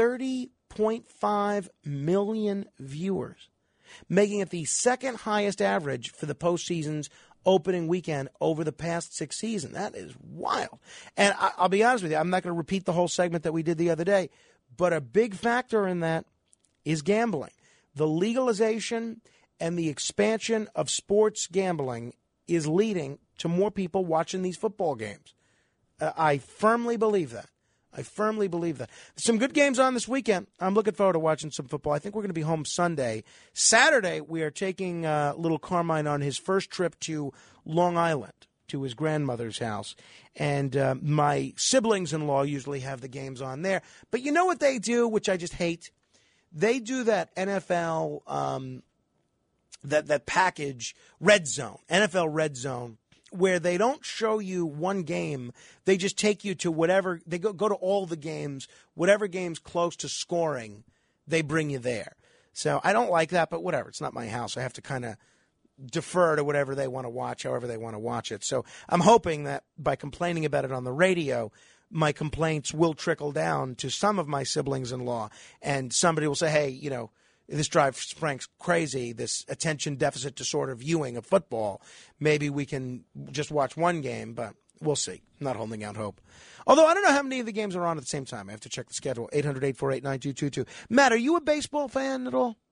30.5 million viewers, making it the second highest average for the postseason's opening weekend over the past 6 seasons. That is wild. And I'll be honest with you, I'm not going to repeat the whole segment that we did the other day, but a big factor in that is gambling. The legalization and the expansion of sports gambling is leading to more people watching these football games. I firmly believe that. Some good games on this weekend. I'm looking forward to watching some football. I think we're going to be home Sunday. Saturday, we are taking little Carmine on his first trip to Long Island, to his grandmother's house. And my siblings-in-law usually have the games on there. But you know what they do, which I just hate? They do that NFL, that package, Red Zone, NFL Red Zone, where they don't show you one game. They just take you to whatever. They go to all the games, whatever game's close to scoring, they bring you there. So I don't like that, but whatever. It's not my house. I have to kind of defer to whatever they want to watch, however they want to watch it. So I'm hoping that by complaining about it on the radio, my complaints will trickle down to some of my siblings-in-law, and somebody will say, hey, you know, this drives Frank's crazy, this attention deficit disorder viewing of football. Maybe we can just watch one game, but we'll see. I'm not holding out hope. Although I don't know how many of the games are on at the same time. I have to check the schedule. 800-848-9222. Matt, are you a baseball fan at all?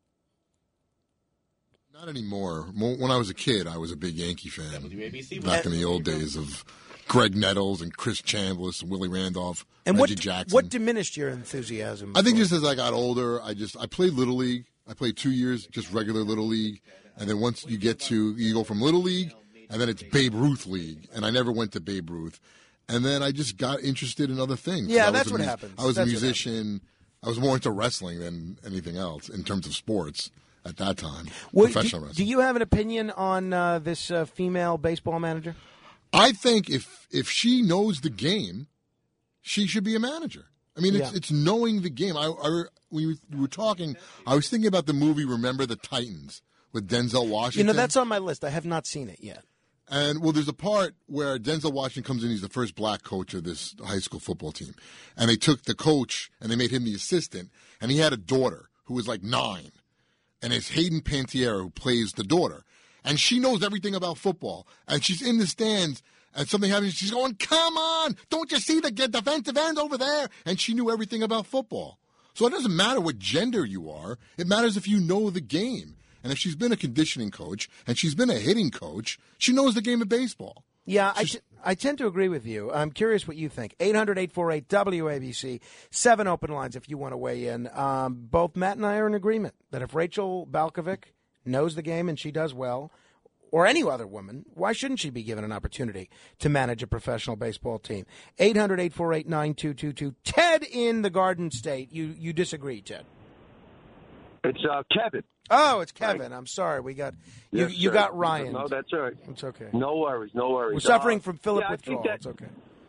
Not anymore. When I was a kid, I was a big Yankee fan. WABC. Back in the old days of Greg Nettles and Chris Chambliss and Willie Randolph, and Reggie Jackson. What diminished your enthusiasm? I think just as I got older, I played Little League. I played 2 years, just regular Little League. And then once you go from Little League, and then it's Babe Ruth League. And I never went to Babe Ruth. And then I just got interested in other things. Yeah, that's what happens. I was a musician. I was more into wrestling than anything else in terms of sports at that time, professional wrestling. Do you have an opinion on this female baseball manager? I think if she knows the game, she should be a manager. I mean, it's knowing the game. We were talking, I was thinking about the movie Remember the Titans with Denzel Washington. You know, that's on my list. I have not seen it yet. And, well, there's a part where Denzel Washington comes in. He's the first black coach of this high school football team. And they took the coach and they made him the assistant. And he had a daughter who was like 9. And it's Hayden Panettiere who plays the daughter. And she knows everything about football. And she's in the stands, and something happens. She's going, come on, don't you see the defensive end over there? And she knew everything about football. So it doesn't matter what gender you are. It matters if you know the game. And if she's been a conditioning coach and she's been a hitting coach, she knows the game of baseball. Yeah, I tend to agree with you. I'm curious what you think. 800-848-WABC. 7 open lines if you want to weigh in. Both Matt and I are in agreement that if Rachel Balkovec knows the game and she does well, or any other woman, why shouldn't she be given an opportunity to manage a professional baseball team? 800-848-9222. Ted in the Garden State. You disagree, Ted? It's Kevin. Oh, it's Kevin. I'm sorry. We got you got Ryan. No, that's all right. It's okay. No worries. We're suffering from Philip withdrawal. It's okay.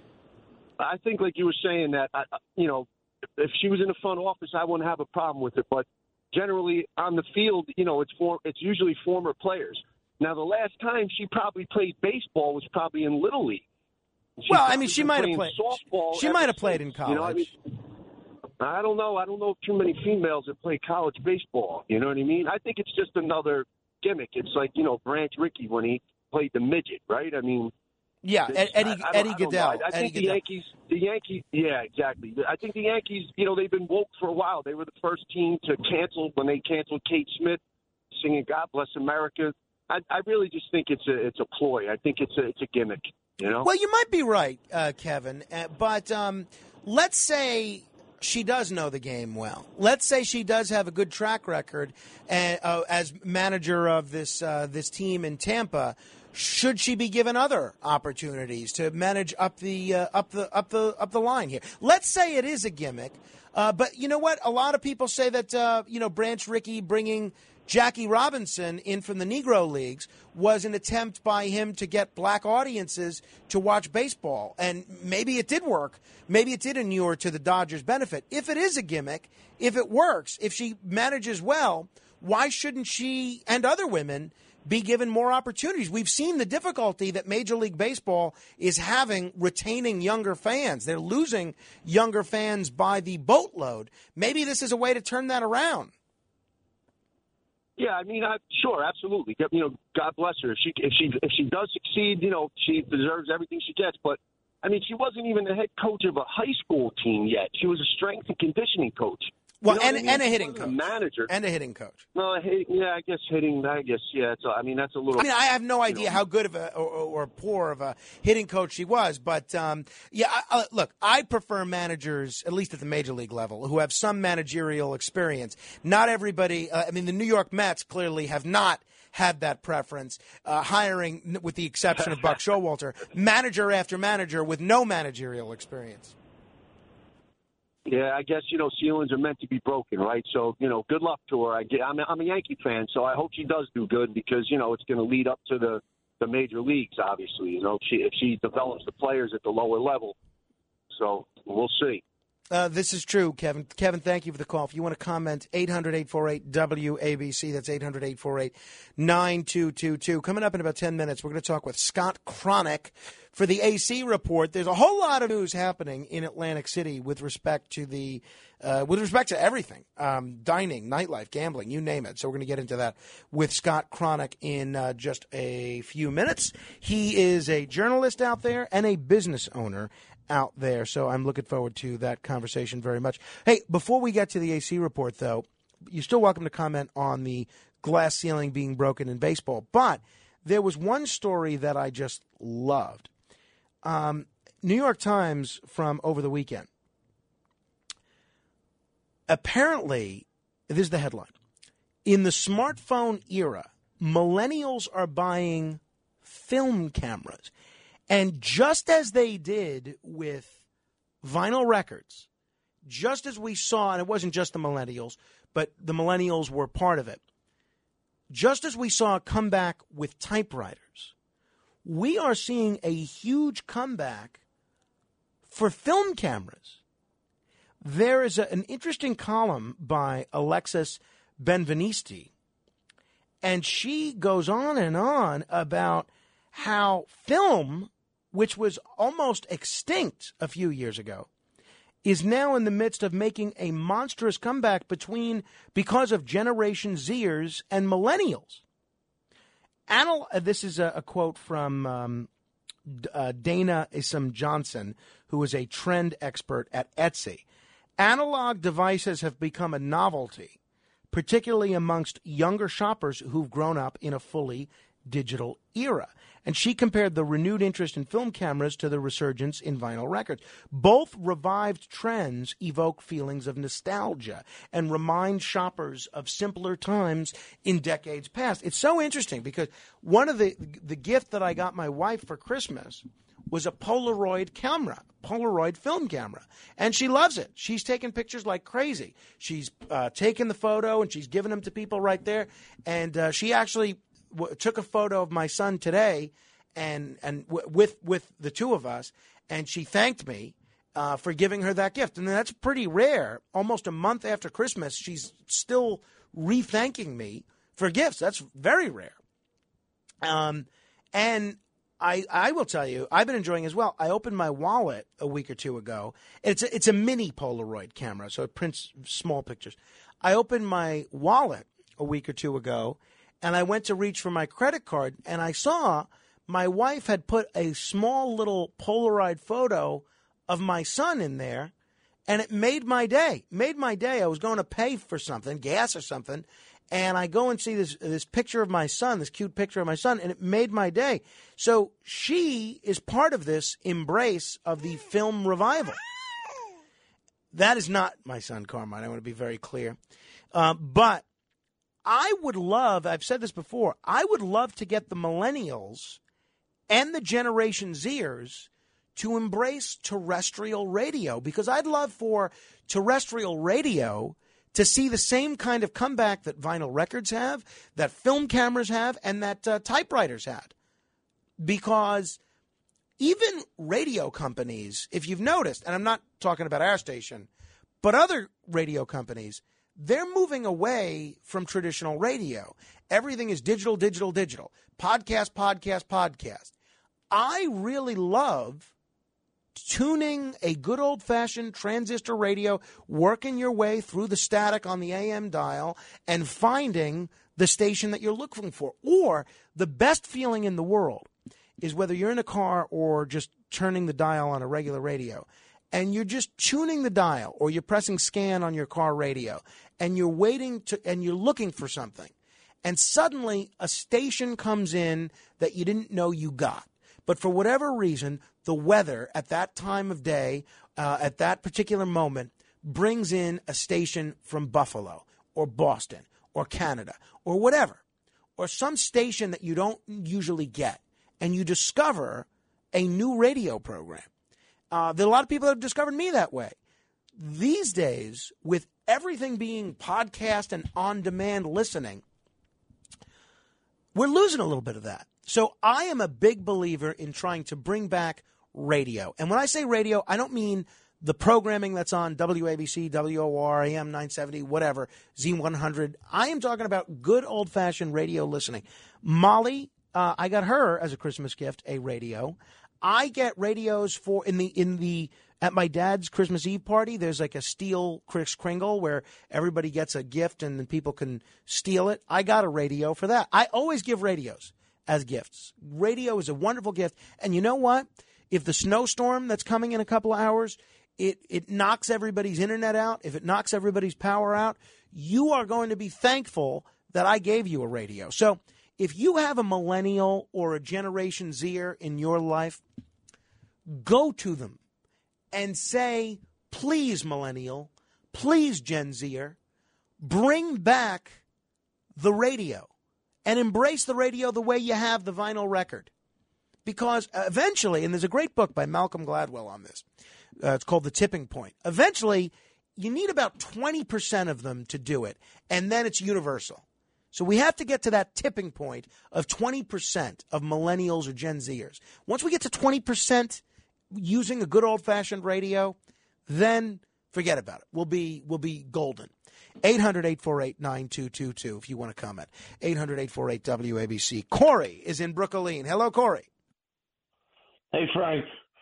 I think, like you were saying, that if she was in the front office, I wouldn't have a problem with it. But generally, on the field, it's usually former players. Now, the last time she probably played baseball was probably in Little League. She might have played softball. She might have played in college. I don't know. I don't know too many females that play college baseball. You know what I mean? I think it's just another gimmick. It's like, Branch Rickey when he played the midget, right? I mean, yeah, Eddie Goodell. I think the Yankees, yeah, exactly. I think the Yankees, they've been woke for a while. They were the first team to cancel when they canceled Kate Smith singing "God Bless America." I really just think it's a ploy. I think it's a gimmick. You know. Well, you might be right, Kevin. But let's say she does know the game well. Let's say she does have a good track record as manager of this team in Tampa. Should she be given other opportunities to manage up the line here? Let's say it is a gimmick, but you know what? A lot of people say that Branch Rickey bringing Jackie Robinson in from the Negro Leagues was an attempt by him to get black audiences to watch baseball. And maybe it did work. Maybe it did inure to the Dodgers' benefit. If it is a gimmick, if it works, if she manages well, why shouldn't she and other women be given more opportunities? We've seen the difficulty that Major League Baseball is having retaining younger fans. They're losing younger fans by the boatload. Maybe this is a way to turn that around. Yeah, I mean, sure, absolutely. You know, God bless her. If she does succeed, you know, she deserves everything she gets. But I mean, she wasn't even the head coach of a high school team yet. She was a strength and conditioning coach. Well, you know and a hitting coach, manager, and a hitting coach. Well, yeah, I guess hitting. Yeah. I mean, that's a little. I mean, I have no idea how good of a or poor of a hitting coach she was, but look, I prefer managers, at least at the major league level, who have some managerial experience. Not everybody. I mean, the New York Mets clearly have not had that preference, hiring, with the exception of Buck Showalter, manager after manager with no managerial experience. Yeah, I guess, you know, ceilings are meant to be broken, right? So, you know, good luck to her. I'm a Yankee fan, so I hope she does do good because, you know, it's going to lead up to the major leagues, obviously, you know, if she develops the players at the lower level. So we'll see. This is true, Kevin. Kevin, thank you for the call. If you want to comment, 800-848-WABC. That's 800-848-9222. Coming up in about 10 minutes, we're going to talk with Scott Cronick for the AC Report. There's a whole lot of news happening in Atlantic City with respect to everything, dining, nightlife, gambling, you name it. So we're going to get into that with Scott Cronick in just a few minutes. He is a journalist out there and a business owner out there. So I'm looking forward to that conversation very much. Hey, before we get to the AC Report, though, you're still welcome to comment on the glass ceiling being broken in baseball. But there was one story that I just loved. New York Times from over the weekend. Apparently, this is the headline. In the smartphone era, millennials are buying film cameras. And just as they did with vinyl records, just as we saw, and it wasn't just the millennials, but the millennials were part of it, just as we saw a comeback with typewriters, we are seeing a huge comeback for film cameras. There is an interesting column by Alexis Benvenisti, and she goes on and on about how film, which was almost extinct a few years ago, is now in the midst of making a monstrous comeback because of Generation Zers and millennials. This is a quote from Dana Isom Johnson, who is a trend expert at Etsy. Analog devices have become a novelty, particularly amongst younger shoppers who've grown up in a fully digital era. And she compared the renewed interest in film cameras to the resurgence in vinyl records. Both revived trends evoke feelings of nostalgia and remind shoppers of simpler times in decades past. It's so interesting because one of the gift that I got my wife for Christmas was a Polaroid film camera. And she loves it. She's taking pictures like crazy. She's taken the photo and she's given them to people right there. And she actually took a photo of my son today, and with the two of us, and she thanked me for giving her that gift. And that's pretty rare. Almost a month after Christmas, she's still re-thanking me for gifts. That's very rare. And I will tell you, I've been enjoying as well. I opened my wallet a week or two ago. It's a mini Polaroid camera, so it prints small pictures. I opened my wallet a week or two ago, and I went to reach for my credit card, and I saw my wife had put a small little Polaroid photo of my son in there, and it made my day. I was going to pay for something, gas or something, And I go and see this picture of my son, this cute picture of my son, and it made my day. So she is part of this embrace of the film revival. That is not my son, Carmine. I want to be very clear. But I would love, I've said this before, I would love to get the millennials and the Generation Zers to embrace terrestrial radio, because I'd love for terrestrial radio to see the same kind of comeback that vinyl records have, that film cameras have, and that typewriters had. Because even radio companies, if you've noticed, and I'm not talking about our station, but other radio companies, they're moving away from traditional radio. Everything is digital, digital, digital. Podcast, podcast, podcast. I really love tuning a good old-fashioned transistor radio, working your way through the static on the AM dial and finding the station that you're looking for. Or the best feeling in the world is whether you're in a car or just turning the dial on a regular radio, and you're just tuning the dial, or you're pressing scan on your car radio, and you're waiting to, and you're looking for something, and suddenly a station comes in that you didn't know you got. But for whatever reason, the weather at that time of day, at that particular moment, brings in a station from Buffalo or Boston or Canada or whatever, or some station that you don't usually get, and you discover a new radio program. There are a lot of people that have discovered me that way. These days, with everything being podcast and on-demand listening, we're losing a little bit of that. So I am a big believer in trying to bring back radio. And when I say radio, I don't mean the programming that's on WABC, WOR, AM 970, whatever, Z100. I am talking about good old-fashioned radio listening. Molly, I got her as a Christmas gift a radio. I get radios for at my dad's Christmas Eve party. There's like a steel Kris Kringle where everybody gets a gift and then people can steal it. I got a radio for that. I always give radios as gifts. Radio is a wonderful gift. And you know what? If the snowstorm that's coming in a couple of hours, it knocks everybody's internet out, if it knocks everybody's power out, you are going to be thankful that I gave you a radio. So if you have a millennial or a Generation Zer in your life, go to them and say, please, millennial, please, Gen Zer, bring back the radio and embrace the radio the way you have the vinyl record. Because eventually, and there's a great book by Malcolm Gladwell on this, it's called The Tipping Point. Eventually, you need about 20% of them to do it, and then it's universal. So we have to get to that tipping point of 20% of millennials or Gen Zers. Once we get to 20% using a good old-fashioned radio, then forget about it. We'll be golden. 800-848-9222 if you want to comment. 800-848-WABC. Corey is in Brooklyn. Hello, Corey. Hey, Frank.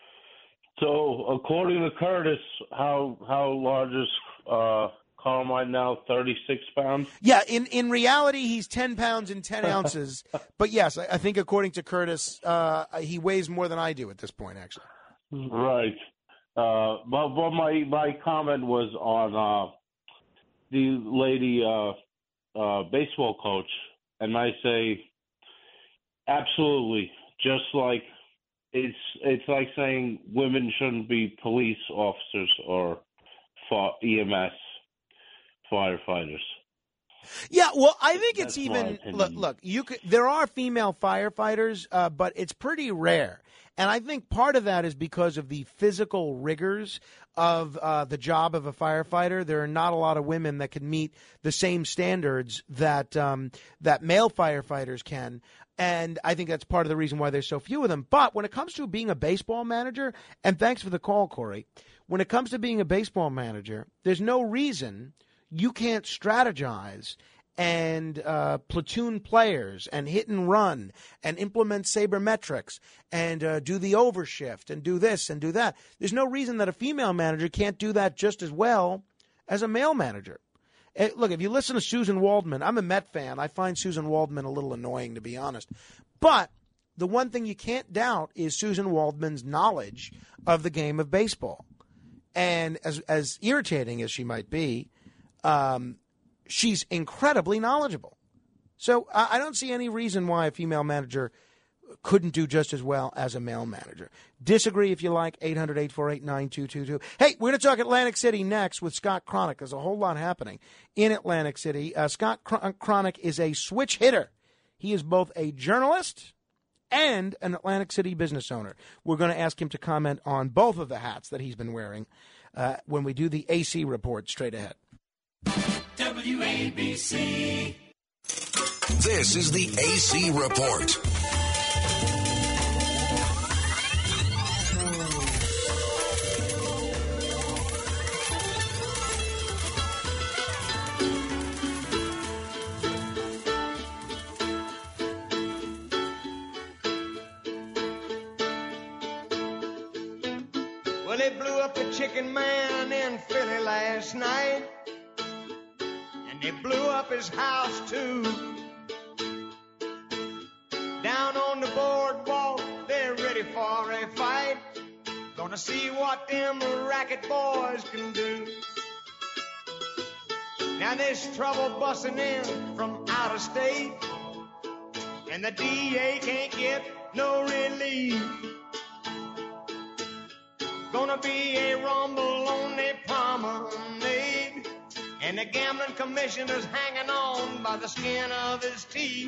So, according to Curtis, how large is Carmine now? 36 pounds? Yeah, in reality, he's 10 pounds and 10 ounces. But yes, I think according to Curtis, he weighs more than I do at this point, actually. Right. But my comment was on the lady baseball coach, and I say absolutely, just like it's like saying women shouldn't be police officers or EMS firefighters. Yeah, well, I think it's even look. There are female firefighters, but it's pretty rare. And I think part of that is because of the physical rigors of the job of a firefighter. There are not a lot of women that can meet the same standards that that male firefighters can. And I think that's part of the reason why there's so few of them. But when it comes to being a baseball manager, and thanks for the call, Corey, when it comes to being a baseball manager, there's no reason you can't strategize and platoon players and hit and run and implement sabermetrics and do the overshift and do this and do that. There's no reason that a female manager can't do that just as well as a male manager. Look, if you listen to Susan Waldman, I'm a Met fan. I find Susan Waldman a little annoying, to be honest. But the one thing you can't doubt is Susan Waldman's knowledge of the game of baseball. And as irritating as she might be, she's incredibly knowledgeable. So I don't see any reason why a female manager couldn't do just as well as a male manager. Disagree if you like, 800-848-9222. Hey, we're going to talk Atlantic City next with Scott Cronick. There's a whole lot happening in Atlantic City. Scott Cronick is a switch hitter. He is both a journalist and an Atlantic City business owner. We're going to ask him to comment on both of the hats that he's been wearing when we do the AC report straight ahead. WABC. This is the AC report. Well, they blew up the Chicken Man in Philly last night, and they blew up his house too. Down on the boardwalk, they're ready for a fight. Gonna see what them racket boys can do. Now there's trouble busting in from out of state, and the DA can't get no relief. Gonna be a rumble on the promenade, and the gambling commissioner's hanging on by the skin of his teeth.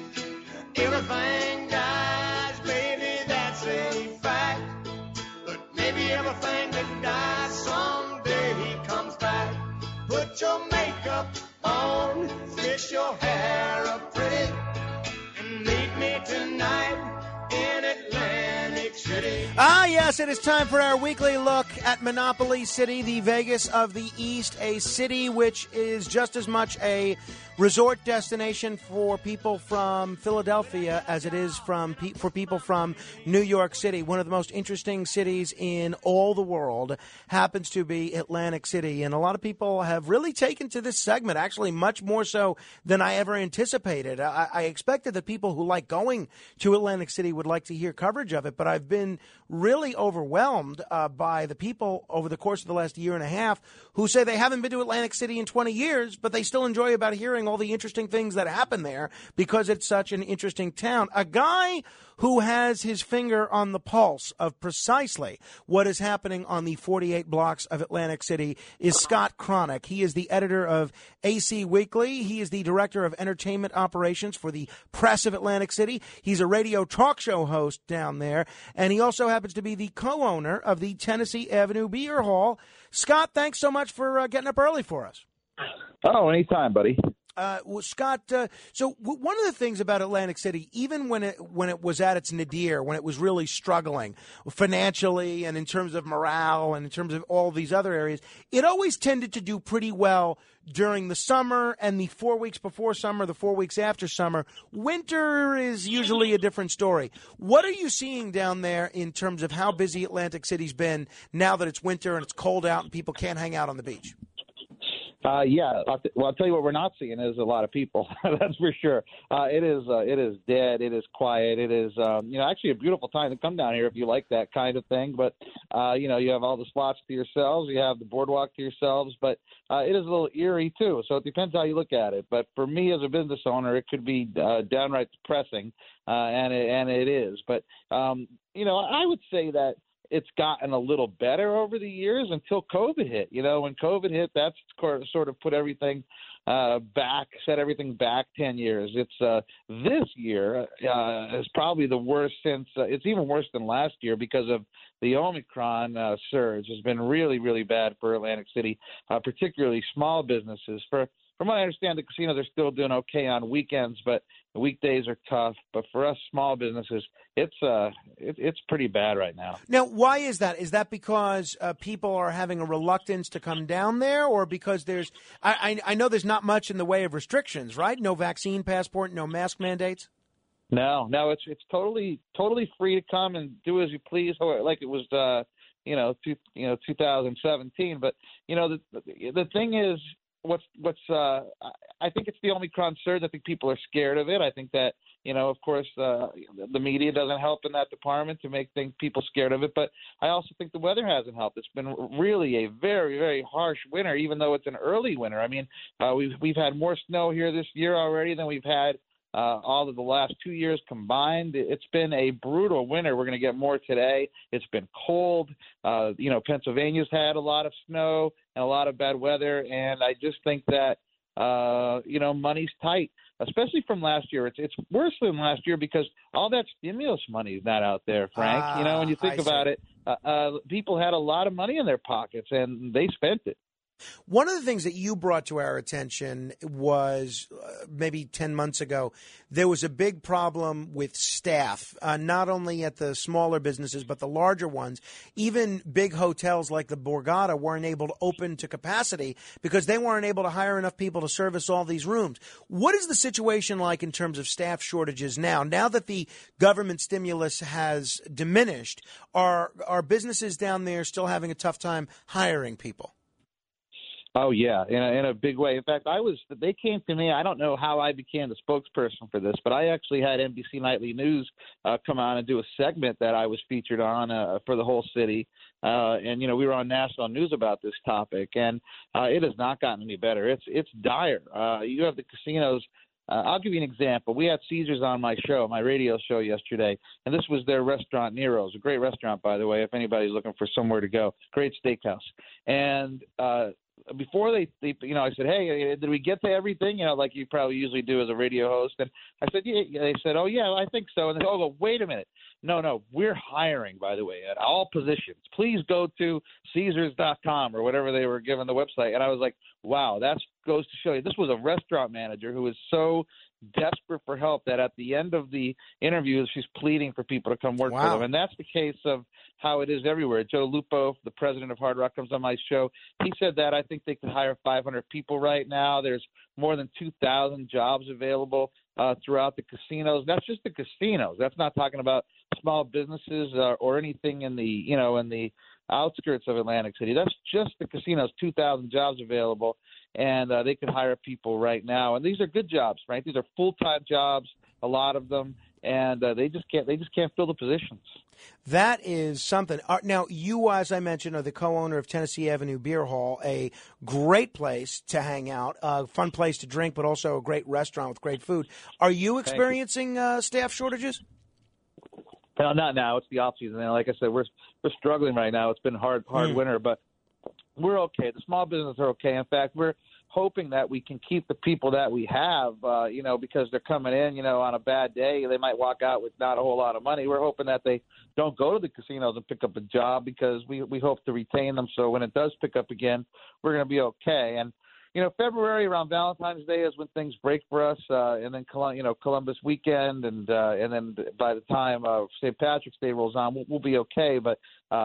Everything dies, baby, that's a fact. But maybe everything that dies someday he comes back. Put your makeup on, fix your hair up pretty, and meet me tonight in Atlantic City. Ah, yes, it is time for our weekly look at Monopoly City, the Vegas of the East, a city which is just as much a resort destination for people from Philadelphia as it is for people from New York City. One of the most interesting cities in all the world happens to be Atlantic City, and a lot of people have really taken to this segment, actually much more so than I ever anticipated. I expected that people who like going to Atlantic City would like to hear coverage of it, but I've been really overwhelmed by the people over the course of the last year and a half who say they haven't been to Atlantic City in 20 years, but they still enjoy about hearing all the interesting things that happen there because it's such an interesting town. A guy who has his finger on the pulse of precisely what is happening on the 48 blocks of Atlantic City is Scott Cronick. He is the editor of AC Weekly. He is the director of entertainment operations for the Press of Atlantic City. He's a radio talk show host down there, and he also happens to be the co-owner of the Tennessee Avenue Beer Hall. Scott, thanks so much for getting up early for us. Oh, anytime, buddy. Well, Scott, so one of the things about Atlantic City, even when it was at its nadir, when it was really struggling financially and in terms of morale and in terms of all these other areas, it always tended to do pretty well during the summer and the 4 weeks before summer, the 4 weeks after summer. Winter is usually a different story. What are you seeing down there in terms of how busy Atlantic City's been now that it's winter and it's cold out and people can't hang out on the beach? Yeah. I'll tell you what we're not seeing is a lot of people. That's for sure. It is dead. It is quiet. It is, actually a beautiful time to come down here if you like that kind of thing. But, you have all the spots to yourselves. You have the boardwalk to yourselves. But it is a little eerie, too. So it depends how you look at it. But for me as a business owner, it could be downright depressing, and it is. But, I would say that it's gotten a little better over the years until COVID hit. When COVID hit, that's sort of put everything back, set everything back 10 years. It's this year is probably the worst since it's even worse than last year because of the Omicron surge. Has been really, really bad for Atlantic City, particularly small businesses. From what I understand, the casinos are still doing okay on weekends, but the weekdays are tough. But for us small businesses, it's pretty bad right now. Now, why is that? Is that because people are having a reluctance to come down there, or because there's I know there's not much in the way of restrictions, right? No vaccine passport, no mask mandates? No, it's totally free to come and do as you please, like it was 2017. But the thing is, I think it's the Omicron surge. I think people are scared of it. I think that Of course, the media doesn't help in that department to make people scared of it. But I also think the weather hasn't helped. It's been really a very, very harsh winter, even though it's an early winter. I mean, we've had more snow here this year already than we've had all of the last 2 years combined. It's been a brutal winter. We're going to get more today. It's been cold. Pennsylvania's had a lot of snow and a lot of bad weather, and I just think that money's tight, especially from last year. It's worse than last year because all that stimulus money is not out there, Frank. When you think about it, people had a lot of money in their pockets, and they spent it. One of the things that you brought to our attention was maybe 10 months ago, there was a big problem with staff, not only at the smaller businesses, but the larger ones. Even big hotels like the Borgata weren't able to open to capacity because they weren't able to hire enough people to service all these rooms. What is the situation like in terms of staff shortages now? Now that the government stimulus has diminished, are businesses down there still having a tough time hiring people? Oh, yeah, in a big way. In fact, they came to me. I don't know how I became the spokesperson for this, but I actually had NBC Nightly News come on and do a segment that I was featured on for the whole city. And we were on national news about this topic, and it has not gotten any better. It's dire. You have the casinos. I'll give you an example. We had Caesars on my radio show yesterday, and this was their restaurant, Nero's, a great restaurant, by the way, if anybody's looking for somewhere to go. Great steakhouse. And before I said, hey, did we get to everything? Like you probably usually do as a radio host. And I said, yeah. They said, oh, yeah, I think so. And they said, oh, wait a minute. No, we're hiring, by the way, at all positions. Please go to Caesars.com or whatever they were given the website. And I was like, wow, that goes to show you. This was a restaurant manager who was so desperate for help that at the end of the interview, she's pleading for people to come work for them. And that's the case of how it is everywhere. Joe Lupo, the president of Hard Rock, comes on my show. He said that I think they could hire 500 people right now. There's more than 2,000 jobs available throughout the casinos. That's just the casinos. That's not talking about small businesses or anything in the outskirts of Atlantic City. That's just the casinos, 2,000 jobs available, and they could hire people right now. And these are good jobs, right? These are full-time jobs, a lot of them, and they just can't fill the positions. That is something. Now, you, as I mentioned, are the co-owner of Tennessee Avenue Beer Hall, a great place to hang out, a fun place to drink, but also a great restaurant with great food. Are you experiencing staff shortages? No, not now. It's the off season. And like I said, we're struggling right now. It's been hard winter, but we're okay. The small businesses are okay. In fact, we're hoping that we can keep the people that we have, because they're coming in, on a bad day. They might walk out with not a whole lot of money. We're hoping that they don't go to the casinos and pick up a job because we hope to retain them. So when it does pick up again, we're going to be okay. And February around Valentine's Day is when things break for us, and then Columbus weekend, and then by the time St. Patrick's Day rolls on, we'll be okay. But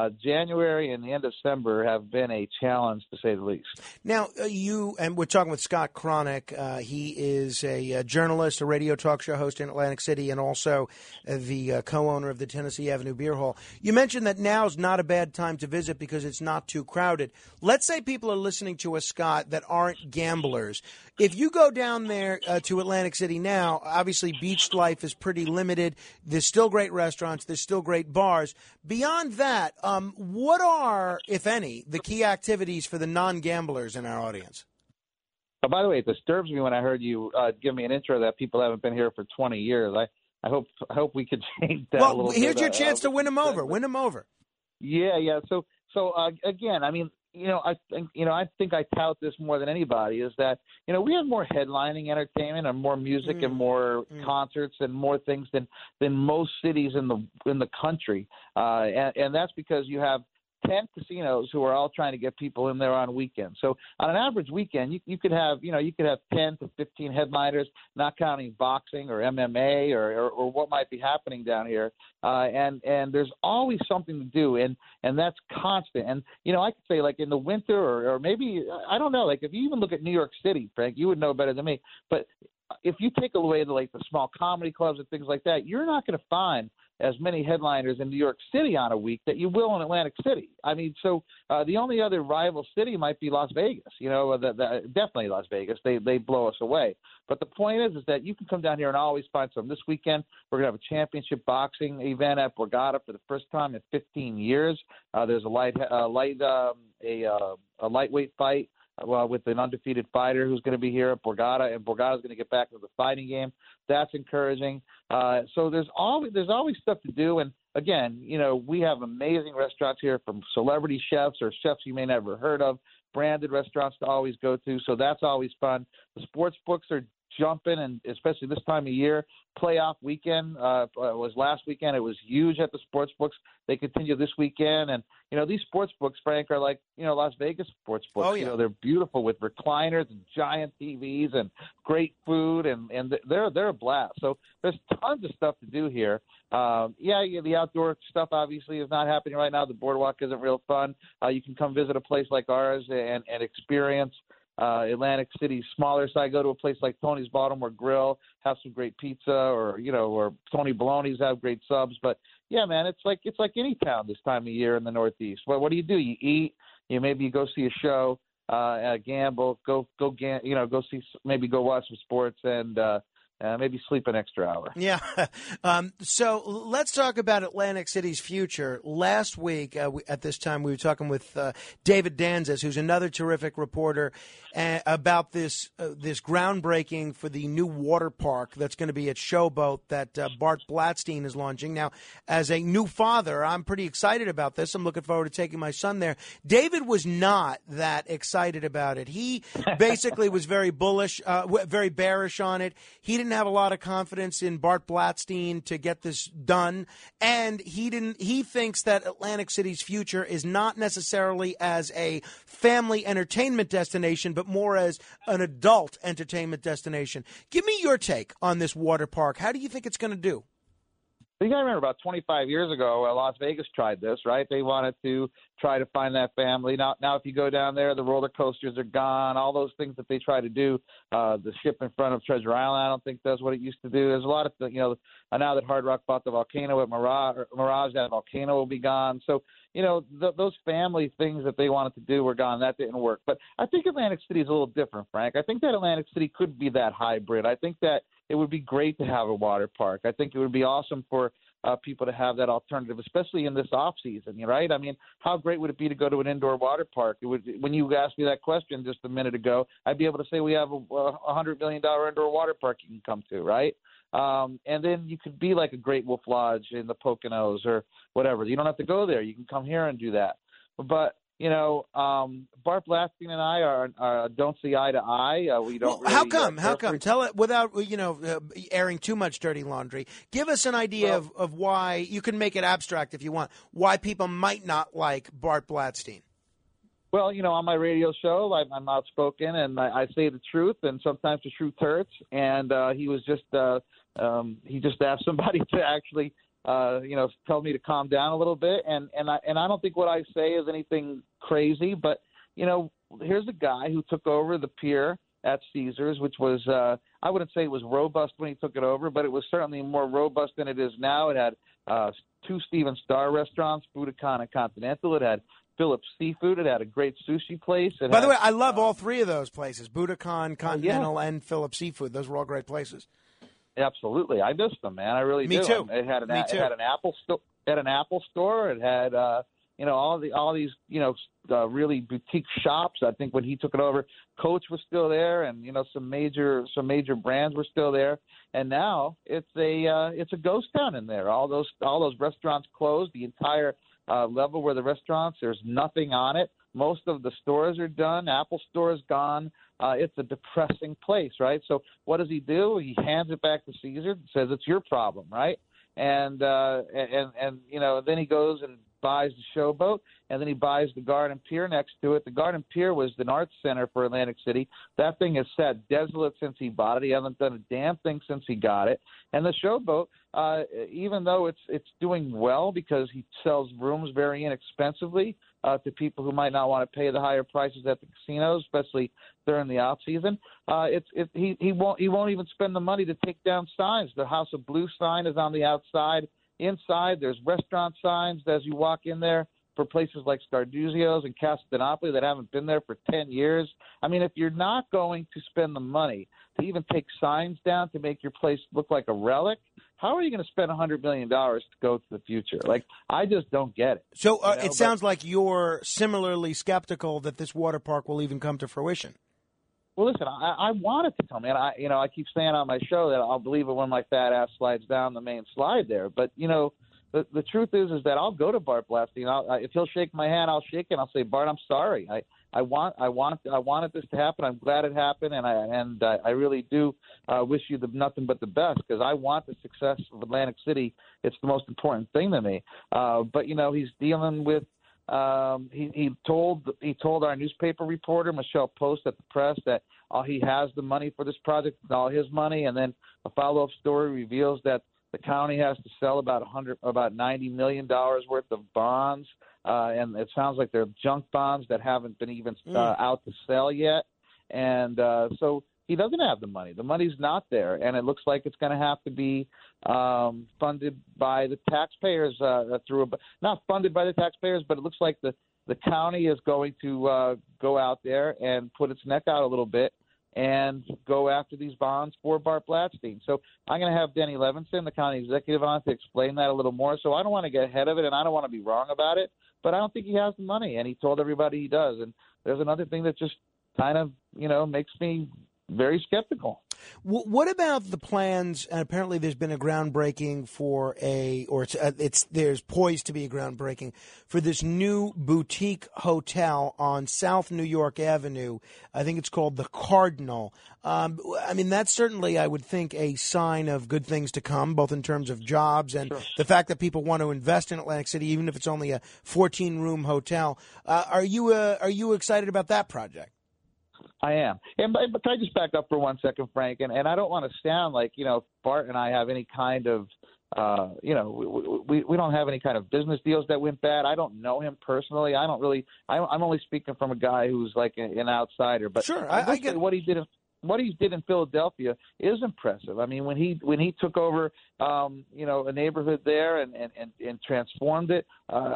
January and the end of December have been a challenge, to say the least. Now, and we're talking with Scott Cronick. He is a journalist, a radio talk show host in Atlantic City, and also the co-owner of the Tennessee Avenue Beer Hall. You mentioned that now is not a bad time to visit because it's not too crowded. Let's say people are listening to us, Scott, that aren't gamblers. If you go down there to Atlantic City now, obviously beach life is pretty limited. There's still great restaurants. There's still great bars. Beyond that, what are, if any, the key activities for the non-gamblers in our audience? Oh, by the way, it disturbs me when I heard you give me an intro that people haven't been here for 20 years. I hope we could change that a little bit. Well, here's your chance to win them over. Win them over. Yeah. So again, I mean, I think I tout this more than anybody is that, we have more headlining entertainment and more music and more concerts and more things than most cities in the country. And that's because you have 10 casinos who are all trying to get people in there on weekends. So on an average weekend, you could have 10 to 15 headliners, not counting boxing or MMA or what might be happening down here. And there's always something to do, and that's constant. And I could say, like, in the winter or maybe, I don't know, like if you even look at New York City, Frank, you would know better than me, but if you take away the small comedy clubs and things like that, you're not going to find as many headliners in New York City on a week that you will in Atlantic City. I mean, so the only other rival city might be Las Vegas. You know, definitely Las Vegas. They blow us away. But the point is that you can come down here and always find some. This weekend we're going to have a championship boxing event at Borgata for the first time in 15 years. There's a lightweight fight with an undefeated fighter who's going to be here at Borgata, and Borgata is going to get back into the fighting game. That's encouraging. So there's always stuff to do. And again, you know, we have amazing restaurants here, from celebrity chefs or chefs you may never heard of, branded restaurants to always go to. So that's always fun. The sports books are jumping, and especially this time of year. Playoff weekend was last weekend. It was huge at the sports books. They continue this weekend, and you know, these sports books, Frank, are like, you know, Las Vegas sports books. Oh, yeah. You know, they're beautiful with recliners and giant TVs and great food, and they're a blast. So there's tons of stuff to do here. The outdoor stuff obviously is not happening right now. The boardwalk isn't real fun. You can come visit a place like ours and experience Atlantic City's smaller side. Go to a place like Tony's Baltimore Grill, have some great pizza, or Tony Baloney's have great subs. But yeah, man, it's like any town this time of year in the Northeast. Well, what do? You eat, maybe go see a show, gamble, go see, maybe go watch some sports, and maybe sleep an extra hour. Yeah. So let's talk about Atlantic City's future. Last week, at this time, we were talking with David Danzas, who's another terrific reporter, about this groundbreaking for the new water park that's going to be at Showboat that Bart Blatstein is launching. Now, as a new father, I'm pretty excited about this. I'm looking forward to taking my son there. David was not that excited about it. He basically was very bullish, very bearish on it. He didn't have a lot of confidence in Bart Blatstein to get this done, and he thinks that Atlantic City's future is not necessarily as a family entertainment destination, but more as an adult entertainment destination. Give me your take on this water park. How do you think it's going to do? You got to remember, about 25 years ago, Las Vegas tried this, right? They wanted to try to find that family. Now, if you go down there, the roller coasters are gone. All those things that they try to do, the ship in front of Treasure Island, I don't think does what it used to do. There's a lot of, now that Hard Rock bought the volcano at Mirage, that volcano will be gone. So, those family things that they wanted to do were gone. That didn't work. But I think Atlantic City is a little different, Frank. I think that Atlantic City could be that hybrid. I think that it would be great to have a water park. I think it would be awesome for people to have that alternative, especially in this off season, right? I mean, how great would it be to go to an indoor water park? When you asked me that question just a minute ago, I'd be able to say we have a $100 million indoor water park you can come to, right? And then you could be like a Great Wolf Lodge in the Poconos or whatever. You don't have to go there. You can come here and do that. But Bart Blatstein and I don't see eye to eye. We don't. Well, really, how come? Tell it without airing too much dirty laundry. Give us an idea of why. You can make it abstract if you want. Why people might not like Bart Blatstein. Well, on my radio show, I'm outspoken and I say the truth, and sometimes the truth hurts. And he was just he just asked somebody to actually tell me to calm down a little bit. And I don't think what I say is anything crazy, but, here's a guy who took over the pier at Caesars, which was, I wouldn't say it was robust when he took it over, but it was certainly more robust than it is now. It had 2 Steven Starr restaurants, Budokan and Continental. It had Phillips Seafood. It had a great sushi place. By the way, I love all 3 of those places, Budokan, Continental, and Phillips Seafood. Those were all great places. Absolutely, I missed them, man. I really do. Me too. It had an Apple store. It had all these really boutique shops. I think when he took it over, Coach was still there, and some major brands were still there. And now it's a ghost town in there. All those restaurants closed. The entire level where the restaurants, there's nothing on it. Most of the stores are done. Apple Store is gone. It's a depressing place, right? So what does he do? He hands it back to Caesar and says it's your problem, right? And then he goes and buys the Showboat, and then he buys the Garden Pier next to it. The Garden Pier was an arts center for Atlantic City. That thing has sat desolate since he bought it. He hasn't done a damn thing since he got it. And the Showboat, even though it's doing well because he sells rooms very inexpensively to people who might not want to pay the higher prices at the casinos, especially during the off season, he won't even spend the money to take down signs. The House of Blue sign is on the outside. inside, there's restaurant signs as you walk in there for places like Scarduzio's and Casa di Napoli that haven't been there for 10 years. I mean, if you're not going to spend the money to even take signs down to make your place look like a relic, how are you going to spend $100 million to go to the future? Like, I just don't get it. So it sounds like you're similarly skeptical that this water park will even come to fruition. Well, listen, I want it to come in. I keep saying on my show that I'll believe it when my fat ass slides down the main slide there. But, the truth is that I'll go to Bart Blatstein. If he'll shake my hand, I'll shake it. And I'll say, Bart, I'm sorry. I wanted this to happen. I'm glad it happened, and I really do wish you nothing but the best, because I want the success of Atlantic City. It's the most important thing to me. But he's dealing with. He told our newspaper reporter Michelle Post at the press that he has the money for this project, all his money, and then a follow-up story reveals that the county has to sell about $90 million worth of bonds, and it sounds like they're junk bonds that haven't been even out to sell yet. And so he doesn't have the money. The money's not there, and it looks like it's going to have to be funded by the taxpayers not funded by the taxpayers, but it looks like the county is going to go out there and put its neck out a little bit and go after these bonds for Bart Blatstein. So I'm going to have Denny Levinson, the county executive, on to explain that a little more. So I don't want to get ahead of it, and I don't want to be wrong about it, but I don't think he has the money, and he told everybody he does. And there's another thing that just kind of, makes me very skeptical. What about the plans? And apparently, there's been a groundbreaking there's poised to be a groundbreaking for this new boutique hotel on South New York Avenue. I think it's called the Cardinal. That's certainly, I would think, a sign of good things to come, both in terms of jobs and the fact that people want to invest in Atlantic City, even if it's only a 14-room hotel. Are you excited about that project? I am. But can I just back up for 1 second, Frank? And I don't want to sound like, Bart and I have any kind of, we don't have any kind of business deals that went bad. I don't know him personally. I'm only speaking from a guy who's like an outsider. But sure, I get what he did. What he did in Philadelphia is impressive. I mean, when he took over, a neighborhood there and transformed it,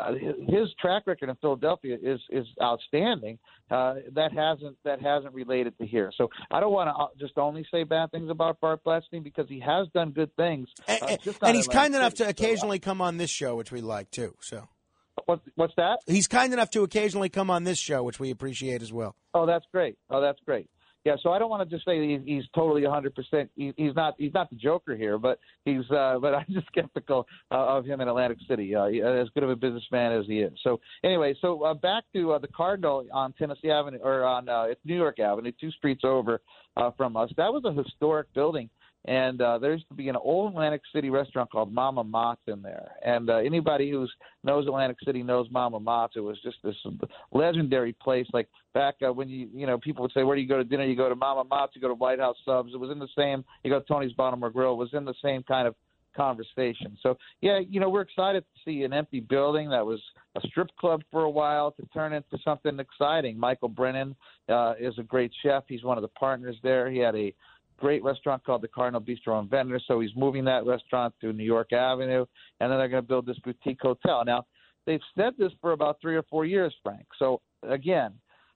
his track record in Philadelphia is outstanding. That hasn't related to here. So I don't want to just only say bad things about Bart Blatstein, because he has done good things. And he's kind enough to occasionally come on this show, which we like too. So. What's that? He's kind enough to occasionally come on this show, which we appreciate as well. Oh, that's great. Yeah, so I don't want to just say he's totally 100%. He's not the Joker here, but but I'm just skeptical of him in Atlantic City. As good of a businessman as he is. So anyway, back to the Cardinal on Tennessee Avenue, or on New York Avenue, 2 streets over from us. That was a historic building. And there used to be an old Atlantic City restaurant called Mama Mott's in there. And anybody who knows Atlantic City knows Mama Mott's. It was just this legendary place. Like back when people would say, where do you go to dinner? You go to Mama Mott's, you go to White House Subs. It was in the same, you go to Tony's Baltimore Grill. It was in the same kind of conversation. So, yeah, we're excited to see an empty building that was a strip club for a while to turn into something exciting. Michael Brennan is a great chef. He's one of the partners there. He had a great restaurant called the Cardinal Bistro and Vendor, so he's moving that restaurant to New York Avenue, and then they're going to build this boutique hotel. Now, they've said this for about 3 or 4 years, Frank. So, again,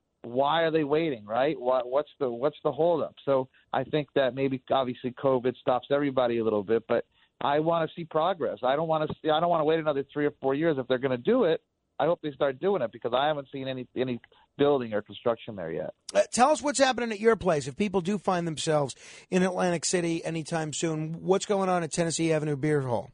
why are they waiting, right? What's the holdup? So I think that maybe, obviously, COVID stops everybody a little bit, but I want to see progress. I don't want to wait another 3 or 4 years. If they're going to do it, I hope they start doing it, because I haven't seen any building or construction there yet. Tell us what's happening at your place. If people do find themselves in Atlantic City anytime soon, what's going on at Tennessee Avenue Beer Hall?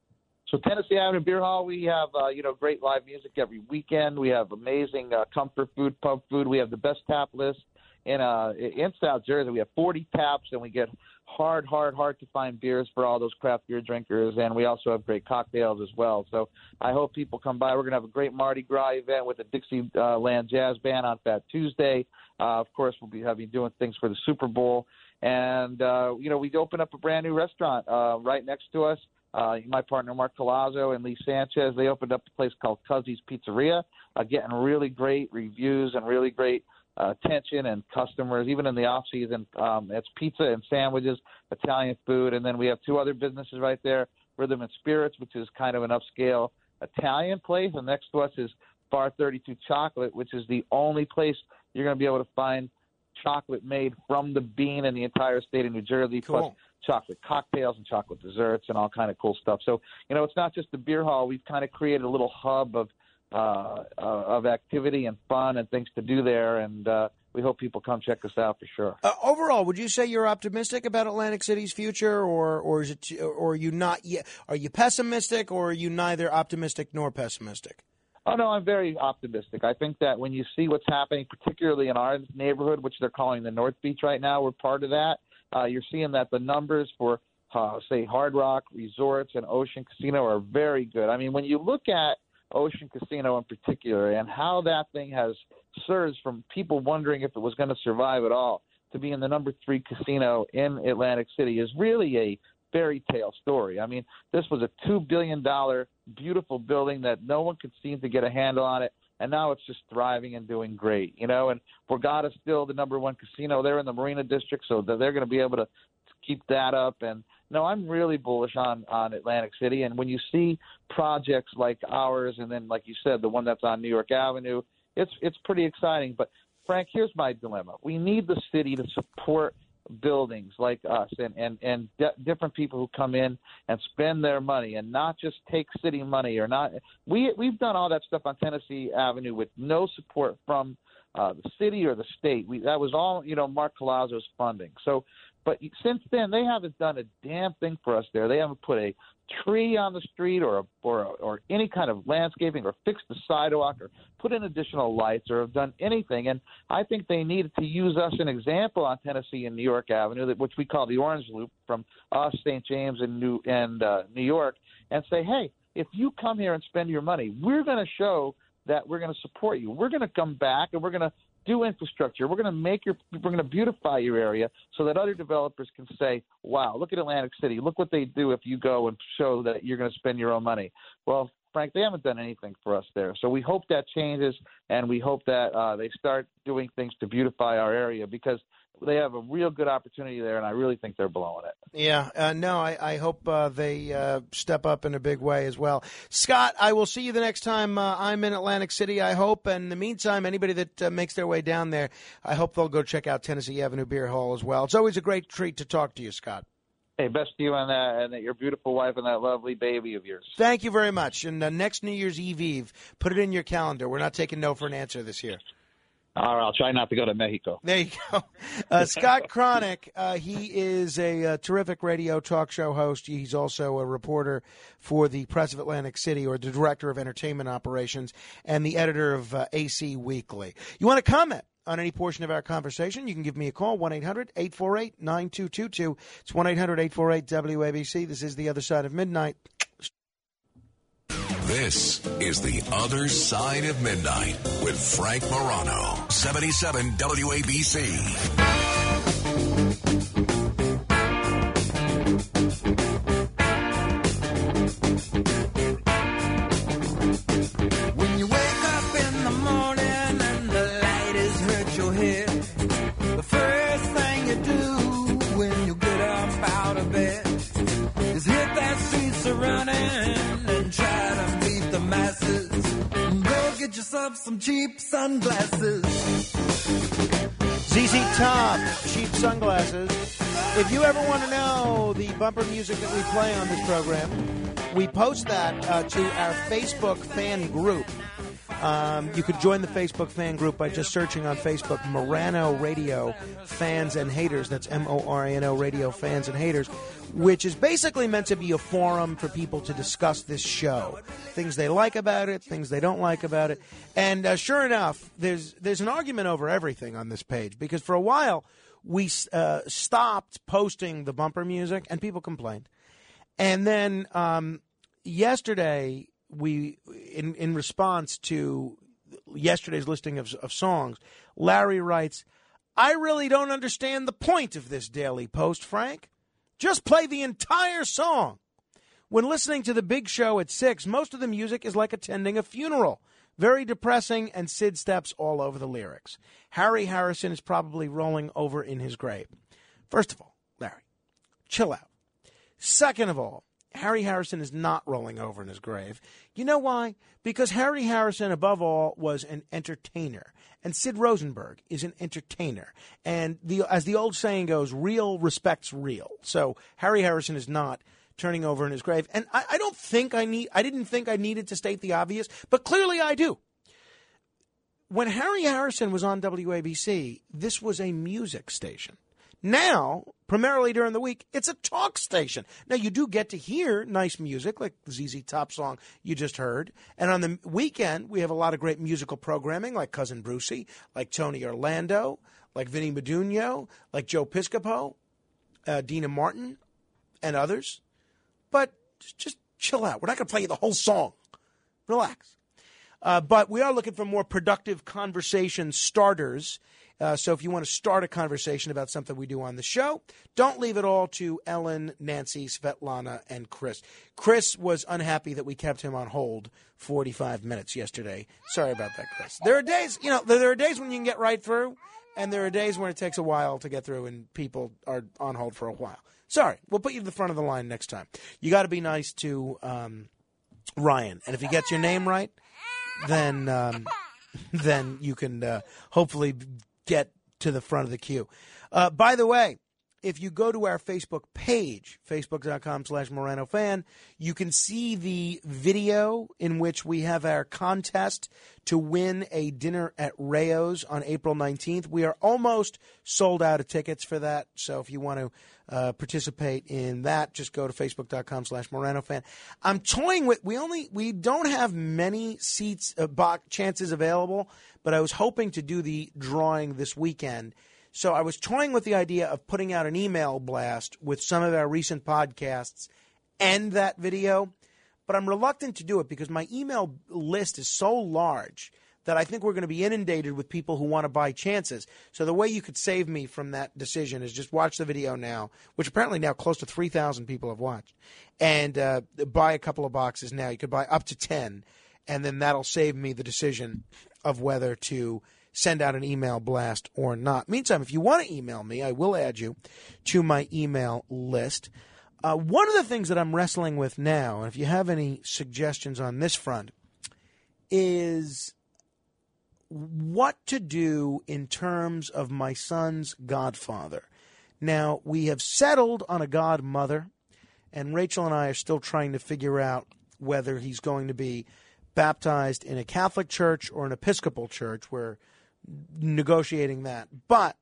So Tennessee Avenue Beer Hall, we have great live music every weekend. We have amazing comfort food, pub food. We have the best tap list in South Jersey. We have 40 taps, and we get hard to find beers for all those craft beer drinkers, and we also have great cocktails as well. So I hope people come by. We're going to have a great Mardi Gras event with the Dixieland Jazz Band on Fat Tuesday. Of course, we'll be doing things for the Super Bowl, and we opened up a brand new restaurant right next to us. My partner Mark Colazzo and Lee Sanchez, they opened up a place called Cuzzy's Pizzeria, getting really great reviews and really great attention and customers, even in the off season. It's pizza and sandwiches, Italian food, and then we have 2 other businesses right there. Rhythm and Spirits, which is kind of an upscale Italian place. And next to us is Bar 32 Chocolate, which is the only place you're going to be able to find chocolate made from the bean in the entire state of New Jersey, plus chocolate cocktails and chocolate desserts and all kind of cool stuff. So, it's not just the beer hall. We've kind of created a little hub of activity and fun and things to do there, and we hope people come check us out for sure. Overall, would you say you're optimistic about Atlantic City's future, or is it, or are you not yet? Are you pessimistic, or are you neither optimistic nor pessimistic? Oh, no, I'm very optimistic. I think that when you see what's happening, particularly in our neighborhood, which they're calling the North Beach right now, we're part of that. You're seeing that the numbers for, say, Hard Rock Resorts and Ocean Casino are very good. I mean, when you look at Ocean Casino in particular and how that thing has surged from people wondering if it was going to survive at all to being the number 3 casino in Atlantic City is really a fairy tale story. I mean, this was a $2 billion beautiful building that no one could seem to get a handle on it, and now it's just thriving and doing great, and Borgata's still the number 1 casino. They're in the Marina District, so they're going to be able to keep that up. And no, I'm really bullish on Atlantic City. And when you see projects like ours, and then, like you said, the one that's on New York Avenue, it's pretty exciting. But Frank, here's my dilemma: we need the city to support buildings like us and different people who come in and spend their money and not just take city money or not. We've done all that stuff on Tennessee Avenue with no support from the city or the state. That was all, Mark Colazzo's funding. So, but since then, they haven't done a damn thing for us there. They haven't put a tree on the street or any kind of landscaping or fixed the sidewalk or put in additional lights or have done anything. And I think they needed to use us an example on Tennessee and New York Avenue, which we call the Orange Loop, from us, St. James, and New York, and say, hey, if you come here and spend your money, we're going to show that we're going to support you. We're going to come back and we're going to do infrastructure. We're going to beautify your area so that other developers can say, wow, look at Atlantic City. Look what they do if you go and show that you're going to spend your own money. Well, Frank, they haven't done anything for us there. So we hope that changes, and we hope that they start doing things to beautify our area, because they have a real good opportunity there, and I really think they're blowing it. Yeah, I hope they step up in a big way as well. Scott, I will see you the next time I'm in Atlantic City, I hope. And in the meantime, anybody that makes their way down there, I hope they'll go check out Tennessee Avenue Beer Hall as well. It's always a great treat to talk to you, Scott. Hey, best to you on that, and your beautiful wife and that lovely baby of yours. Thank you very much. And next New Year's Eve, put it in your calendar. We're not taking no for an answer this year. All right, I'll try not to go to Mexico. There you go. Scott Cronick, he is a terrific radio talk show host. He's also a reporter for the Press of Atlantic City, or the director of entertainment operations, and the editor of AC Weekly. You want to comment on any portion of our conversation, you can give me a call, 1-800-848-9222. It's 1-800-848-WABC. This is The Other Side of Midnight. This is The Other Side of Midnight with Frank Morano, 77 WABC. Some cheap sunglasses. ZZ Top, cheap sunglasses. If you ever want to know the bumper music that we play on this program, we post that to our Facebook fan group. You could join the Facebook fan group by just searching on Facebook Morano Radio Fans and Haters. That's MORANO Radio Fans and Haters, which is basically meant to be a forum for people to discuss this show. Things they like about it, things they don't like about it. And sure enough, there's an argument over everything on this page, because for a while we stopped posting the bumper music and people complained. And then yesterday, we, in response to yesterday's listing of songs, Larry writes, I really don't understand the point of this daily post, Frank. Just play the entire song. When listening to the big show at 6, most of the music is like attending a funeral. Very depressing, and Sid steps all over the lyrics. Harry Harrison is probably rolling over in his grave. First of all, Larry, chill out. Second of all, Harry Harrison is not rolling over in his grave. You know why? Because Harry Harrison, above all, was an entertainer. And Sid Rosenberg is an entertainer. And as the old saying goes, real respects real. So Harry Harrison is not turning over in his grave. And I didn't think I needed to state the obvious, but clearly I do. When Harry Harrison was on WABC, this was a music station. Now, primarily during the week, it's a talk station. Now, you do get to hear nice music, like the ZZ Top song you just heard. And on the weekend, we have a lot of great musical programming, like Cousin Brucey, like Tony Orlando, like Vinnie Modugno, like Joe Piscopo, Dina Martin, and others. But just chill out. We're not going to play you the whole song. Relax. But we are looking for more productive conversation starters. So if you want to start a conversation about something we do on the show, don't leave it all to Ellen, Nancy, Svetlana, and Chris. Chris was unhappy that we kept him on hold 45 minutes yesterday. Sorry about that, Chris. There are days, there are days when you can get right through, and there are days when it takes a while to get through and people are on hold for a while. Sorry. We'll put you to the front of the line next time. You got to be nice to Ryan. And if he gets your name right, then you can hopefully get to the front of the queue. By the way, if you go to our Facebook page, facebook.com/MorenoFan, you can see the video in which we have our contest to win a dinner at Rayo's on April 19th. We are almost sold out of tickets for that, so if you want to participate in that, just go to facebook.com/MorenoFan. I'm toying with, we don't have many seats, chances available, but I was hoping to do the drawing this weekend. So I was toying with the idea of putting out an email blast with some of our recent podcasts and that video, but I'm reluctant to do it because my email list is so large that I think we're going to be inundated with people who want to buy chances. So the way you could save me from that decision is just watch the video now, which apparently now close to 3,000 people have watched, and buy a couple of boxes now. You could buy up to 10, and then that'll save me the decision of whether to send out an email blast or not. Meantime, if you want to email me, I will add you to my email list. One of the things that I'm wrestling with now, and if you have any suggestions on this front, is what to do in terms of my son's godfather. Now, we have settled on a godmother, and Rachel and I are still trying to figure out whether he's going to be baptized in a Catholic church or an Episcopal church. We're negotiating that. But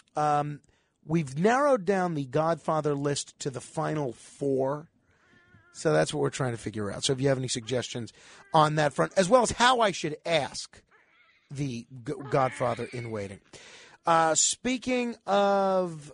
we've narrowed down the godfather list to the final 4. So that's what we're trying to figure out. So if you have any suggestions on that front, as well as how I should ask the godfather in waiting. Speaking of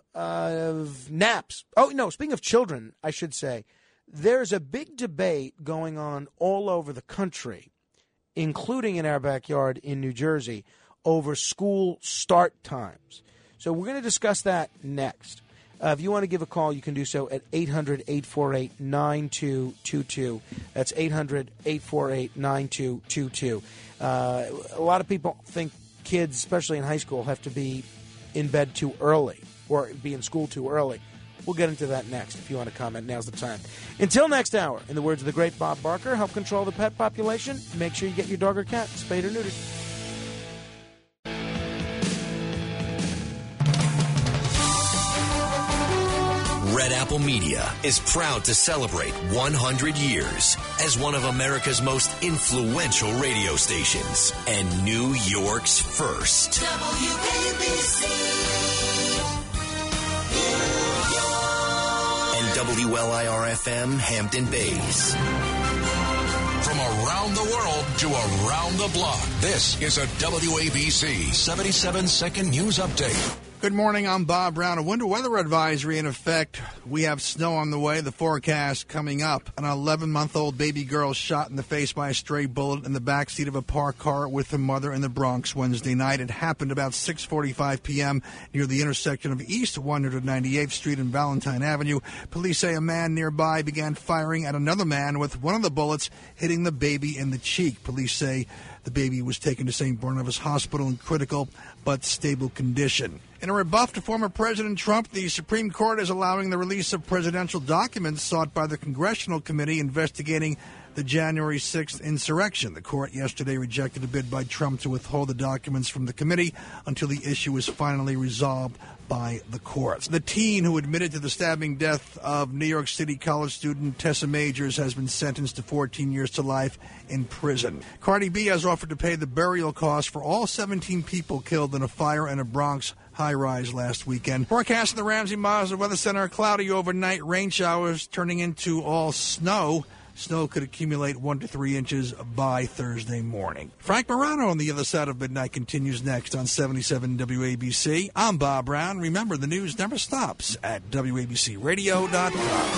naps. Oh, no, speaking of children, I should say, there's a big debate going on all over the country, including in our backyard in New Jersey, over school start times. So we're going to discuss that next. If you want to give a call, you can do so at 800-848-9222. That's 800-848-9222. A lot of people think kids, especially in high school, have to be in bed too early or be in school too early. We'll get into that next. If you want to comment, now's the time. Until next hour, in the words of the great Bob Barker, help control the pet population. Make sure you get your dog or cat spayed or neutered. Red Apple Media is proud to celebrate 100 years as one of America's most influential radio stations and New York's first. WABC. And WLIR-FM Hampton Bays. From around the world to around the block, this is a WABC 77-second news update. Good morning, I'm Bob Brown. A winter weather advisory in effect. We have snow on the way, the forecast coming up. An 11-month-old baby girl shot in the face by a stray bullet in the backseat of a parked car with her mother in the Bronx Wednesday night. It happened about 6:45 p.m. near the intersection of East 198th Street and Valentine Avenue. Police say a man nearby began firing at another man with one of the bullets hitting the baby in the cheek. Police say The baby was taken to St. Barnabas Hospital in critical but stable condition. In a rebuff to former President Trump, the Supreme Court is allowing the release of presidential documents sought by the Congressional Committee investigating the January 6th insurrection. The court yesterday rejected a bid by Trump to withhold the documents from the committee until the issue is finally resolved by the courts. The teen who admitted to the stabbing death of New York City college student Tessa Majors has been sentenced to 14 years to life in prison. Cardi B has offered to pay the burial costs for all 17 people killed in a fire in a Bronx high-rise last weekend. Forecast in the Ramsey Mazda Weather Center, cloudy overnight, rain showers turning into all snow. Snow could accumulate 1 to 3 inches by Thursday morning. Frank Morano on the other side of midnight continues next on 77 WABC. I'm Bob Brown. Remember, the news never stops at WABCRadio.com.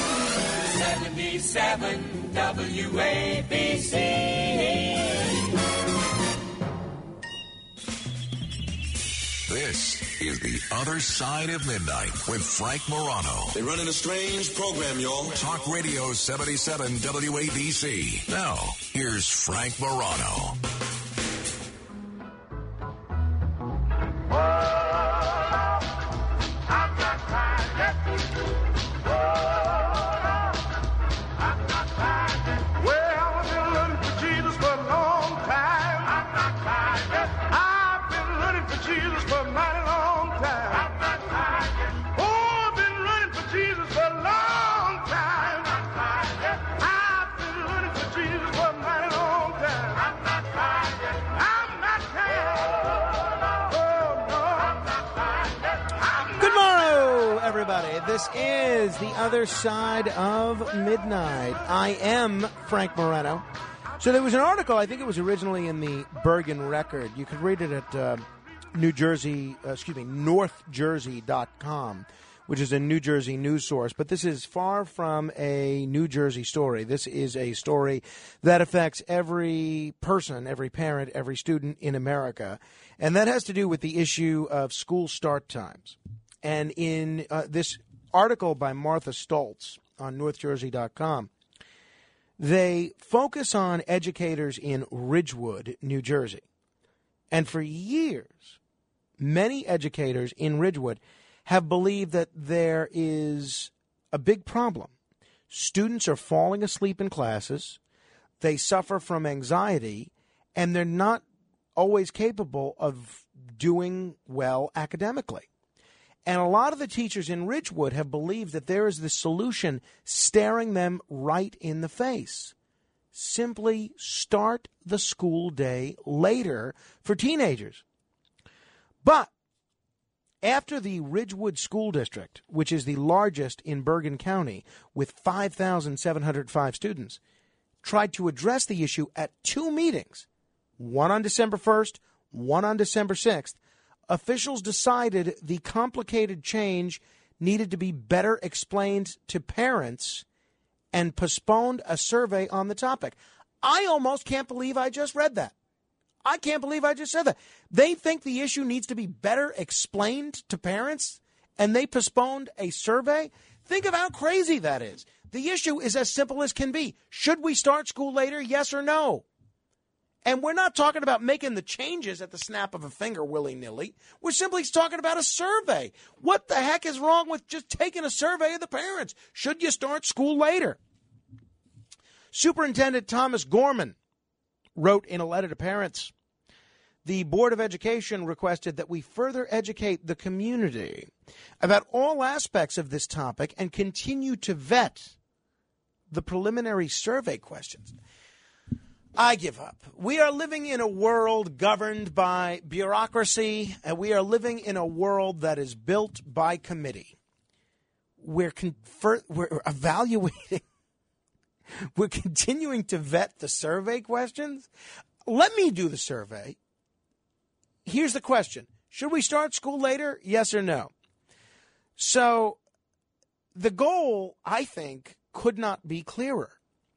77 WABC. This is The Other Side of Midnight with Frank Morano. They're running a strange program, y'all. Talk Radio 77 WABC. Now, here's Frank Morano. This is The Other Side of Midnight. I am Frank Morano. So there was an article, I think it was originally in the Bergen Record. You could read it at NorthJersey.com, which is a New Jersey news source. But this is far from a New Jersey story. This is a story that affects every person, every parent, every student in America. And that has to do with the issue of school start times. And in this article by Martha Stoltz on NorthJersey.com, they focus on educators in Ridgewood, New Jersey. And for years, many educators in Ridgewood have believed that there is a big problem. Students are falling asleep in classes, they suffer from anxiety, and they're not always capable of doing well academically. And a lot of the teachers in Ridgewood have believed that there is the solution staring them right in the face. Simply start the school day later for teenagers. But after the Ridgewood School District, which is the largest in Bergen County with 5,705 students, tried to address the issue at 2 meetings, one on December 1st, one on December 6th, officials decided the complicated change needed to be better explained to parents and postponed a survey on the topic. I almost can't believe I just read that. I can't believe I just said that. They think the issue needs to be better explained to parents, and they postponed a survey? Think of how crazy that is. The issue is as simple as can be. Should we start school later, yes or no? And we're not talking about making the changes at the snap of a finger willy-nilly. We're simply talking about a survey. What the heck is wrong with just taking a survey of the parents? Should you start school later? Superintendent Thomas Gorman wrote in a letter to parents, the Board of Education requested that we further educate the community about all aspects of this topic and continue to vet the preliminary survey questions. I give up. We are living in a world governed by bureaucracy, and we are living in a world that is built by committee. We're evaluating. We're continuing to vet the survey questions. Let me do the survey. Here's the question. Should we start school later? Yes or no? So the goal, I think, could not be clearer.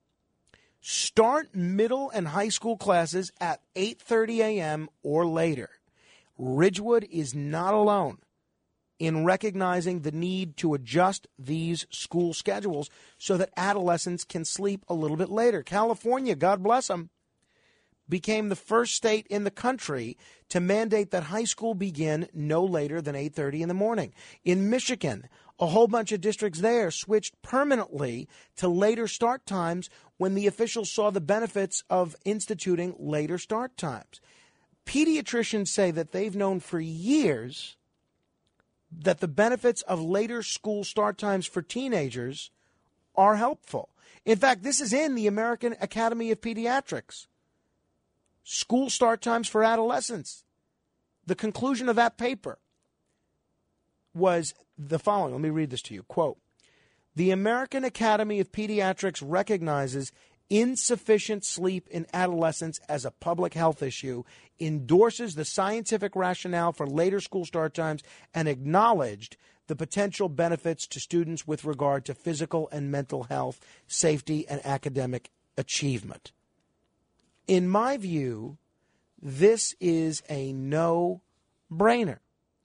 Start middle and high school classes at 8:30 a.m. or later. Ridgewood is not alone in recognizing the need to adjust these school schedules so that adolescents can sleep a little bit later. California, God bless them, became the first state in the country to mandate that high school begin no later than 8:30 in the morning. In Michigan, a whole bunch of districts there switched permanently to later start times when the officials saw the benefits of instituting later start times. Pediatricians say that they've known for years that the benefits of later school start times for teenagers are helpful. In fact, this is in the American Academy of Pediatrics. School start times for adolescents. The conclusion of that paper was the following. Let me read this to you. Quote, the American Academy of Pediatrics recognizes insufficient sleep in adolescents as a public health issue, endorses the scientific rationale for later school start times, and acknowledged the potential benefits to students with regard to physical and mental health, safety, and academic achievement. In my view, this is a no-brainer.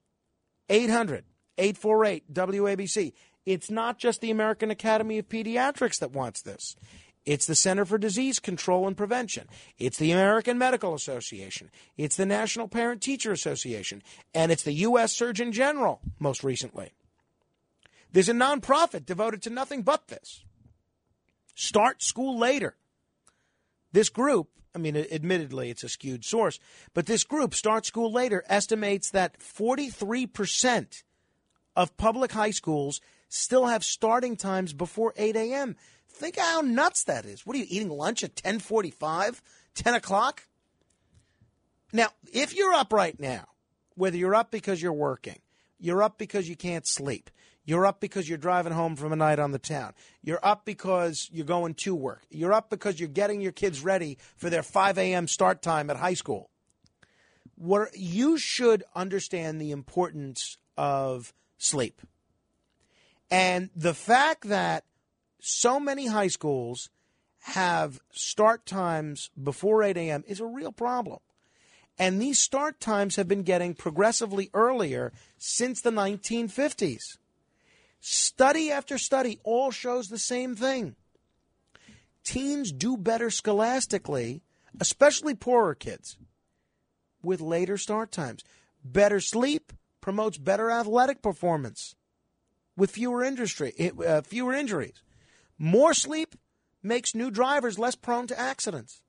800-848-WABC. It's not just the American Academy of Pediatrics that wants this. It's the Center for Disease Control and Prevention. It's the American Medical Association. It's the National Parent-Teacher Association. And it's the U.S. Surgeon General, most recently. There's a nonprofit devoted to nothing but this. Start school later. This group, I mean, admittedly, it's a skewed source, but this group, Start School Later, estimates that 43% of public high schools still have starting times before 8 a.m. Think how nuts that is. What are you, eating lunch at 10:45, 10 o'clock? Now, if you're up right now, whether you're up because you're working, you're up because you can't sleep, you're up because you're driving home from a night on the town, you're up because you're going to work, you're up because you're getting your kids ready for their 5 a.m. start time at high school, you should understand the importance of sleep. And the fact that so many high schools have start times before 8 a.m. is a real problem. And these start times have been getting progressively earlier since the 1950s. Study after study all shows the same thing. Teens do better scholastically, especially poorer kids, with later start times. Better sleep promotes better athletic performance with fewer injuries. More sleep makes new drivers less prone to accidents.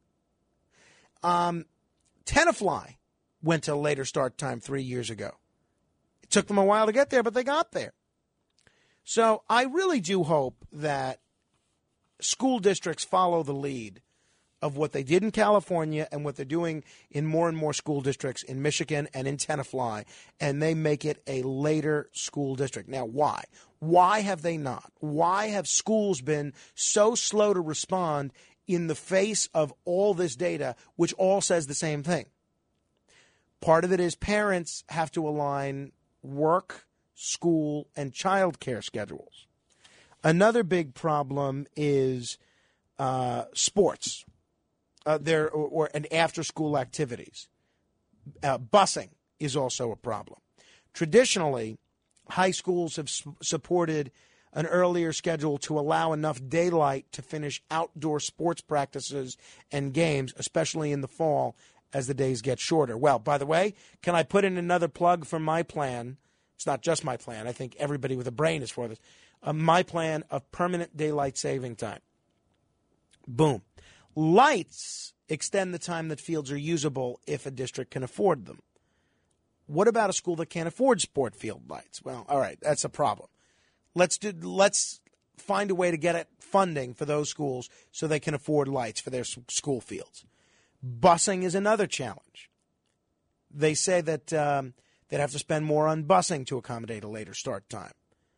Tenafly went to a later start time 3 years ago. It took them a while to get there, but they got there. So I really do hope that school districts follow the lead of what they did in California and what they're doing in more and more school districts in Michigan and in Tenafly, and they make it a later school district. Now, why? Why have they not? Why have schools been so slow to respond in the face of all this data, which all says the same thing? Part of it is parents have to align work, school, and child care schedules. Another big problem is sports. And after-school activities. Busing is also a problem. Traditionally, high schools have supported an earlier schedule to allow enough daylight to finish outdoor sports practices and games, especially in the fall as the days get shorter. Well, by the way, can I put in another plug for my plan? It's not just my plan. I think everybody with a brain is for this. My plan of permanent daylight saving time. Boom. Lights extend the time that fields are usable if a district can afford them. What about a school that can't afford sport field lights? Well, all right, that's a problem. Let's find a way to get funding for those schools so they can afford lights for their school fields. Busing is another challenge. They say that they'd have to spend more on busing to accommodate a later start time.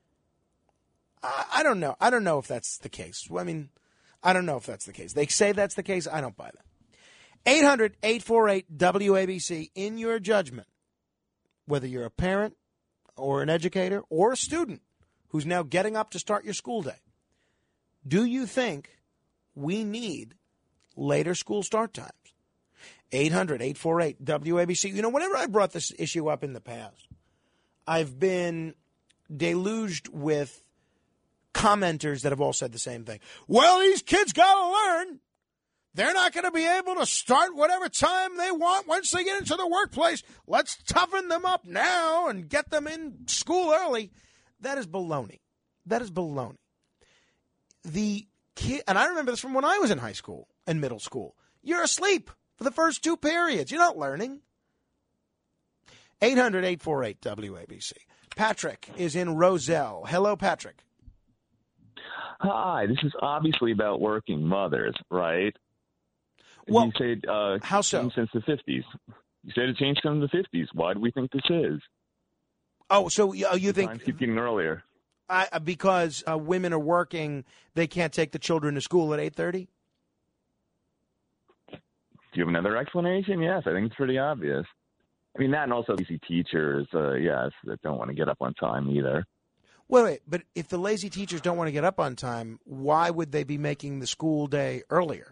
I don't know. I don't know if that's the case. I mean, I don't know if that's the case. They say that's the case. I don't buy that. 800-848-WABC, in your judgment, whether you're a parent or an educator or a student who's now getting up to start your school day, do you think we need later school start times? 800-848-WABC. You know, whenever I brought this issue up in the past, I've been deluged with commenters that have all said the same thing. Well, these kids got to learn they're not going to be able to start whatever time they want once they get into the workplace. Let's toughen them up now and get them in school early. That is baloney. That is baloney. The kid, and I remember this from when I was in high school and middle school. You're asleep for the first 2 periods. You're not learning. 800-848-WABC. Patrick is in Roselle. Hello, Patrick. Hi, this is obviously about working mothers, right? Well, you said how so? Changed since the 50s. You said it changed since the 50s. Why do we think this is? Oh, so you think times keep getting earlier? Because women are working, they can't take the children to school at 8:30? Do you have another explanation? Yes, I think it's pretty obvious. I mean, that and also lazy teachers, yes, that don't want to get up on time either. Wait, but if the lazy teachers don't want to get up on time, why would they be making the school day earlier?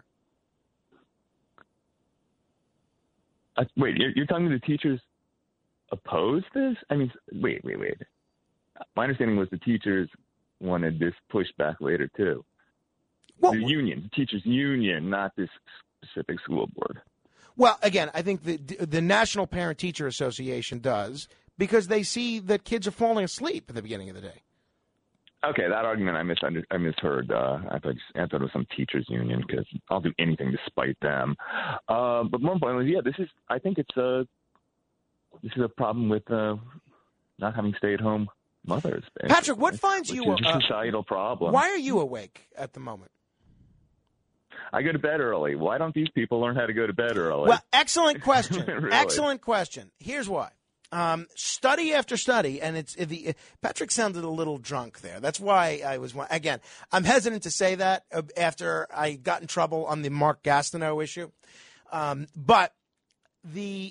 Wait, you're telling me the teachers oppose this? I mean, wait. My understanding was the teachers wanted this pushed back later, too. Well, the union, the teachers' union, not this specific school board. Well, again, I think the National Parent-Teacher Association does because they see that kids are falling asleep at the beginning of the day. Okay, that argument I misheard. I thought it was some teachers' union because I'll do anything to spite them. But more importantly, yeah, I think this is a problem with not having stay-at-home mothers. Basically, Patrick, what finds you a societal problem? Why are you awake at the moment? I go to bed early. Why don't these people learn how to go to bed early? Well, excellent question. Really? Excellent question. Here's why. Study after study, and Patrick sounded a little drunk there. That's why I'm hesitant to say that after I got in trouble on the Mark Gastineau issue. But the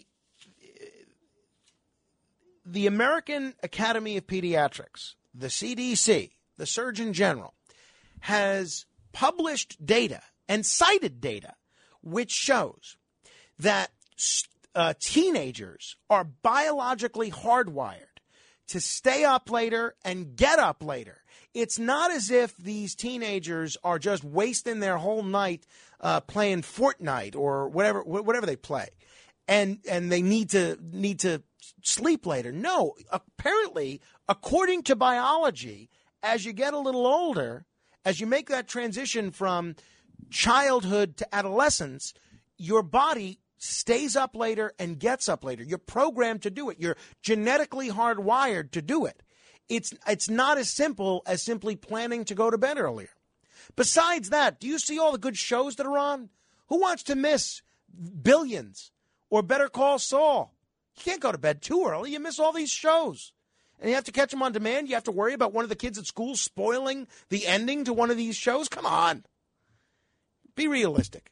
American Academy of Pediatrics, the CDC, the Surgeon General, has published data and cited data which shows that teenagers are biologically hardwired to stay up later and get up later. It's not as if these teenagers are just wasting their whole night playing Fortnite or whatever they play, and they need to sleep later. No, apparently, according to biology, as you get a little older, as you make that transition from childhood to adolescence, your body stays up later and gets up later. You're programmed to do it. You're genetically hardwired to do it. It's not as simple as simply planning to go to bed earlier. Besides that, do you see all the good shows that are on? Who wants to miss Billions or Better Call Saul? You can't go to bed too early. You miss all these shows. And you have to catch them on demand. You have to worry about one of the kids at school spoiling the ending to one of these shows. Come on. Be realistic.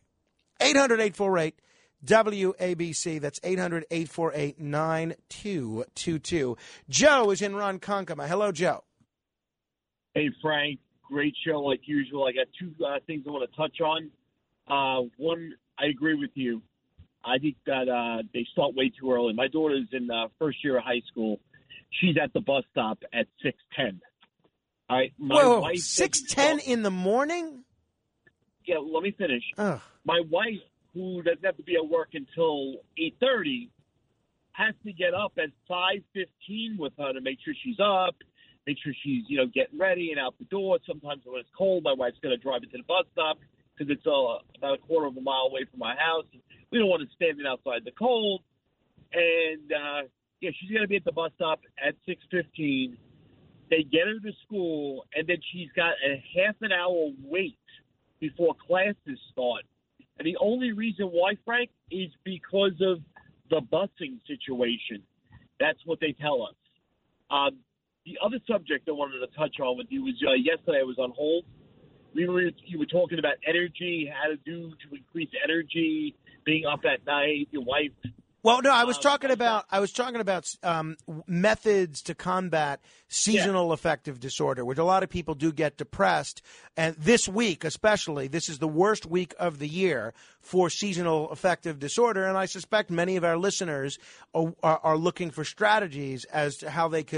800-848-WABC. That's 800-848-9222. Joe is in Ronkonkoma. Hello, Joe. Hey, Frank. Great show like usual. I got two things I want to touch on. One, I agree with you. I think that they start way too early. My daughter's in first year of high school. She's at the bus stop at 6:10. All right. Whoa, 6:10 in the morning? Yeah, let me finish. Ugh. My wife, who doesn't have to be at work until 8:30, has to get up at 5:15 with her to make sure she's up, make sure she's, getting ready and out the door. Sometimes when it's cold, my wife's going to drive her to the bus stop because it's about a quarter of a mile away from my house. We don't want to stand outside the cold. And, she's going to be at the bus stop at 6:15. They get her to school, and then she's got a half an hour wait before classes start. And the only reason why, Frank, is because of the busing situation. That's what they tell us. The other subject I wanted to touch on with you was yesterday I was on hold. You were talking about energy, how to do to increase energy, being up at night, your wife. Well, no, I was talking about methods to combat seasonal affective disorder, which a lot of people do get depressed. And this week, especially, this is the worst week of the year for seasonal affective disorder. And I suspect many of our listeners are looking for strategies as to how they could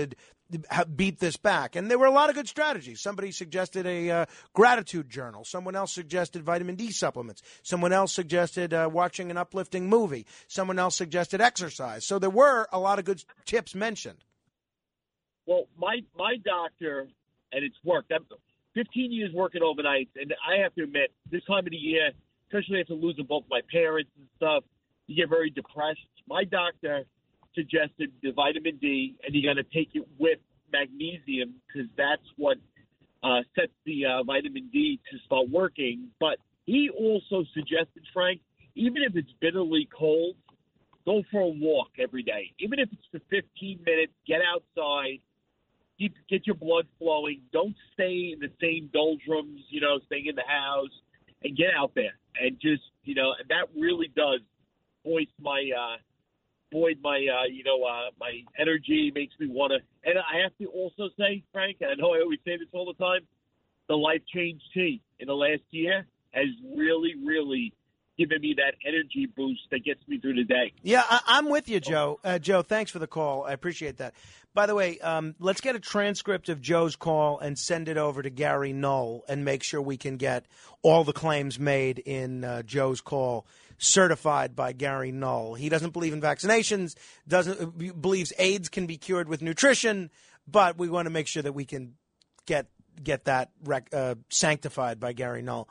beat this back. And there were a lot of good strategies. Somebody suggested a gratitude journal. Someone else suggested vitamin D supplements. Someone else suggested watching an uplifting movie. Someone else suggested exercise. So there were a lot of good tips mentioned. Well, my doctor, and it's worked. I'm 15 years working overnight, and I have to admit, this time of the year, especially after losing both my parents and stuff, you get very depressed. My doctor suggested the vitamin D, and you got to take it with magnesium because that's what sets the vitamin D to start working. But he also suggested, Frank, even if it's bitterly cold, go for a walk every day. Even if it's for 15 minutes, get outside, get your blood flowing. Don't stay in the same doldrums, staying in the house, and get out there. And just, and that really does voice my my energy, makes me want to. And I have to also say, Frank, and I know I always say this all the time, the Life Change Tea in the last year has really, really given me that energy boost that gets me through the day. Yeah, I'm with you, Joe. Joe, thanks for the call. I appreciate that. By the way, let's get a transcript of Joe's call and send it over to Gary Null and make sure we can get all the claims made in Joe's call certified by Gary Null. He doesn't believe in vaccinations, believes AIDS can be cured with nutrition, but we want to make sure that we can get that sanctified by Gary Null.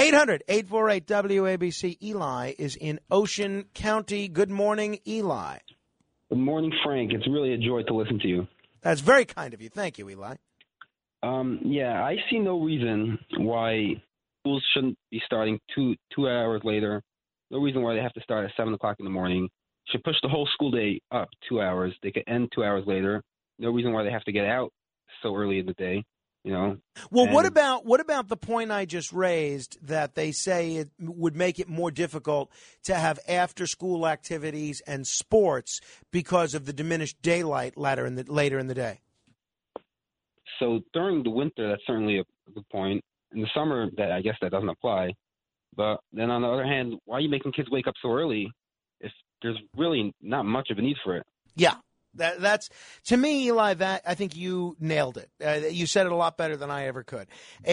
800-848-WABC. Eli is in Ocean County. Good morning, Eli. Good morning, Frank. It's really a joy to listen to you. That's very kind of you. Thank you, Eli. Yeah, I see no reason why schools shouldn't be starting two hours later. No reason why they have to start at 7 o'clock in the morning. Should push the whole school day up 2 hours. They could end 2 hours later. No reason why they have to get out so early in the day. Well, what about the point I just raised that they say it would make it more difficult to have after-school activities and sports because of the diminished daylight later in the day? So during the winter, that's certainly a good point. In the summer, I guess that doesn't apply. But then on the other hand, why are you making kids wake up so early if there's really not much of a need for it? Yeah. That's to me, Eli, that I think you nailed it. You said it a lot better than I ever could.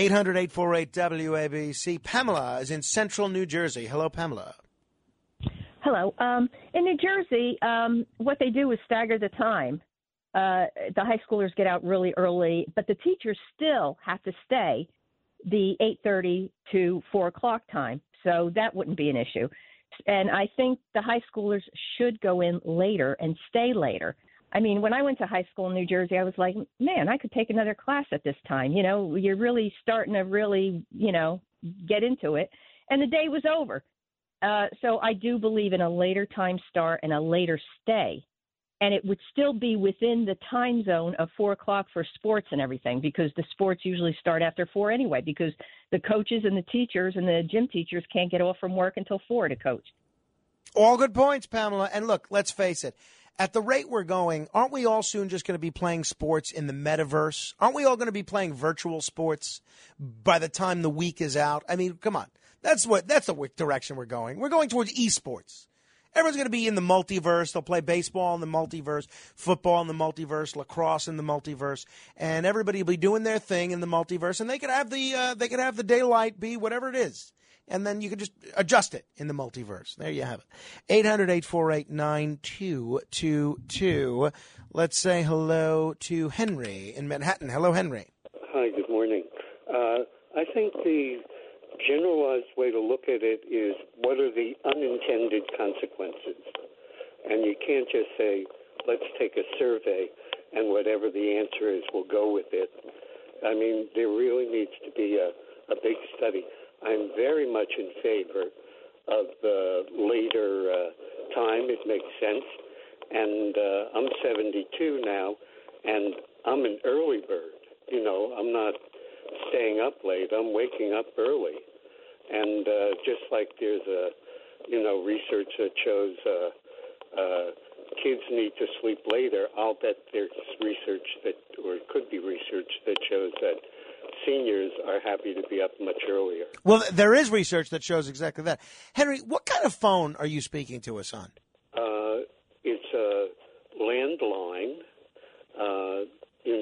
800-848-WABC. Pamela is in central New Jersey. Hello, Pamela. Hello. In New Jersey, what they do is stagger the time. The high schoolers get out really early, but the teachers still have to stay the 8:30 to 4 o'clock time. So that wouldn't be an issue. And I think the high schoolers should go in later and stay later. I mean, when I went to high school in New Jersey, I was like, man, I could take another class at this time. You're really starting to really, get into it. And the day was over. So I do believe in a later time start and a later stay. And it would still be within the time zone of 4 o'clock for sports and everything, because the sports usually start after 4 anyway, because the coaches and the teachers and the gym teachers can't get off from work until 4 to coach. All good points, Pamela. And look, let's face it. At the rate we're going, aren't we all soon just going to be playing sports in the metaverse? Aren't we all going to be playing virtual sports by the time the week is out? I mean, come on. That's the direction we're going. We're going towards esports. Everyone's going to be in the multiverse. They'll play baseball in the multiverse, football in the multiverse, lacrosse in the multiverse, and everybody will be doing their thing in the multiverse. And they could have the daylight be whatever it is, and then you could just adjust it in the multiverse. There you have it. 800-848-9222. Let's say hello to Henry in Manhattan. Hello, Henry. Hi. Good morning. I think the generalized way to look at it is what are the unintended consequences? And you can't just say, let's take a survey and whatever the answer is, we'll go with it. I mean, there really needs to be a big study. I'm very much in favor of the later time. It makes sense. And I'm 72 now, and I'm an early bird. I'm not staying up late. I'm waking up early. And just like there's research that shows kids need to sleep later, I'll bet there's research or it could be research that shows that seniors are happy to be up much earlier. Well, there is research that shows exactly that. Henry, what kind of phone are you speaking to us on? It's a landline.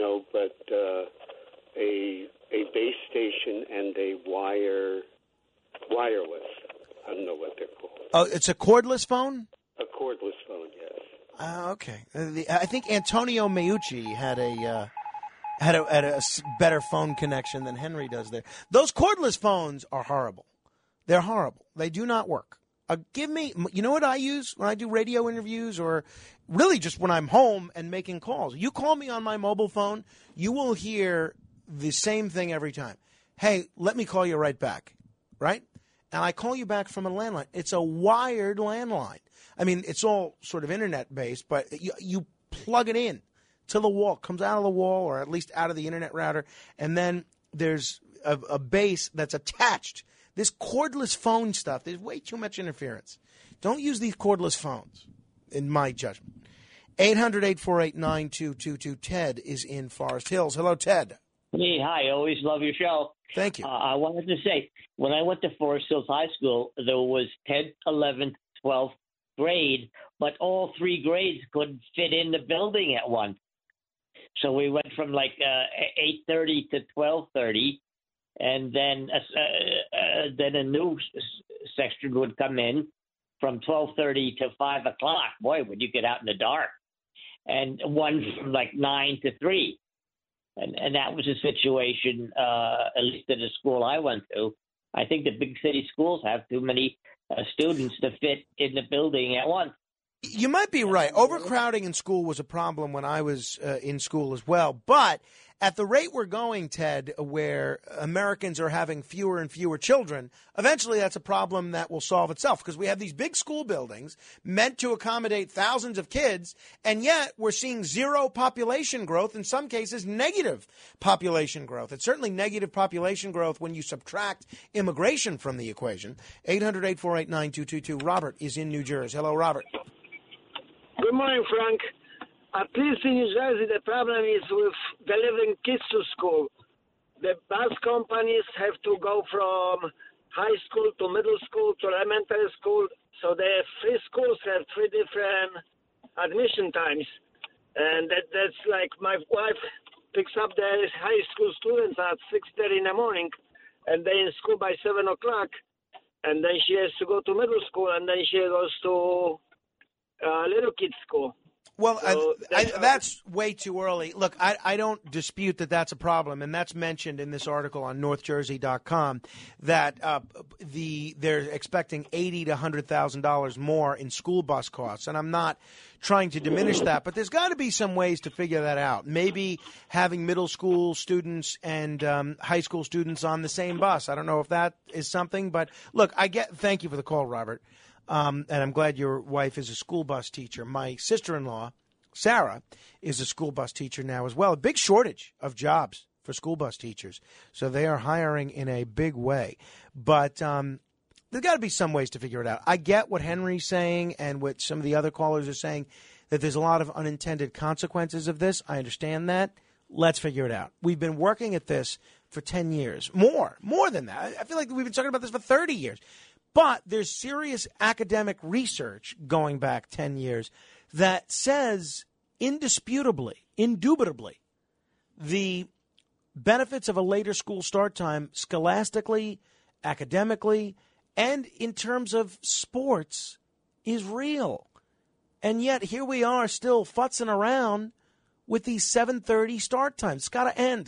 Oh, it's a cordless phone? A cordless phone, yes. Okay. I think Antonio Meucci had a better phone connection than Henry does there. Those cordless phones are horrible. They're horrible. They do not work. You know what I use when I do radio interviews or really just when I'm home and making calls? You call me on my mobile phone, you will hear the same thing every time. Hey, let me call you right back, right? And I call you back from a landline. It's a wired landline. I mean, it's all sort of internet-based, but you plug it in to the wall. It comes out of the wall or at least out of the internet router, and then there's a base that's attached. This cordless phone stuff, there's way too much interference. Don't use these cordless phones, in my judgment. 800-848-9222. Ted is in Forest Hills. Hello, Ted. Hey, hi. Always love your show. Thank you. I wanted to say, when I went to Forest Hills High School, there was 10th, 11th, 12th grade, but all three grades couldn't fit in the building at once. So we went from like 8:30 to 12:30, and then a new section would come in from 12:30 to 5 o'clock. Boy, would you get out in the dark. And one from like 9 to 3. And that was a situation, at least at the school I went to. I think the big city schools have too many students to fit in the building at once. You might be right. Overcrowding in school was a problem when I was in school as well. But at the rate we're going, Ted, where Americans are having fewer and fewer children, eventually that's a problem that will solve itself because we have these big school buildings meant to accommodate thousands of kids, and yet we're seeing zero population growth, in some cases negative population growth. It's certainly negative population growth when you subtract immigration from the equation. 800-848-9222. Robert is in New Jersey. Hello, Robert. Good morning, Frank. At least in New Jersey, the problem is with delivering kids to school. The bus companies have to go from high school to middle school to elementary school. So the free schools have 3 different admission times. And that's like my wife picks up the high school students at 6:30 in the morning, and they're in school by 7 o'clock. And then she has to go to middle school, and then she goes to little kids school. Well, so that's way too early. Look, I don't dispute that that's a problem, and that's mentioned in this article on NorthJersey.com that they're expecting $80,000 to $100,000 more in school bus costs, and I'm not trying to diminish that, but there's got to be some ways to figure that out. Maybe having middle school students and high school students on the same bus. I don't know if that is something, but look, thank you for the call, Robert. And I'm glad your wife is a school bus teacher. My sister-in-law, Sarah, is a school bus teacher now as well. A big shortage of jobs for school bus teachers. So they are hiring in a big way. But there's got to be some ways to figure it out. I get what Henry's saying and what some of the other callers are saying, that there's a lot of unintended consequences of this. I understand that. Let's figure it out. We've been working at this for 10 years. More than that. I feel like we've been talking about this for 30 years. But there's serious academic research going back 10 years that says indisputably, indubitably, the benefits of a later school start time scholastically, academically, and in terms of sports is real. And yet here we are still futzing around with these 7:30 start times. It's got to end.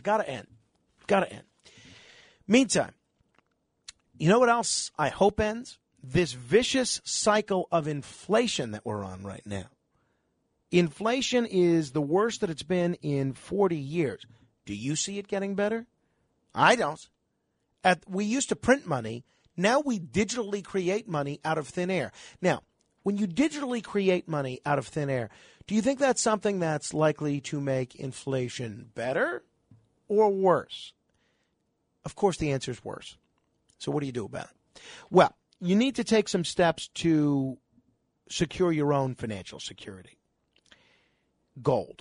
Meantime, you know what else I hope ends? This vicious cycle of inflation that we're on right now. Inflation is the worst that it's been in 40 years. Do you see it getting better? I don't. We used to print money. Now we digitally create money out of thin air. Now, when you digitally create money out of thin air, do you think that's something that's likely to make inflation better or worse? Of course, the answer is worse. So what do you do about it? Well, you need to take some steps to secure your own financial security. Gold,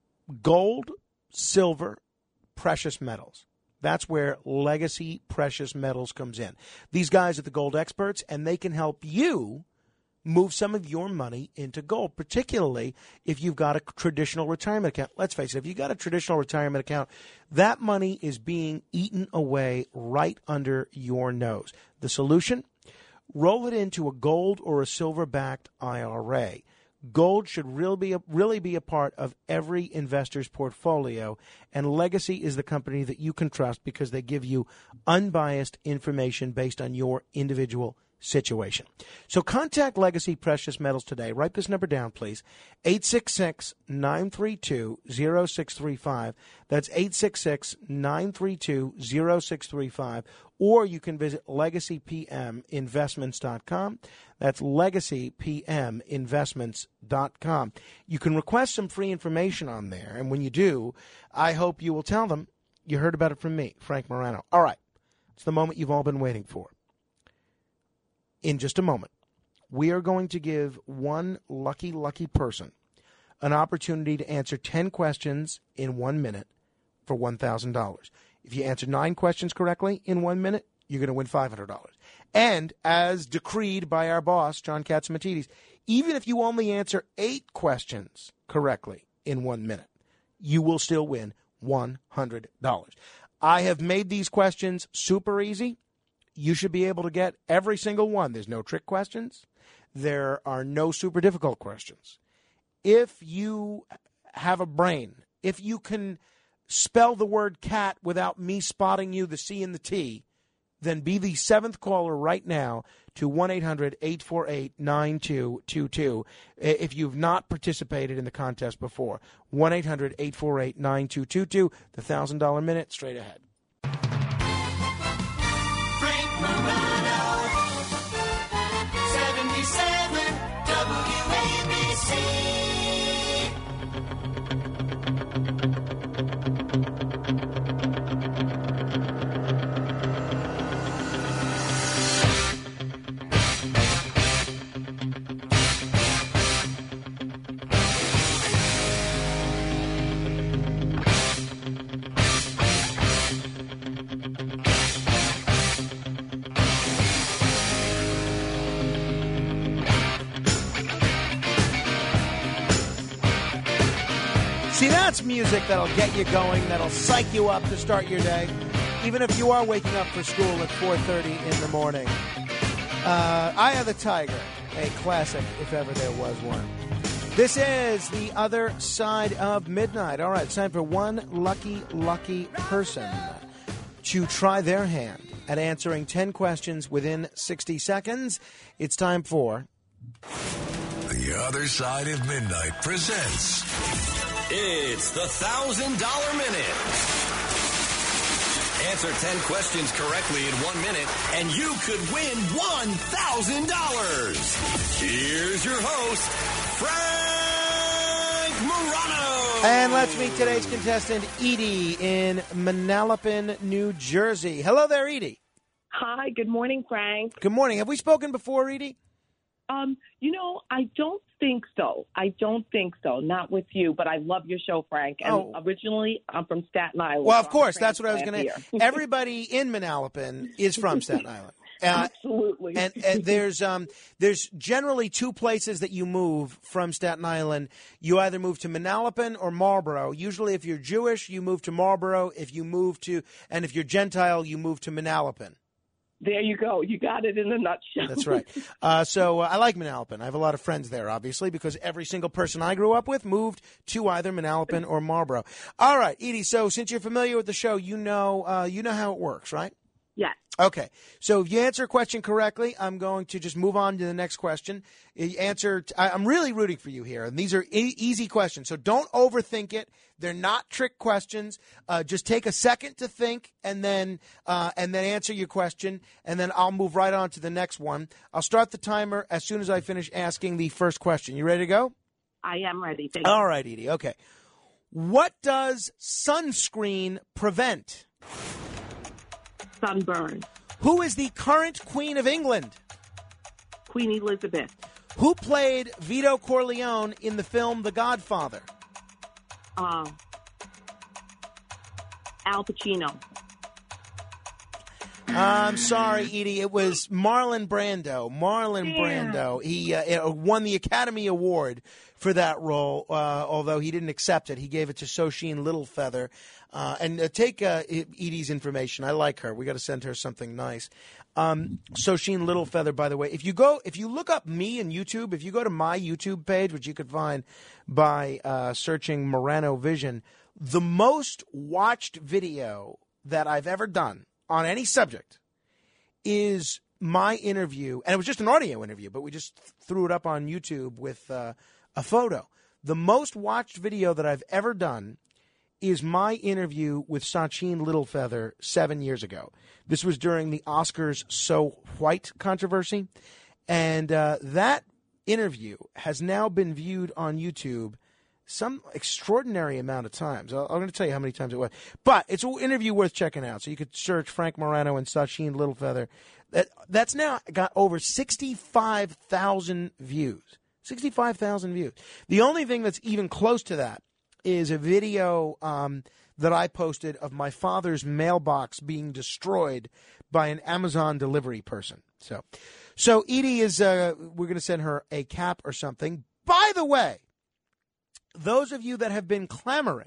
silver, precious metals. That's where Legacy Precious Metals comes in. These guys are the gold experts, and they can help you move some of your money into gold, particularly if you've got a traditional retirement account. Let's face it, if you've got a traditional retirement account, that money is being eaten away right under your nose. The solution? roll it into a gold or a silver-backed IRA. Gold should really be a part of every investor's portfolio, and Legacy is the company that you can trust because they give you unbiased information based on your individual situation. So contact Legacy Precious Metals today. Write this number down, please. 866-932-0635. That's 866-932-0635. Or you can visit LegacyPMInvestments.com. That's LegacyPMInvestments.com. You can request some free information on there, and when you do, I hope you will tell them you heard about it from me, Frank Morano. All right. It's the moment you've all been waiting for. In just a moment, we are going to give one lucky person an opportunity to answer 10 questions in 1 minute for $1,000. If you answer 9 questions correctly in 1 minute, you're going to win $500. And as decreed by our boss, John Catsimatidis, even if you only answer 8 questions correctly in 1 minute, you will still win $100. I have made these questions super easy. You should be able to get every single one. There's no trick questions. There are no super difficult questions. If you have a brain, if you can spell the word cat without me spotting you the C and the T, then be the 7th caller right now to 1-800-848-9222 if you've not participated in the contest before. 1-800-848-9222, the $1,000 minute straight ahead. Morano, 77 WABC. See, that's music that'll get you going, that'll psych you up to start your day, even if you are waking up for school at 4:30 in the morning. Eye of the Tiger, a classic if ever there was one. This is The Other Side of Midnight. All right, it's time for one lucky person to try their hand at answering 10 questions within 60 seconds. It's time for The Other Side of Midnight presents... It's the $1,000 Minute. Answer 10 questions correctly in 1 minute, and you could win $1,000. Here's your host, Frank Morano. And let's meet today's contestant, Edie, in Manalapan, New Jersey. Hello there, Edie. Hi, good morning, Frank. Good morning. Have we spoken before, Edie? I don't think so. Not with you, but I love your show, Frank. And originally, I'm from Staten Island. Well, of course, that's what I was going to. Everybody in Manalapan is from Staten Island. Absolutely. And there's generally 2 places that you move from Staten Island. You either move to Manalapan or Marlboro. Usually, if you're Jewish, you move to Marlboro. If you're Gentile, you move to Manalapan. There you go. You got it in a nutshell. That's right. So I like Manalapan. I have a lot of friends there, obviously, because every single person I grew up with moved to either Manalapan or Marlboro. All right, Edie, so since you're familiar with the show, you know how it works, right? Yes. Okay. So if you answer a question correctly, I'm going to just move on to the next question. I'm really rooting for you here, and these are easy questions, so don't overthink it. They're not trick questions. Just take a second to think, and then answer your question, and then I'll move right on to the next one. I'll start the timer as soon as I finish asking the first question. You ready to go? I am ready. Thank you. All right, Edie. Okay. What does sunscreen prevent? Sunburn. Who is the current Queen of England? Queen Elizabeth. Who played Vito Corleone in the film The Godfather? Al Pacino. I'm sorry, Edie. It was Marlon Brando. Brando. He won the Academy Award for that role, although he didn't accept it. He gave it to Sosheen Littlefeather. And take Edie's information. I like her. We got to send her something nice. Sosheen Littlefeather, by the way, if you look up me in YouTube, if you go to my YouTube page, which you could find by searching Morano Vision, the most watched video that I've ever done on any subject is my interview, and it was just an audio interview, but we just threw it up on YouTube with a photo. The most watched video that I've ever done is my interview with Sosheen Littlefeather 7 years ago. This was during the Oscars So White controversy, and that interview has now been viewed on YouTube some extraordinary amount of times. I'm going to tell you how many times it was. But it's an interview worth checking out. So you could search Frank Morano and Sosheen Littlefeather. That's now got over 65,000 views. 65,000 views. The only thing that's even close to that is a video that I posted of my father's mailbox being destroyed by an Amazon delivery person. So Edie is, we're going to send her a cap or something. By the way, those of you that have been clamoring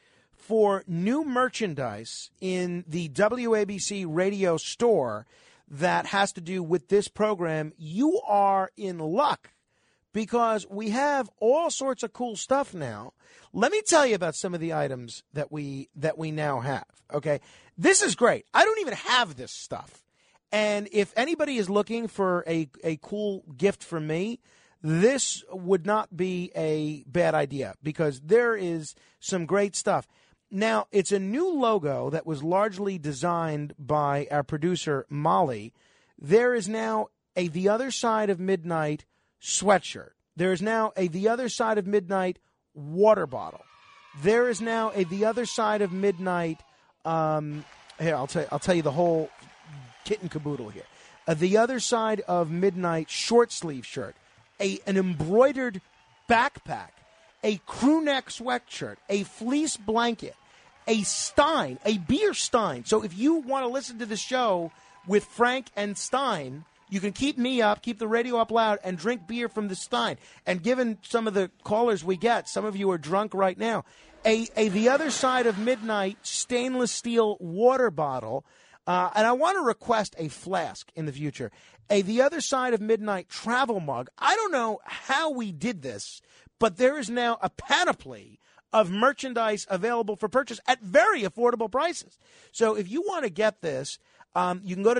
for new merchandise in the WABC radio store that has to do with this program, you are in luck because we have all sorts of cool stuff now. Let me tell you about some of the items that we now have, okay? This is great. I don't even have this stuff. And if anybody is looking for a cool gift from me, this would not be a bad idea because there is some great stuff. Now, it's a new logo that was largely designed by our producer, Molly. There is now a The Other Side of Midnight sweatshirt. There is now a The Other Side of Midnight water bottle. There is now a The Other Side of Midnight, here, I'll tell you the whole kit and caboodle here. The Other Side of Midnight short sleeve shirt. An embroidered backpack, a crew neck sweatshirt, a fleece blanket, a Stein, a beer Stein. So if you want to listen to the show with Frank and Stein, you can keep me up, keep the radio up loud, and drink beer from the Stein. And given some of the callers we get, some of you are drunk right now, a The Other Side of Midnight stainless steel water bottle. And I want to request a flask in the future. The Other Side of Midnight travel mug. I don't know how we did this, but there is now a panoply of merchandise available for purchase at very affordable prices. So if you want to get this, you can go to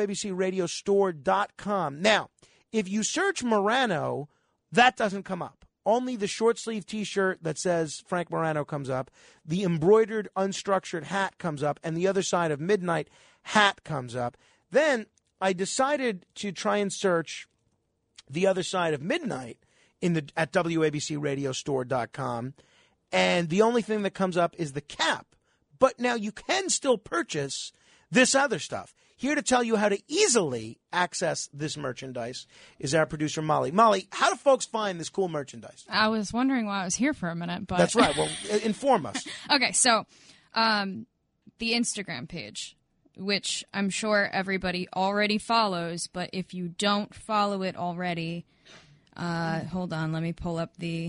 WABCRadiostore.com. Now, if you search Morano, that doesn't come up. Only the short sleeve T-shirt that says Frank Morano comes up. The embroidered unstructured hat comes up, and The Other Side of Midnight hat comes up. Then I decided to try and search The Other Side of Midnight at WABCRadiostore.com, and the only thing that comes up is the cap. But now you can still purchase this other stuff. Here to tell you how to easily access this merchandise is our producer, Molly. Molly, how do folks find this cool merchandise? I was wondering why I was here for a minute, but... That's right. Well, inform us. Okay, so the Instagram page, which I'm sure everybody already follows, but if you don't follow it already, hold on, let me pull up the...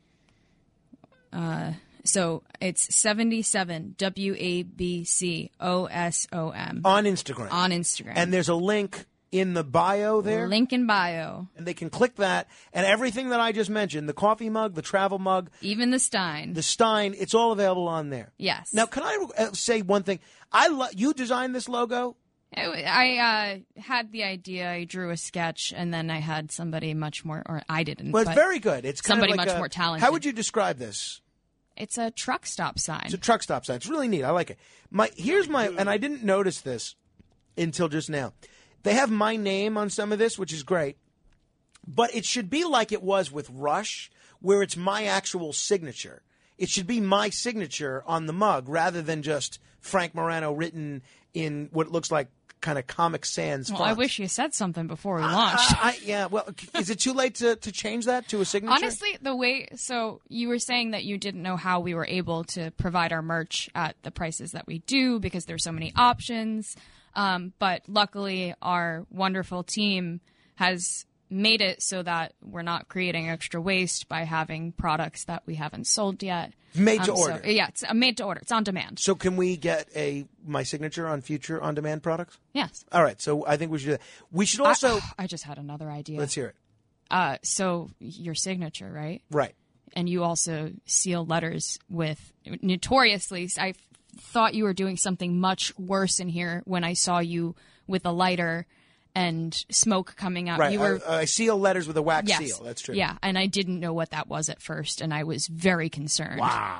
So it's 77 WABCOSOM. On Instagram. On Instagram. And there's a link in the bio there. Link in bio. And they can click that. And everything that I just mentioned, the coffee mug, the travel mug. Even the Stein. The Stein, it's all available on there. Yes. Now, can I say one thing? You designed this logo? I had the idea. I drew a sketch, and then I had somebody much more, or I didn't. Well, it's very good. It's kind somebody of like much more talented. How would you describe this? It's a truck stop sign. It's a truck stop sign. It's really neat. I like it. And I didn't notice this until just now. They have my name on some of this, which is great. But it should be like it was with Rush, where it's my actual signature. It should be my signature on the mug rather than just Frank Morano written in what looks like kind of Comic Sans Well, font. I wish you said something before we launched. Well, is it too late to change that to a signature? Honestly, so you were saying that you didn't know how we were able to provide our merch at the prices that we do because there's so many options. But luckily, our wonderful team has made it so that we're not creating extra waste by having products that we haven't sold yet. Made to order. So, yeah, it's made to order. It's on demand. So can we get my signature on future on-demand products? Yes. All right. So I think we should do that. We should also... I just had another idea. Let's hear it. So your signature, right? Right. And you also seal letters with... Notoriously, I thought you were doing something much worse in here when I saw you with a lighter and smoke coming out. Right. You were, I seal letters with a wax yes, seal. That's true. Yeah, and I didn't know what that was at first, and I was very concerned. Wow.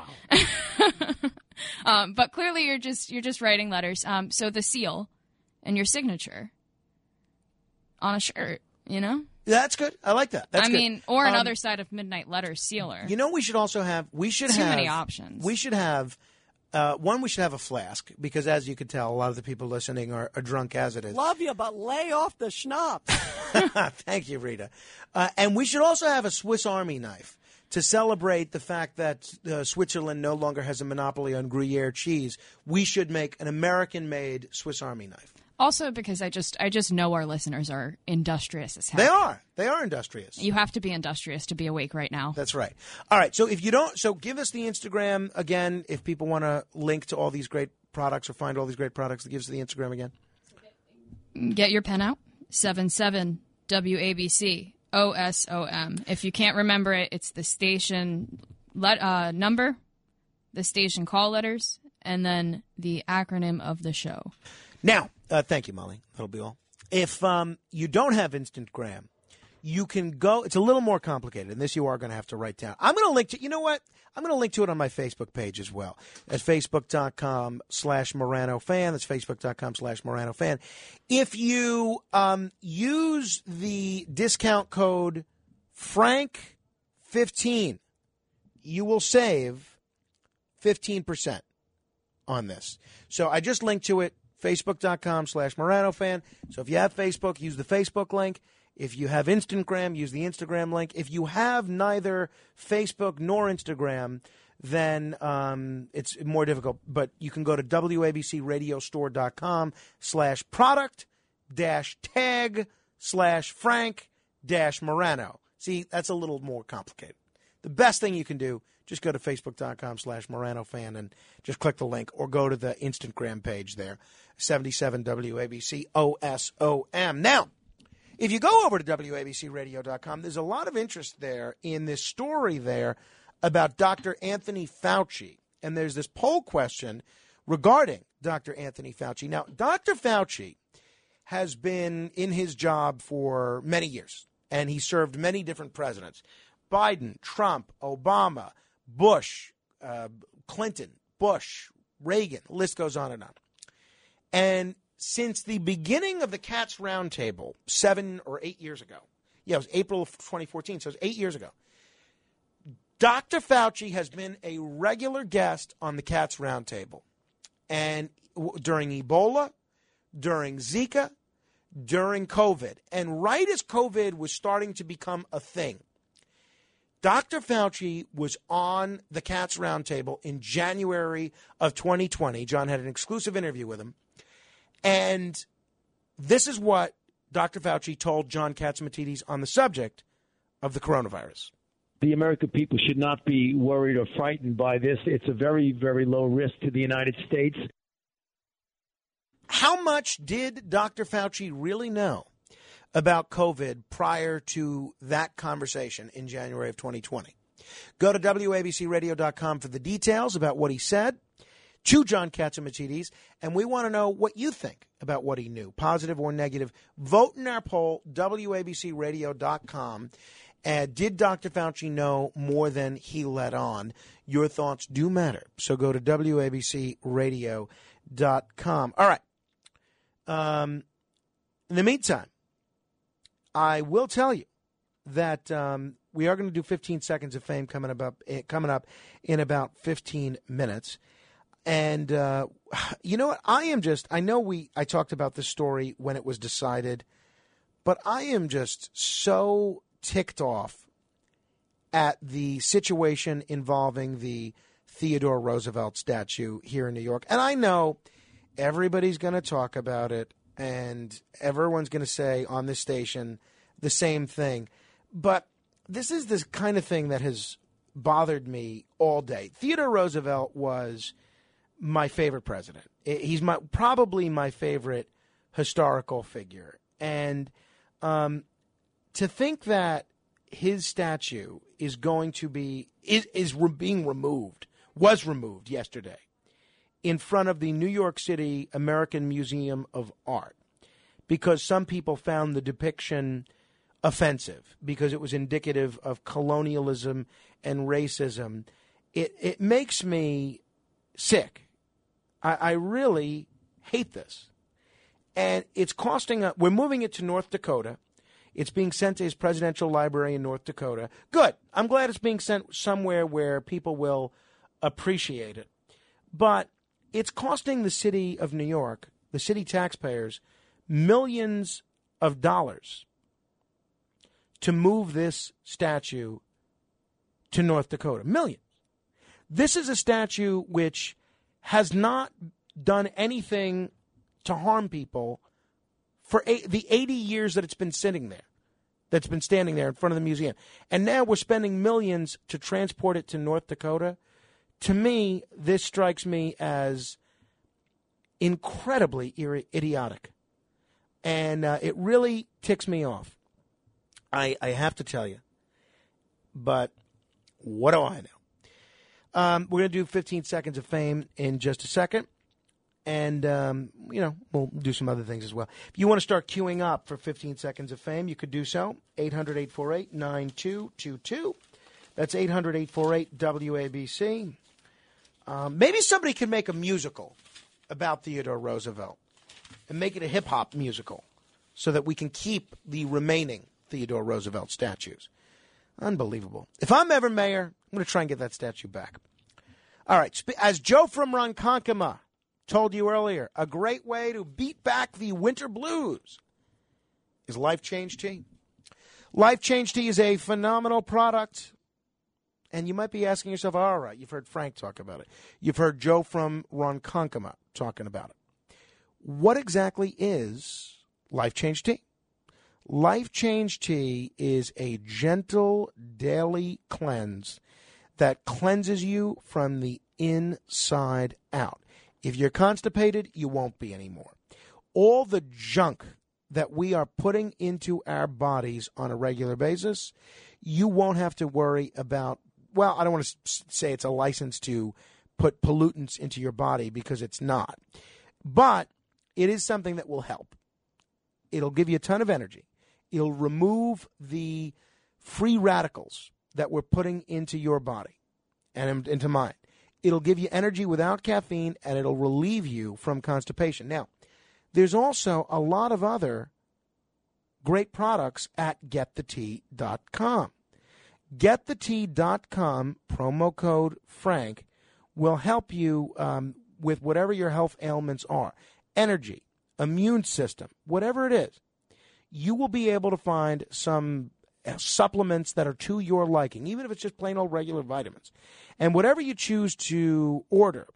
But clearly, you're just writing letters. So the seal and your signature on a shirt, you know. That's good. I like that. That's good. I mean, or another side of Midnight Letter sealer. You know, we should also have. Too many options. We should have. One, we should have a flask because, as you could tell, a lot of the people listening are drunk as it is. Love you, but lay off the schnapps. Thank you, Rita. And we should also have a Swiss Army knife to celebrate the fact that Switzerland no longer has a monopoly on Gruyere cheese. We should make an American-made Swiss Army knife. Also, because I just know our listeners are industrious as heck. They are industrious. You have to be industrious to be awake right now. That's right. All right. So if you don't, give us the Instagram again. If people want to link to all these great products or find all these great products, give us the Instagram again. Get your pen out. 77 WABC OSOM. If you can't remember it, it's the station number, the station call letters, and then the acronym of the show. Now, thank you, Molly. That'll be all. If you don't have Instagram, you can go. It's a little more complicated, and this you are going to have to write down. I'm going to link to. You know what? I'm going to link to it on my Facebook page as well. At facebook.com/Morano fan. That's facebook.com/Morano fan. If you use the discount code Frank15, you will save 15% on this. So I just linked to it. Facebook.com/Morano fan. So if you have Facebook, use the Facebook link. If you have Instagram, use the Instagram link. If you have neither Facebook nor Instagram, then it's more difficult. But you can go to wabcradiostore.com/product-tag/Frank-Morano. See, that's a little more complicated. The best thing you can do, just go to facebook.com/Morano fan and just click the link, or go to the Instagram page there, 77 WABC OSOM. Now, if you go over to WABCRadio.com, there's a lot of interest there in this story there about Dr. Anthony Fauci. And there's this poll question regarding Dr. Anthony Fauci. Now, Dr. Fauci has been in his job for many years, and he served many different presidents. Biden, Trump, Obama, Bush, Clinton, Bush, Reagan, the list goes on and on. And since the beginning of the Cats Roundtable 7 or 8 years ago, it was April of 2014, so it was 8 years ago, Dr. Fauci has been a regular guest on the Cats Roundtable. And during Ebola, during Zika, during COVID, and right as COVID was starting to become a thing, Dr. Fauci was on the Cats Roundtable in January of 2020. John had an exclusive interview with him. And this is what Dr. Fauci told John Catsimatidis on the subject of the coronavirus. The American people should not be worried or frightened by this. It's a very, very low risk to the United States. How much did Dr. Fauci really know about COVID prior to that conversation in January of 2020? Go to WABCRadio.com for the details about what he said to John Catsimatidis, and we want to know what you think about what he knew, positive or negative. Vote in our poll, WABCRadio.com. Did Dr. Fauci know more than he let on? Your thoughts do matter, so go to WABCRadio.com. All right. In the meantime, I will tell you that we are going to do 15 Seconds of Fame coming up in about 15 minutes. And you know what? I talked about this story when it was decided, but I am just so ticked off at the situation involving the Theodore Roosevelt statue here in New York. And I know everybody's going to talk about it, and everyone's going to say on this station the same thing. But this is this kind of thing that has bothered me all day. Theodore Roosevelt was my favorite president. He's probably my favorite historical figure. And to think that his statue is going to be was removed yesterday in front of the New York City American Museum of Art because some people found the depiction offensive because it was indicative of colonialism and racism. It makes me sick. I really hate this. And it's costing we're moving it to North Dakota. It's being sent to his presidential library in North Dakota. Good. I'm glad it's being sent somewhere where people will appreciate it. But it's costing the city of New York, the city taxpayers, millions of dollars to move this statue to North Dakota. Millions. This is a statue which has not done anything to harm people for the 80 years that it's been sitting there, that's been standing there in front of the museum. And now we're spending millions to transport it to North Dakota. To me, this strikes me as incredibly idiotic. And it really ticks me off. I have to tell you. But what do I know? We're going to do 15 seconds of fame in just a second. And, we'll do some other things as well. If you want to start queuing up for 15 seconds of fame, you could do so. 800-848-9222. That's 800-848-WABC. Maybe somebody could make a musical about Theodore Roosevelt and make it a hip-hop musical so that we can keep the remaining Theodore Roosevelt statues. Unbelievable. If I'm ever mayor, I'm going to try and get that statue back. All right. As Joe from Ronkonkoma told you earlier, a great way to beat back the winter blues is Life Change Tea. Life Change Tea is a phenomenal product. And you might be asking yourself, all right, you've heard Frank talk about it. You've heard Joe from Ronkonkoma talking about it. What exactly is Life Change Tea? Life Change Tea is a gentle daily cleanse that cleanses you from the inside out. If you're constipated, you won't be anymore. All the junk that we are putting into our bodies on a regular basis, you won't have to worry about. Well, I don't want to say it's a license to put pollutants into your body because it's not. But it is something that will help. It'll give you a ton of energy. It'll remove the free radicals that we're putting into your body and into mine. It'll give you energy without caffeine, and it'll relieve you from constipation. Now, there's also a lot of other great products at GetTheTea.com. GetTheTea.com, promo code Frank, will help you with whatever your health ailments are. Energy, immune system, whatever it is. You will be able to find some supplements that are to your liking, even if it's just plain old regular vitamins. And whatever you choose to order,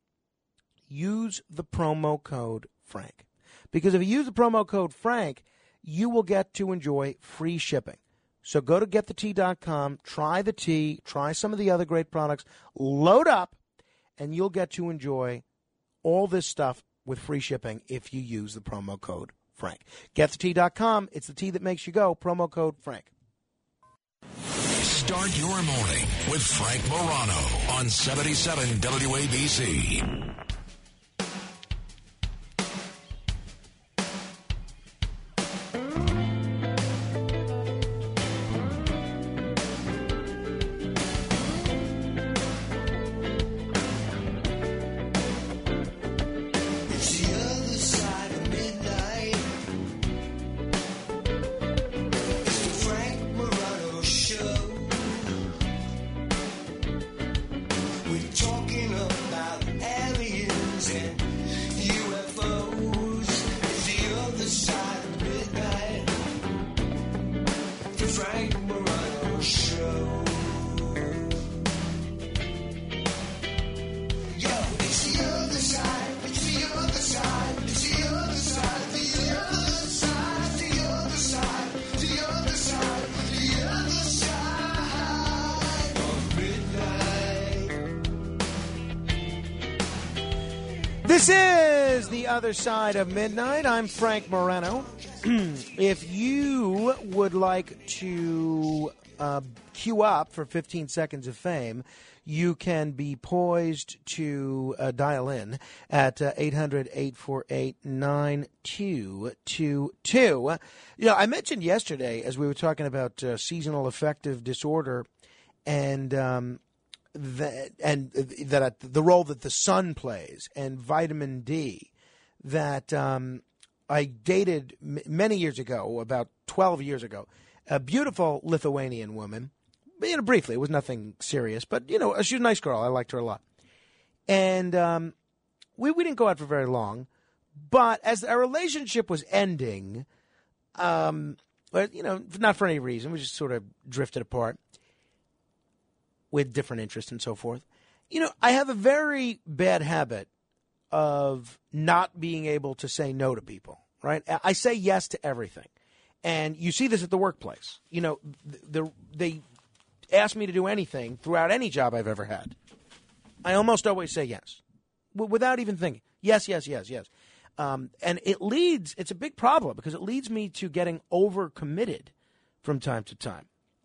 use the promo code Frank. Because if you use the promo code Frank, you will get to enjoy free shipping. So go to GetTheTea.com, try the tea, try some of the other great products, load up, and you'll get to enjoy all this stuff with free shipping if you use the promo code Frank. GetTheTea.com, it's the tea that makes you go, promo code Frank. Start your morning with Frank Morano on 77 WABC. This is The Other Side of Midnight. I'm Frank Morano. If you would like to queue up for 15 seconds of fame, you can be poised to dial in at 800-848-9222. I mentioned yesterday, as we were talking about seasonal affective disorder and the role that the sun plays and vitamin D, that I dated many years ago, about 12 years ago, a beautiful Lithuanian woman. Briefly, it was nothing serious, but, she's a nice girl. I liked her a lot. And we didn't go out for very long, but as our relationship was ending, not for any reason, we just sort of drifted apart with different interests and so forth. I have a very bad habit of not being able to say no to people, right? I say yes to everything. And you see this at the workplace. They ask me to do anything throughout any job I've ever had. I almost always say yes, without even thinking. Yes. And it's a big problem because it leads me to getting overcommitted from time to time.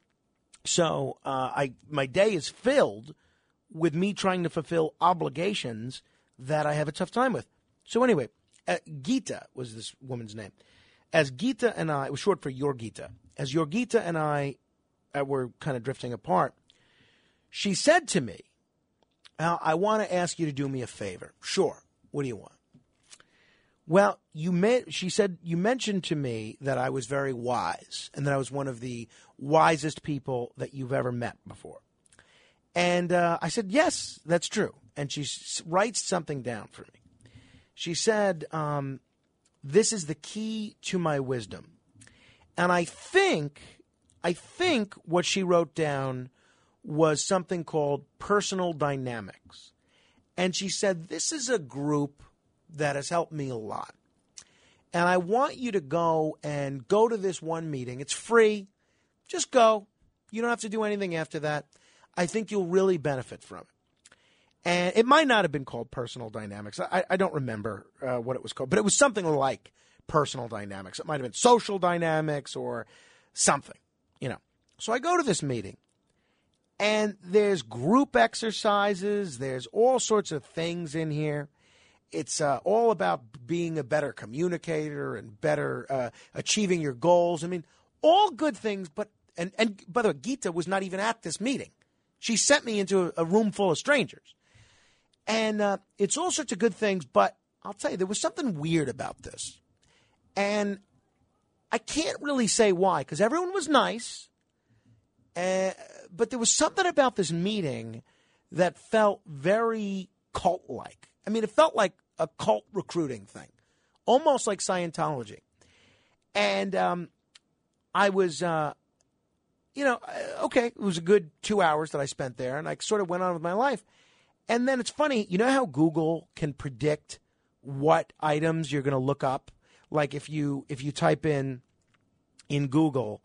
So my day is filled with me trying to fulfill obligations that I have a tough time with. So anyway, Gita was this woman's name. As Gita and I, it was short for Yorgita. As Yorgita and I were kind of drifting apart, she said to me, I want to ask you to do me a favor. Sure. What do you want? Well, she said, you mentioned to me that I was very wise and that I was one of the wisest people that you've ever met before. And I said, yes, that's true. And she writes something down for me. She said, this is the key to my wisdom. And I think what she wrote down was something called personal dynamics. And she said, this is a group that has helped me a lot. And I want you to go to this one meeting. It's free. Just go. You don't have to do anything after that. I think you'll really benefit from it. And it might not have been called personal dynamics. I don't remember what it was called, but it was something like personal dynamics. It might have been social dynamics or something, So I go to this meeting, and there's group exercises. There's all sorts of things in here. It's all about being a better communicator and better achieving your goals. I mean, all good things, but and by the way, Gita was not even at this meeting. She sent me into a room full of strangers. And it's all sorts of good things, but I'll tell you, there was something weird about this. And I can't really say why, because everyone was nice, but there was something about this meeting that felt very cult-like. I mean, it felt like a cult recruiting thing, almost like Scientology. And I was, okay, it was a good 2 hours that I spent there, and I sort of went on with my life. And then it's funny, you know how Google can predict what items you're going to look up? Like if you type in Google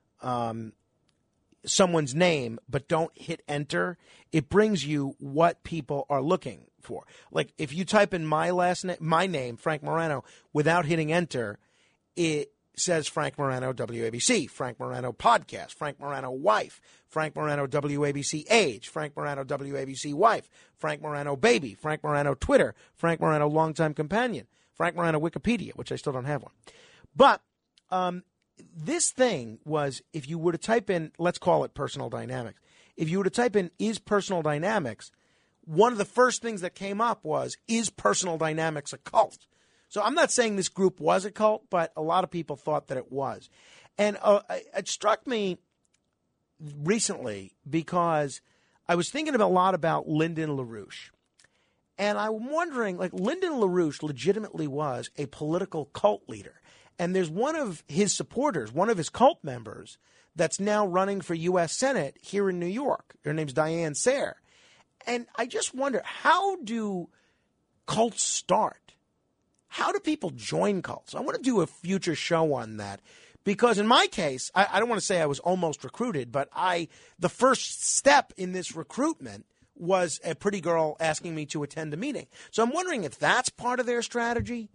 someone's name but don't hit enter, it brings you what people are looking for. Like if you type in my name, Frank Morano, without hitting enter, it says Frank Morano WABC, Frank Morano podcast, Frank Morano wife, Frank Morano WABC age, Frank Morano WABC wife, Frank Morano baby, Frank Morano Twitter, Frank Morano longtime companion, Frank Morano Wikipedia, which I still don't have one. But this thing was, if you were to type in, let's call it personal dynamics, if you were to type in is personal dynamics, one of the first things that came up was, is personal dynamics a cult? So I'm not saying this group was a cult, but a lot of people thought that it was. And it struck me recently because I was thinking a lot about Lyndon LaRouche. And I'm wondering, like, Lyndon LaRouche legitimately was a political cult leader. And there's one of his supporters, one of his cult members, that's now running for U.S. Senate here in New York. Her name's Diane Sayre. And I just wonder, how do cults start? How do people join cults? I want to do a future show on that because in my case, I don't want to say I was almost recruited, but the first step in this recruitment was a pretty girl asking me to attend a meeting. So I'm wondering if that's part of their strategy,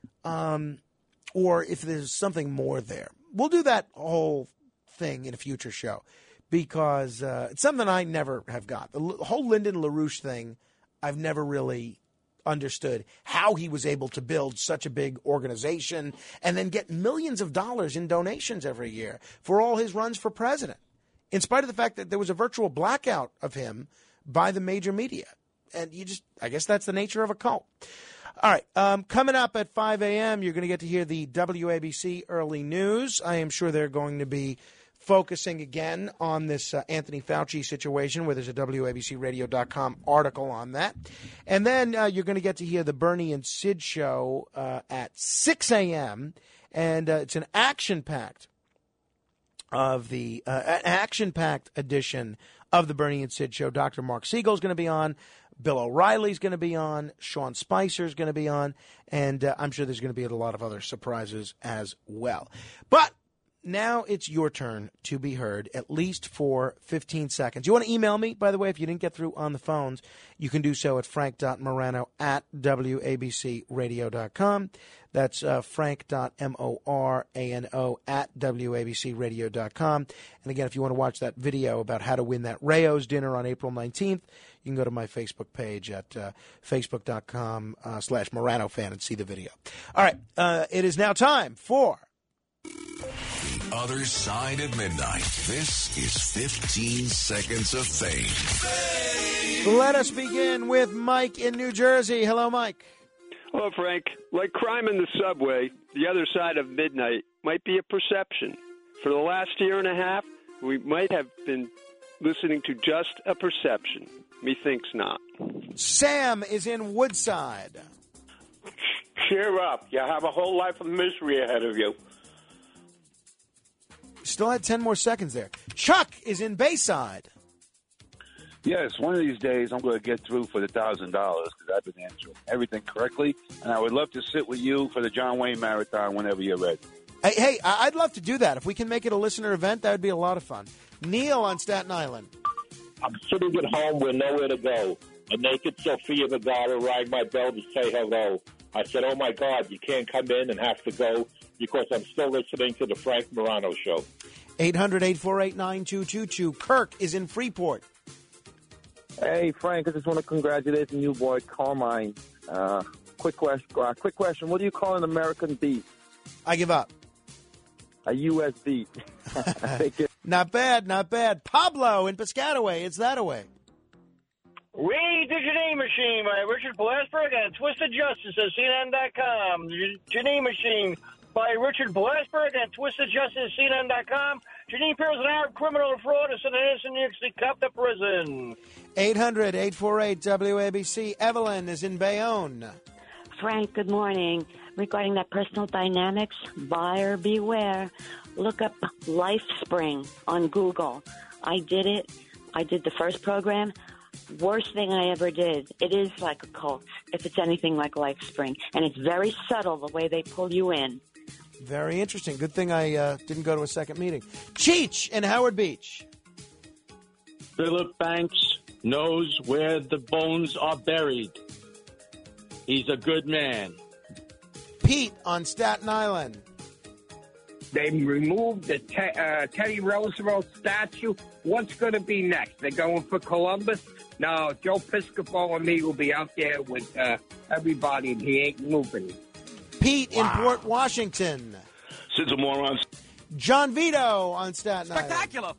or if there's something more there. We'll do that whole thing in a future show, because it's something I never have got. The whole Lyndon LaRouche thing, I've never really understood how he was able to build such a big organization and then get millions of dollars in donations every year for all his runs for president, in spite of the fact that there was a virtual blackout of him by the major media. And I guess that's the nature of a cult. All right, coming up at 5 a.m., you're going to get to hear the WABC early news. I am sure they're going to be focusing again on this Anthony Fauci situation, where there's a WABCRadio.com article on that. And then you're going to get to hear the Bernie and Sid show at 6 a.m., and it's an action-packed edition of the Bernie and Sid show. Dr. Mark Siegel is going to be on. Bill O'Reilly's going to be on. Sean Spicer's going to be on. And I'm sure there's going to be a lot of other surprises as well. But now it's your turn to be heard, at least for 15 seconds. You want to email me, by the way, if you didn't get through on the phones, you can do so at frank.morano@wabcradio.com. That's frank.morano@wabcradio.com. And again, if you want to watch that video about how to win that Rayo's dinner on April 19th, you can go to my Facebook page at facebook.com/Morano fan and see the video. All right, it is now time for The Other Side of Midnight. This is 15 Seconds of Fame. Let us begin with Mike in New Jersey. Hello, Mike. Hello, Frank. Like crime in the subway, the other side of midnight might be a perception. For the last year and a half, we might have been listening to just a perception. Methinks not. Sam is in Woodside. Cheer up. You have a whole life of misery ahead of you. Still had 10 more seconds there. Chuck is in Bayside. Yes, one of these days I'm going to get through for the $1,000 because I've been answering everything correctly, and I would love to sit with you for the John Wayne Marathon whenever you're ready. Hey, I'd love to do that. If we can make it a listener event, that would be a lot of fun. Neil on Staten Island. I'm sitting at home with nowhere to go. A naked Sophia Vergara rang my bell to say hello. I said, oh, my God, you can't come in and have to go because I'm still listening to the Frank Morano Show. 800-848-9222. Kirk is in Freeport. Hey, Frank, I just want to congratulate the new boy, Carmine. Quick question. What do you call an American beef? I give up. A U.S. beef. Not bad. Pablo in Piscataway. It's that away. We the Janine Machine by Richard Blasberg and Twisted Justice at CNN.com. The Janine Machine by Richard Blasberg and Twisted Justice at CNN.com. Janine Pierce is an Arab criminal and fraud and sent an innocent New York City cop to prison. 800-848-WABC. Evelyn is in Bayonne. Frank, good morning. Regarding that personal dynamics, buyer beware. Look up LifeSpring on Google. I did it. I did the first program. Worst thing I ever did. It is like a cult, if it's anything like LifeSpring. And it's very subtle, the way they pull you in. Very interesting. Good thing I didn't go to a second meeting. Cheech in Howard Beach. Philip Banks knows where the bones are buried. He's a good man. Pete on Staten Island. They removed the Teddy Roosevelt statue. What's going to be next? They're going for Columbus? No, Joe Piscopo and me will be out there with everybody, and he ain't moving. Pete in Port Washington. Sid's a moron. John Vito on Staten Island. Spectacular.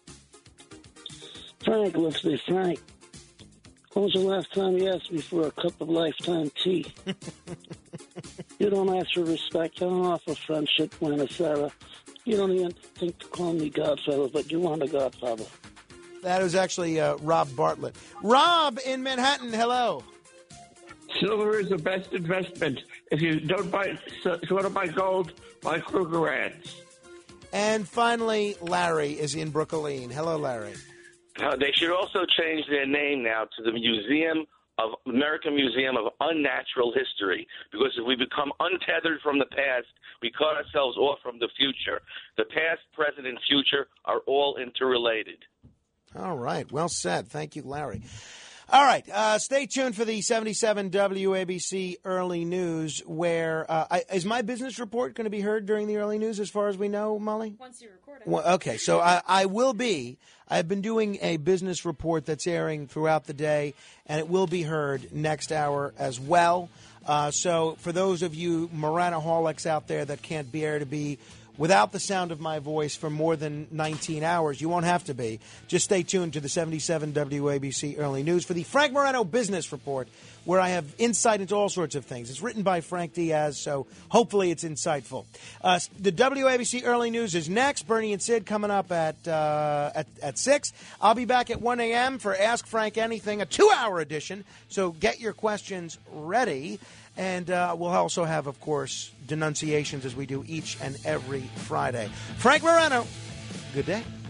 Frank, let's be frank. When was the last time you asked me for a cup of Lifetime tea? You don't ask for respect. You don't offer friendship, Sarah. You don't even think to call me Godfather, but you want a Godfather. That was actually Rob Bartlett. Rob in Manhattan, hello. Silver is the best investment. If you don't want to buy gold, buy Kruger ads. And finally, Larry is in Brooklyn. Hello, Larry. They should also change their name now to the American Museum of Unnatural History, because if we become untethered from the past, we cut ourselves off from the future. The past, present, and future are all interrelated. All right. Well said. Thank you, Larry. All right. Stay tuned for the 77 WABC early news, where is my business report going to be heard during the early news as far as we know, Molly? Once you record it. Well, okay, so I will be. I've been doing a business report that's airing throughout the day, and it will be heard next hour as well. So for those of you Moranaholics out there that can't bear to be without the sound of my voice for more than 19 hours, you won't have to be. Just stay tuned to the 77 WABC Early News for the Frank Morano Business Report, where I have insight into all sorts of things. It's written by Frank Diaz, so hopefully it's insightful. The WABC Early News is next. Bernie and Sid coming up at 6. I'll be back at 1 a.m. for Ask Frank Anything, a 2-hour edition, so get your questions ready. And we'll also have, of course, denunciations as we do each and every Friday. Frank Morano, good day.